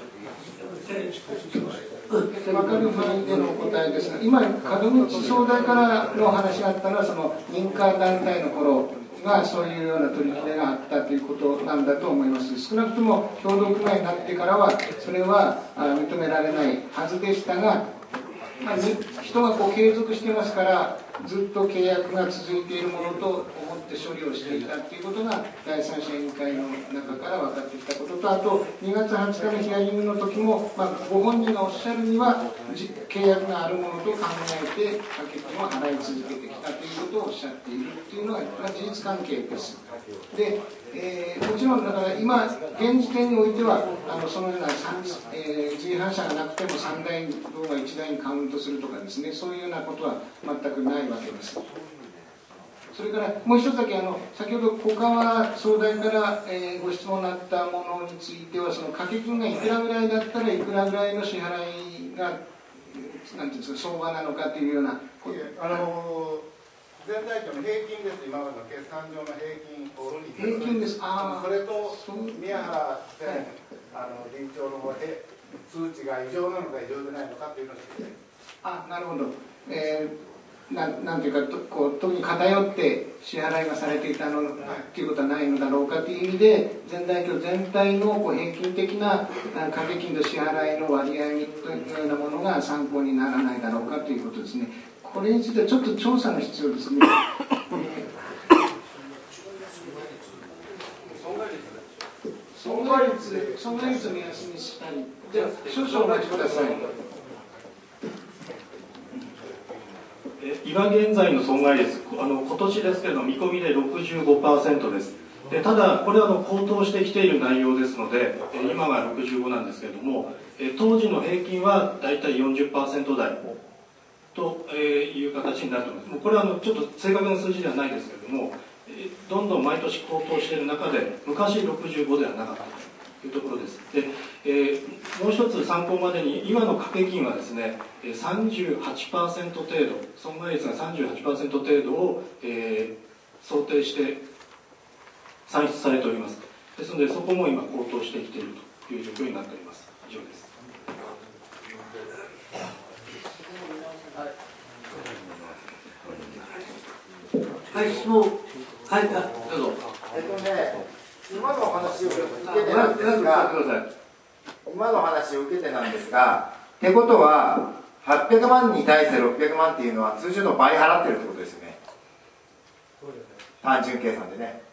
分かる範囲でのお答えですが、今、門口総代からの話があったのは、その民間団体の頃がそういうような取り決めがあったということなんだと思います。少なくとも共同組合になってからは、それは認められないはずでしたが、まあ、人がこう継続してますから、ずっと契約が続いているものと思って処理をしていたということが、第三者委員会の中から分かってきたことと、あとにがつはつかのヒアリングの時も、まあ、ご本人がおっしゃるには、契約があるものと考えて、掛け金を払い続けてきたということをおっしゃっているというのが、まあ、事実関係です。で、えー、もちろんだから今、現時点においては、あのそのような、えー、G 反射がなくてもさんだい動画いちだいにカウントするとかですね、そういうようなことは全くないわけです。それからもう一つだけ、あの先ほど小川総代から、えー、ご質問があったものについては、その掛け金がいくらぐらいだったらいくらぐらいの支払いが、なんていうんですか、相場なのかというような。 あのー全体長の平均です、今までの決算上の平均を平均です、あそれと宮原前、はい、あの理事長の数値が異常なのか異常でないのかというのを聞いて、 あ、なるほど、えー、な, なんていうかとこう特に偏って支払いがされていたのと、はい、いうことはないのだろうかという意味で、全体長全体のこう平均的な掛け金と支払いの割合というようなものが参考にならないだろうかということですね。これについてはちょっと調査が必要ですね。損害率、損害率を目安にしたり、じゃあ少々お待ちください。 今現在の損害率、あの今年ですけれども、見込みで ろくじゅうごパーセント です。でただ、これはあの高騰してきている内容ですので、今がろくじゅうごなんですけれども、当時の平均はだいたい よんじゅっパーセント 台。という形になると思います。もうこれはあのちょっと正確な数字ではないですけれども、どんどん毎年高騰している中で、昔ろくじゅうごではなかったというところです。で、えー、もう一つ参考までに、今の掛け金はですね、さんじゅうはちパーセント 程度、損害率が さんじゅうはちパーセント 程度を、えー、想定して算出されております。ですので、そこも今高騰してきているという状況になっております。以上です。 はい、質問。はい、どうぞ。 えっとね、今の話を受けてなんですが、今の話を受けてなんですが、ってことは、はっぴゃくまんに対してろっぴゃくまんっていうのは通常の倍払ってるってことですよね。単純計算でね。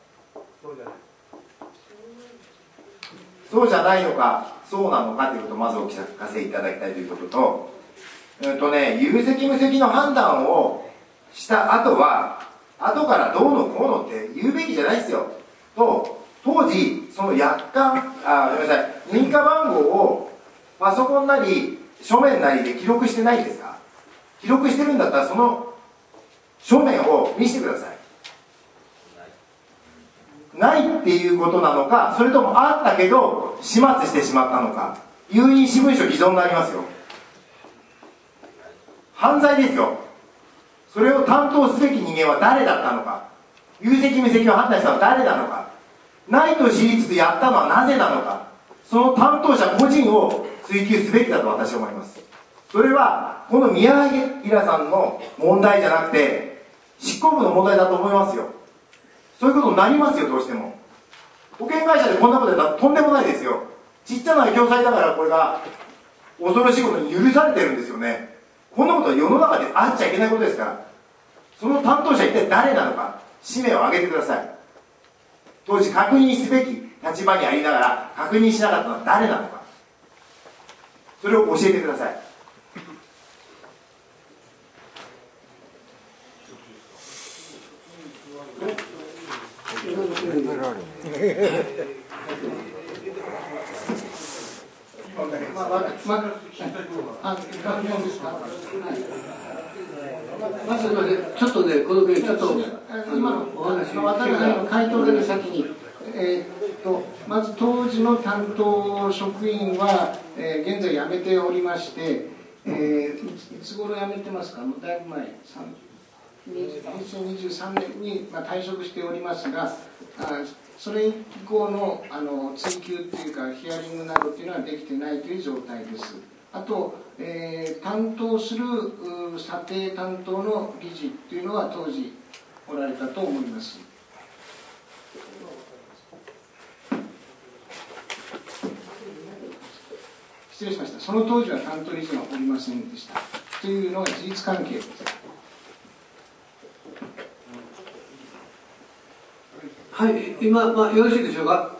そうじゃないのか、そうなのかということをまずお聞かせいただきたいということと、うんとね、有責無責の判断をした後は、後からどうのこうのって言うべきじゃないですよ。と、当時、その約款、あ、ごめんなさい、認可番号をパソコンなり、書面なりで記録してないんですか？記録してるんだったら、その書面を見せてください。ないっていうことなのか、それともあったけど、始末してしまったのか、有印私文書偽造になりますよ。犯罪ですよ。それを担当すべき人間は誰だったのか、有責無責を判断したのは誰なのか、ないと知りつつやったのはなぜなのか、その担当者個人を追及すべきだと私は思います。それはこの宮平さんの問題じゃなくて執行部の問題だと思いますよ。そういうことになりますよ。どうしても保険会社でこんなことやったらとんでもないですよ。ちっちゃな共済だからこれが恐ろしいことに許されてるんですよね。こんなことは世の中であっちゃいけないことですから、その担当者一体誰なのか、氏名を挙げてください。当時確認すべき立場にありながら確認しなかったのは誰なのか、それを教えてください。 まあ、まあ、あ、ですか。 まずちょっとね、この件ちょっと今のお話の渡辺の回答で先に、えー、っとまず当時の担当職員は、えー、現在辞めておりまして、えー、いつ頃辞めてますか？もうだいぶ前、にせんにじゅうさんねんに、まあ、退職しておりますが、あそれ以降のあの追及っていうかヒアリングなどっていうのはできてないという状態です。あと、えー、担当する査定担当の理事っていうのは当時おられたと思います。失礼しました。その当時は担当理事がおりませんでしたというのが事実関係です。 はい、今、まあ、よろしいでしょうか。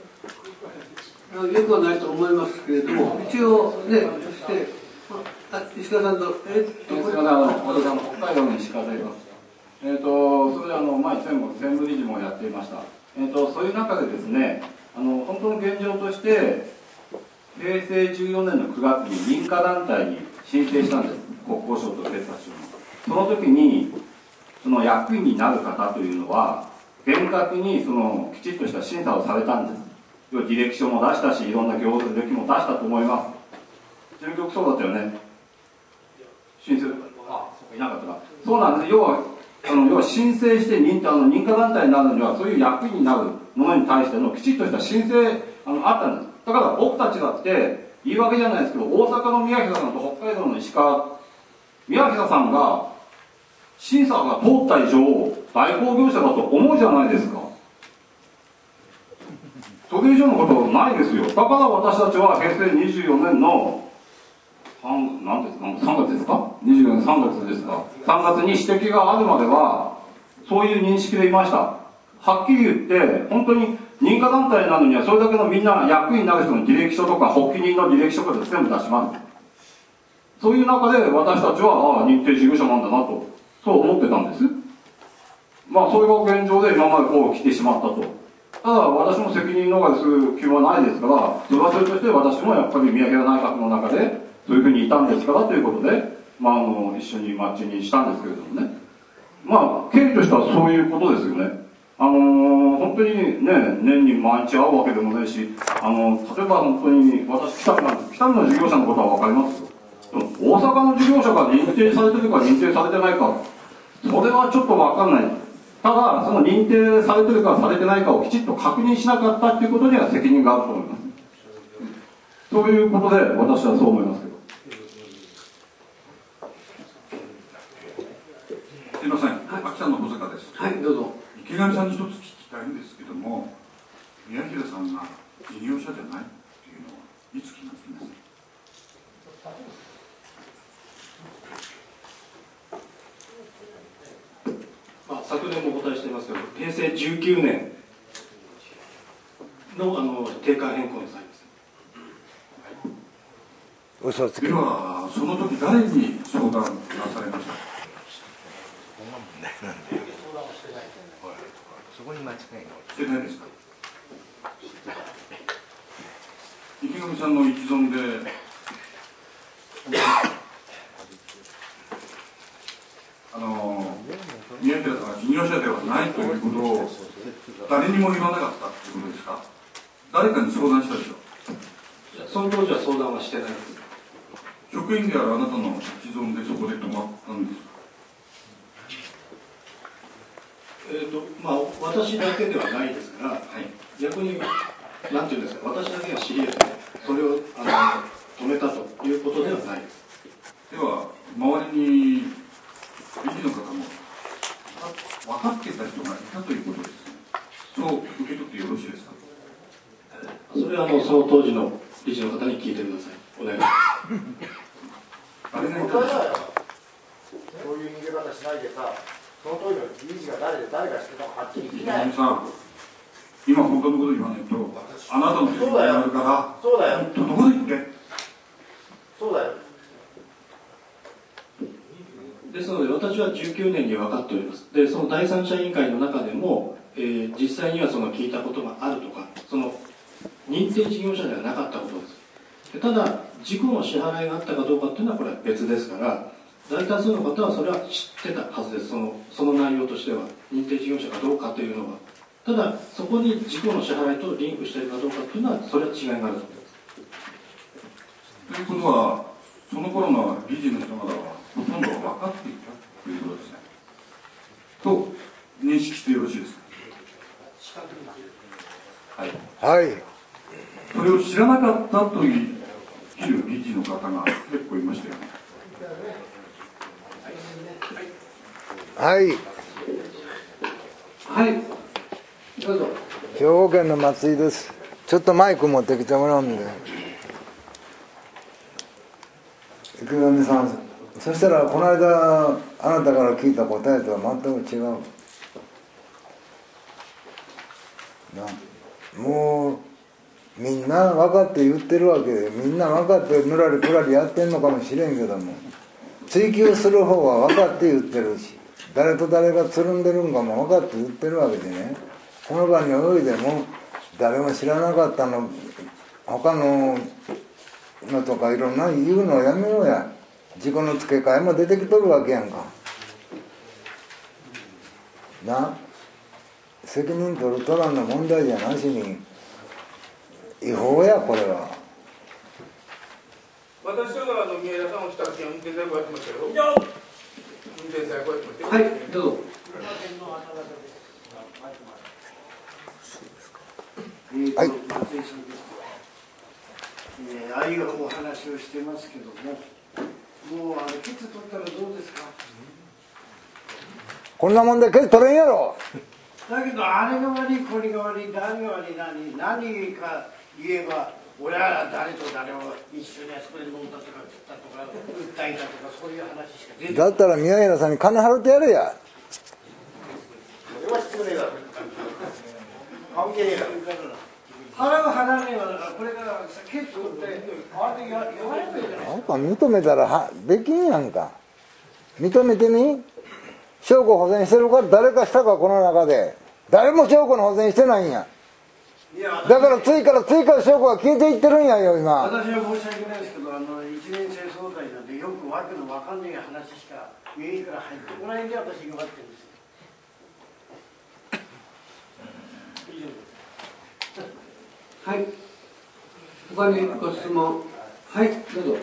よくはないと思いますけれども、一応ね、そして、あ、石川さんと、えっと、 すみません、あの、私、あの、北海道の石川と言います。えっ、と、それで、あの、前、専務、専務理事もやっていました。えっ、と、そういう中でですね、あの、本当の現状として、へいせいじゅうよねんのくがつに認可団体に申請したんです、国交省と警察庁の。その時に、その役員になる方というのは、厳格にそのきちっとした審査をされたんです。ディレクションも出したし、いろんな行政歴も出したと思います。事務局そうだったよね。申請、あ、そうか、いなかったか。そうなんです。要は、あの要は申請して認あの認可団体になるには、そういう役員になるものに対してのきちっとした申請あのあったんです。だから僕たちだって言い訳じゃないですけど、大阪の宮平さんと北海道の石川、宮平さんが審査が通った以上、代行業者だと思うじゃないですか。それ以上のことはないですよ。だから私たちはへいせいにじゅうよねんの何ですか、さんがつですか、にじゅうよねんさんがつですか、さんがつに指摘があるまではそういう認識でいました。はっきり言って本当に認可団体になるにはそれだけのみんな役員になる人の履歴書とか発起人の履歴書から全部出します。そういう中で私たちはああ認定事業者なんだなとそう思ってたんです。まあそれが現状で今までこう来てしまったと。ただ私も責任逃れする気はないですから、それはそれとして私もやっぱり宮平内閣の中でそういうふうにいたんですからということで、まあ、あの一緒にマッチにしたんですけれどもね、まあ経緯としてはそういうことですよね。あのー、本当にね、年に毎日会うわけでもないし、あの例えば本当に私北見なんです。北見の事業者のことは分かりますよ。大阪の事業者が認定されてるか認定されてないか、それはちょっと分かんない。ただその認定されてるかされてないかをきちっと確認しなかったっていうことには責任があると思います。そういうことで私はそう思いますけど。 すいません、秋田の保坂です。 はい、どうぞ。 池上さんに一つ聞きたいんですけども、宮平さんが事業者じゃないっていうのはいつ気がつきますか？ まあ、昨年もお答えしていますけど、へいせいじゅうきゅうねん の, あの定価変更の際です。 嘘つき。では、その時誰に相談なされましたか？ そこに間違いない。 してないですか？池上さんの一存であの宮平さんが事業者ではないということを誰にも言わなかったということですか？誰かに相談したでしょう？ その当時は相談はしてないです。 職員であるあなたの一存でそこで止まったんですか？ えーとまあ、私だけではないですから、はい、逆に何ていうんですか、私だけが知り得てそれをあの止めたということではないです。 では周りに理事の方も分かっていた人がいたということですね。そう受け取ってよろしいですか？ それはあのその当時の理事の方に聞いてください。お願いします。 あれがいたんですか？ そういう逃げ方しないでさ、その当時の理事が誰で誰がしてたかはっきり聞きない。 池上さん、今本当のこと言わないとあなたの責任があるからそうだよ。 どこで言って。 そうだよ。 ですので私はじゅうきゅうねんに分かっております。でその第三者委員会の中でも、えー、実際にはその聞いたことがあるとか、その認定事業者ではなかったことです。でただ事故の支払いがあったかどうかっていうのはこれは別ですから、大多数の方はそれは知ってたはずです。そのその内容としては認定事業者かどうかというのは。ただそこに事故の支払いとリンクしているかどうかというのはそれは違いがあると思います。 ということはその頃の理事の人々はほとんど分かっていたということですね。と認識してよろしいですか？ はい、 はい、 それを知らなかったという理事の方が結構いましたよね。 はい、 はい、どうぞ。 兵庫県の松井です。ちょっとマイク持ってきてもらうんで。池上さん、そしたらこの間あなたから聞いた答えとは全く違うな。もうみんな分かって言ってるわけで、みんな分かってぬらりくらりやってんのかもしれんけども、追求する方は分かって言ってるし、誰と誰がつるんでるんかも分かって言ってるわけでね、この場においでも誰も知らなかったの他ののとかいろんな言うのをやめようや。自己の付け替えも出てきとるわけやんかな。責任取る取らんの問題じゃなしに違法やこれは。 私はあの宮田さんをした時は運転台こうやってましたよ。運転台こうやってましたよ。 はい、どうぞ。 はい。えー、愛がお話をしてますけども、もうあれケツ取ったらどうですか。 こんなもんでケツ取れんやろ。 だけどあれが悪いこれが悪い何が悪い何何か言えば、俺は誰と誰を一緒にあそこで飲んだとか食ったとか訴えたとかそういう話しか出てこない。 だったら宮平さんに金払ってやれや。 それは失礼だろ。関係ねえだろ。 払う払わねえわだからこれからケツ取ってあれでややればいいじゃない。 なんか認めたらはできんやんか。認めてみ。証拠保全してるか誰かしたかこの中で。誰も証拠の保全してないんや。だから次から次から証拠が消えていってるんやよ今。 私は申し訳ないですけど、あの一年生総代なんでよくわけのわかんない話しか耳から入ってこないんで私が待ってるんですよ。以上です。 はい。他にご質問。はい、どうぞ。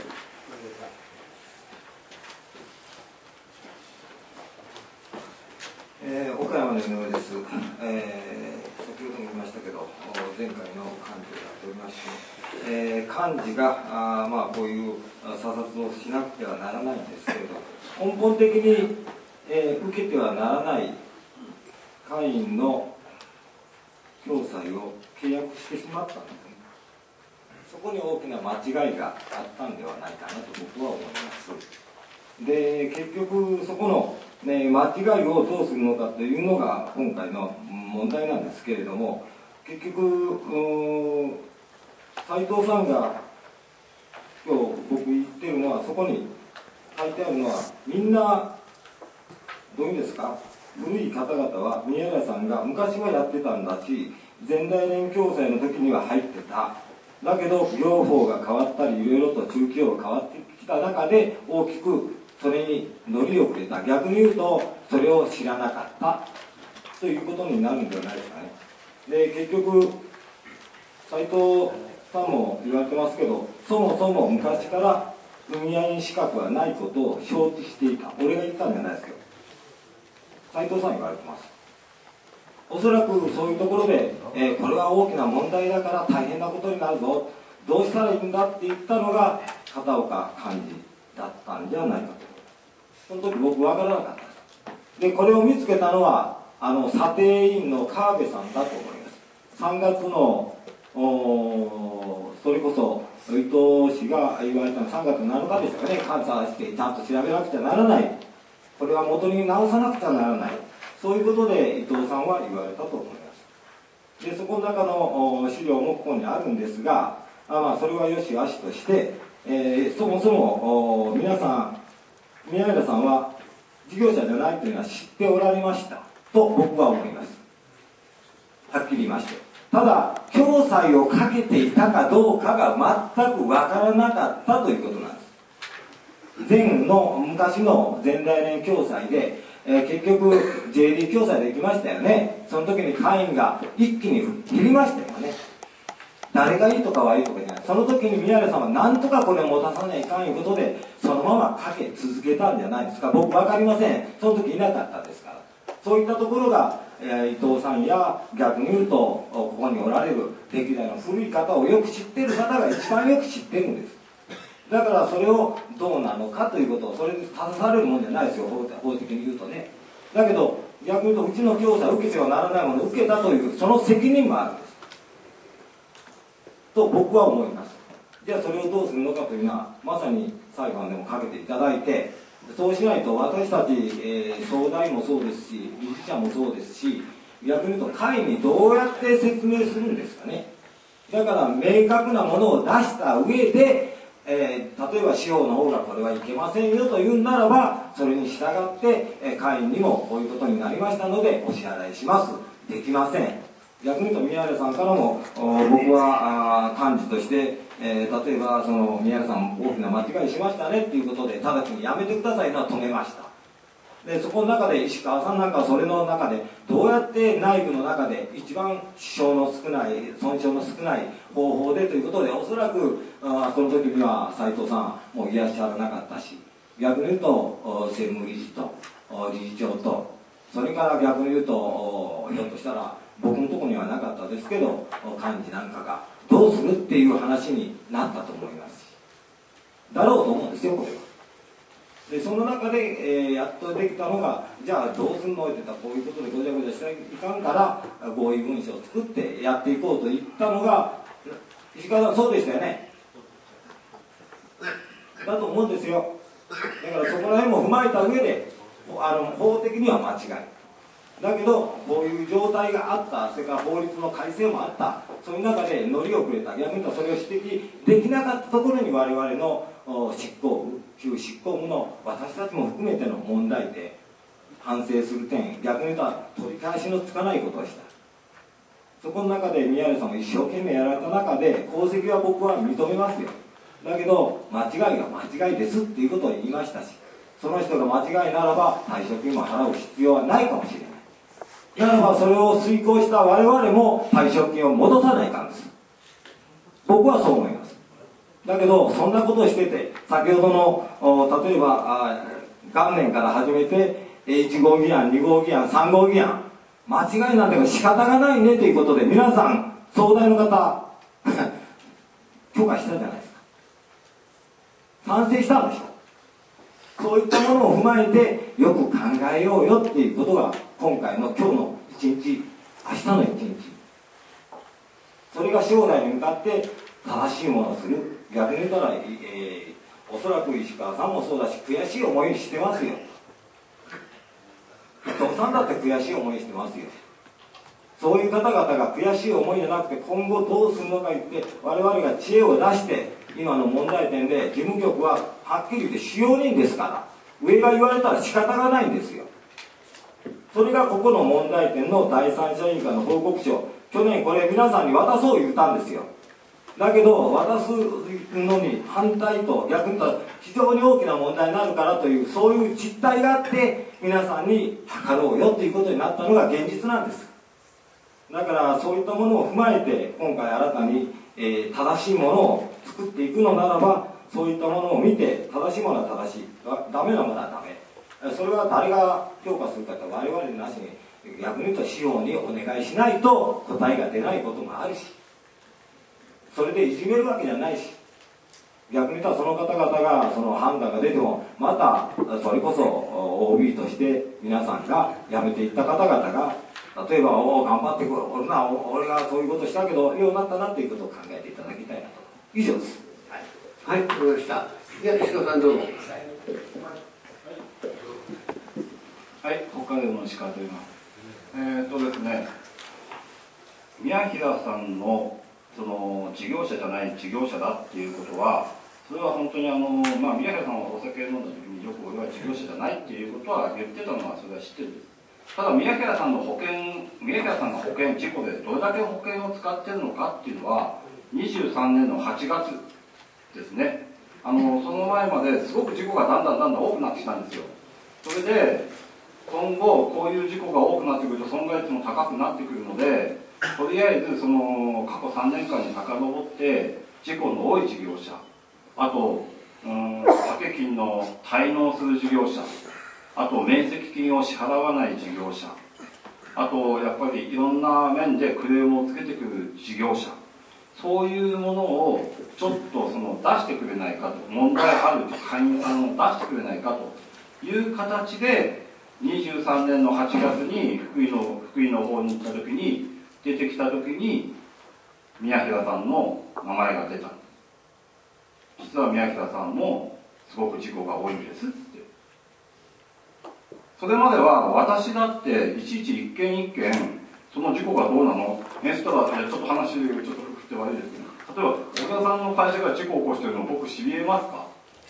えー、岡山の井上です。えー、先ほども言いましたけど、前回の幹事をやっておりますし、えー、幹事があまあこういう査察をしなくてはならないんですけれど、根本的に、えー、受けてはならない会員の共済を契約してしまったんですね。そこに大きな間違いがあったんではないかなと僕は思います。で、結局そこのね、間違いをどうするのかというのが今回の問題なんですけれども、結局斉藤さんが今日僕言ってるのは、そこに書いてあるのはみんなどういうんですか、古い方々は宮原さんが昔はやってたんだし、前代年共済の時には入ってた。だけど業法が変わったりいろいろと中期法が変わってきた中で大きくそれに乗り遅れた。逆に言うとそれを知らなかったということになるんではないですかね。で、結局斉藤さんも言われてますけど、そもそも昔から組合員資格はないことを承知していた。俺が言ったんじゃないですけど、斉藤さん言われてます。おそらくそういうところで、えー、これは大きな問題だから大変なことになるぞ、どうしたらいいんだって言ったのが片岡幹事だったんじゃないかと。その時僕分からなかったです。で、これを見つけたのはあの査定委員の川辺さんだと思います。さんがつのそれこそ伊藤氏が言われたのはさんがつなのかですかね。監査してちゃんと調べなくちゃならない、これは元に直さなくちゃならない、そういうことで伊藤さんは言われたと思います。で、そこの中の資料もここにあるんですが、あまあそれはよしあしとして、えー、そもそも皆さん、宮原さんは事業者じゃないというのは知っておられましたと僕は思います。はっきり言いまして、ただ共済をかけていたかどうかが全くわからなかったということなんです。前の昔の前代年共済で、えー、結局 ジェーディー 共済できましたよね。その時に会員が一気に減りましたよね。誰がいいとか悪いとかじゃない。その時に宮原さんは何とかこれを持たさないかんいうことでそのままかけ続けたんじゃないですか。僕分かりません、その時いなかったですから。 そういったところが、えー、伊藤さんや逆に言うとここにおられる歴代の古い方をよく知っている方が一番よく知ってるんです。だからそれをどうなのかということをそれで正されるもんじゃないですよ、法的に言うとね。だけど逆に言うとうちの教唆を受けてはならないものを受けたというその責任もあるんですと僕は思います。じゃあそれをどうするのかというのはまさに裁判でもかけていただいて、そうしないと私たち、えー、総代もそうですし理事者もそうですし、逆に言うと会にどうやって説明するんですかね。だから明確なものを出した上で、えー、例えば司法の方がこれはいけませんよと言うならばそれに従って、えー、会員にもこういうことになりましたのでお支払いします、できません。逆に言うと宮原さんからも僕は幹事として、えー、例えばその宮原さん大きな間違いしましたねっていうことで直ちにやめてくださいのは止めました。でそこの中で石川さんなんかはそれの中でどうやって内部の中で一番支障の少ない損傷の少ない方法でということでおそらくあその時には斉藤さんもいらっしゃらなかったし、逆に言うと専務理事と理事長とそれから逆に言うとひょっとしたら僕のところにはなかったですけど幹事なんかがどうするっていう話になったと思いますし、だろうと思うんですよこれは。でその中で、えー、やっとできたのがじゃあどうすんのって言ったらこういうことでごちゃごちゃしていかんから合意文書を作ってやっていこうと言ったのが石川さんそうでしたよね。だと思うんですよ。だからそこら辺も踏まえた上であの法的には間違いだけどこういう状態があった、それから法律の改正もあった、そういう中で乗り遅れた、逆に言うとそれを指摘できなかったところに我々の執行部旧執行部の私たちも含めての問題点反省する点、逆に言うと取り返しのつかないことをした。そこの中で宮根さんも一生懸命やられた中で功績は僕は認めますよ。だけど間違いが間違いですっていうことを言いましたし、その人が間違いならば退職金も払う必要はないかもしれない。ならばそれを遂行した我々も退職金を戻さないかんです。僕はそう思います。だけどそんなことをしてて先ほどの例えば元年から始めていち号議案に号議案さん号議案間違いなんだけど仕方がないねということで皆さん総代の方許可したじゃないですか。賛成したんでしょ。そういったものを踏まえてよく考えようよっていうことが今回の今日の一日、明日の一日、それが将来に向かって正しいものをする。逆に言ったら、えー、おそらく石川さんもそうだし悔しい思いしてますよ。伊藤さんだって悔しい思いしてますよ。そういう方々が悔しい思いじゃなくて今後どうするのか言って我々が知恵を出して今の問題点で事務局ははっきり言って使用人ですから上が言われたら仕方がないんですよ。それがここの問題点の第三者委員会の報告書、去年これ皆さんに渡そう言ったんですよ。だけど渡すのに反対と逆に言ったら非常に大きな問題になるからというそういう実態があって皆さんに測ろうよということになったのが現実なんです。だからそういったものを踏まえて今回新たに、えー、正しいものを作っていくのならばそういったものを見て正しいものは正しい、ダメなものはダメ、それは誰が評価するかと我々なしに逆に言うと司法にお願いしないと答えが出ないこともあるし、それでいじめるわけじゃないし、逆に言ったらその方々がその判断が出てもまたそれこそ オービー として皆さんが辞めていった方々が例えばお頑張ってくる俺な俺がそういうことしたけどようになったなということを考えていただきたいなと。以上です。 はい、わかりました。では石川さんどうぞ。 はい、北海道の石川と言います。えー、っとですね、宮平さんのその事業者じゃない事業者だっていうことは、それは本当にあの、まあ、宮平さんはお酒飲んだ時によく俺は事業者じゃないっていうことは言ってたのはそれは知ってるんです。ただ宮平さんの保険、宮平さんが保険、事故でどれだけ保険を使ってるのかっていうのはにじゅうさんねんのはちがつですね。あのその前まですごく事故がだんだんだんだん多くなってきたんですよ。それで今後こういう事故が多くなってくると損害率も高くなってくるので、とりあえずその過去さんねんかんに遡って事故の多い事業者、あとうん掛け金の滞納する事業者、ああと面積金を支払わない事業者、あとやっぱりいろんな面でクレームをつけてくる事業者、そういうものをちょっとその出してくれないかと、問題ある会員さんを出してくれないかという形でにじゅうさんねんのはちがつに福井の福井の方に行った時に出てきた時に宮平さんの名前が出た。実は宮平さんもすごく事故が多いんですって。それまでは私だっていちいち一件一件その事故がどうなのねしたら、ちょっと話ちょっと振って悪いですけど、例えば小田さんの会社が事故を起こしているのを僕知り得ますか？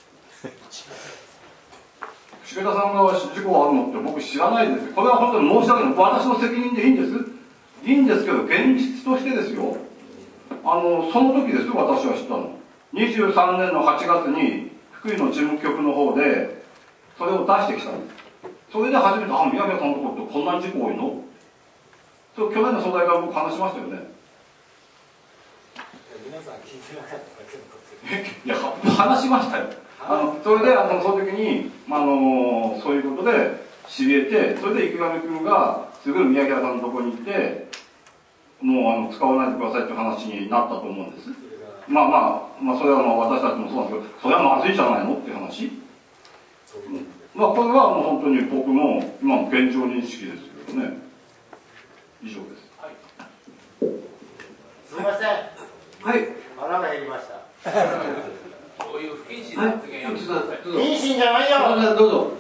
重田さんが事故があるのって僕知らないですよ。これは本当に申し訳ない。私の責任でいいんです。いいんですけど、現実としてですよ。あの、その時ですよ、私は知ったの。にじゅうさんねんのはちがつに福井の事務局の方でそれを出してきたんです。それで初めて、あ、宮平さんのところってこんなに事故多いの？それ去年の総代から僕話しましたよね。皆さん聞いてなかったいや、話しましたよ。あのそれであのその時に、まあ、あのそういうことで知り得て、それで池上君がすぐ宮平さんのところに行ってもうあの使わないでくださいっていう話になったと思うんです。まあまあ、まあ、それはまあ私たちもそうなんですけど、それはまずいじゃないのっていう話、うん、まあこれはもう本当に僕の今の現状認識ですよね。以上です。はい、 すみません。 はい。 腹が減りました。 そういう不謹慎な発言やめてください。 不謹慎じゃないよ。 どうぞ。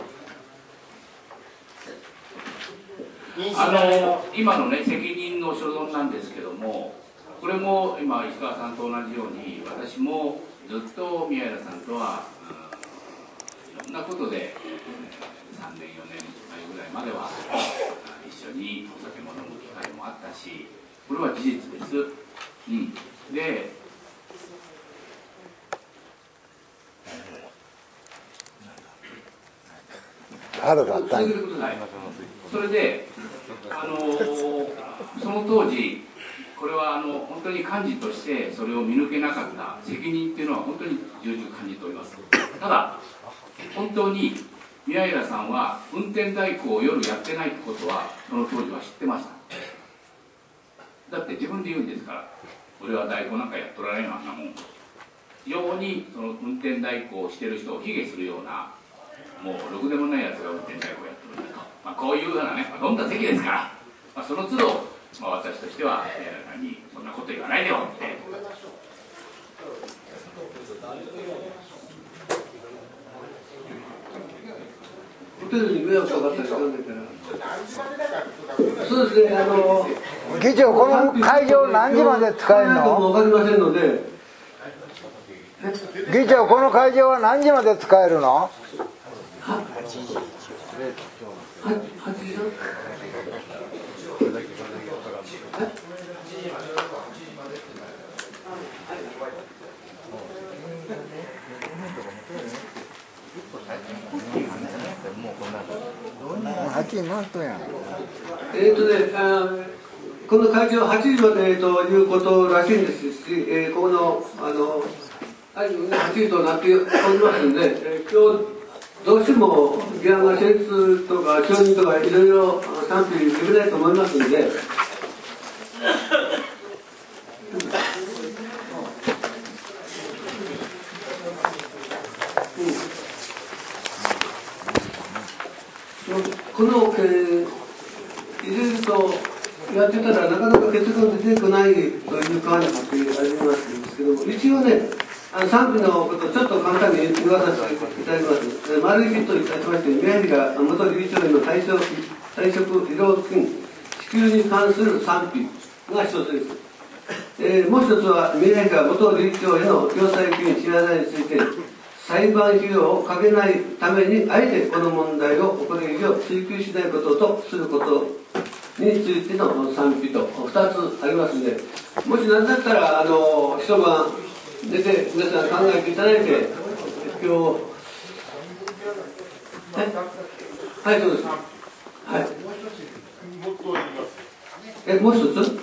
あの今のね責任の所存なんですけども、これも今石川さんと同じように私もずっと宮平さんとは、うん、いろんなことでさんねんよねんまえぐらいまでは一緒にお酒も飲む機会もあったし、これは事実です。うん、で腹があったんや。 それで、あのー、その当時これはあの本当に幹事としてそれを見抜けなかった責任っていうのは本当に重々感じております。ただ本当に宮平さんは運転代行を夜やってないってことはその当時は知ってました。だって自分で言うんですから、俺は代行なんかやっとられんよあんなもん。非常にその運転代行をしてる人を卑下するような、もうろくでもないやつが運転代行をやってるんだと、まあ、こういうようなね、飲んだ席ですから、まあ、その都度、まあ、私としては宮平さんにそんなこと言わないでよって。 ホテルに迷惑かかったりするんだから。そうですね、あの議長、この会場何時まで使えるの？ わかりませんので。 議長、この会場は何時まで使えるの？ はちじ。はちじ。 はちじ回ったやん。 えっとね、あこの会場はちじまでということらしいんですし、えー、ここのあのはちじとなっておりますので、えー、今日どうしても議案が成立とか承認とかいろいろ賛否できないと思いますので。この、えー、入れるとやってたらなかなか結論出てこないという感じがありますけども、一応ね、あの賛否のことをちょっと簡単に言わさせていただきます。丸一といたしまして、宮平元理事長への退職退職披露金支給に関する賛否が一つです。えー、もう一つは宮平元理事長への共済金支払いについて裁判費用をかけないためにあえてこの問題をこれ以上追及しないこととすることについての賛否とふたつありますので、もし何だったらあの一晩出て皆さん考えていただいて、今日はい、そうです。はい。え、もう一つ？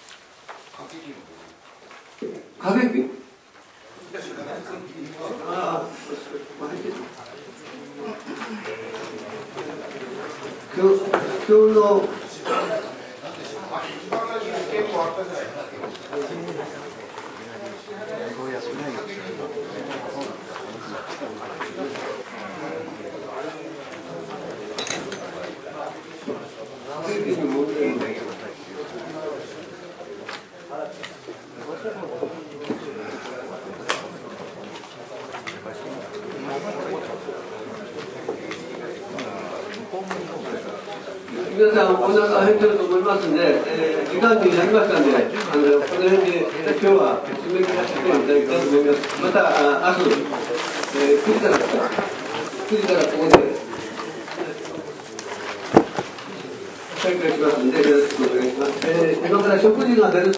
過激？ああ、 今日の皆さんお腹減ってると思いますんで、えー、時間になりましたんで、あのこの辺で今日は締め切らせていただきたいと思います。またあ明日、えー、くじからくじからここで再開しますんでよろしくお願いします。えー、今から食事が出る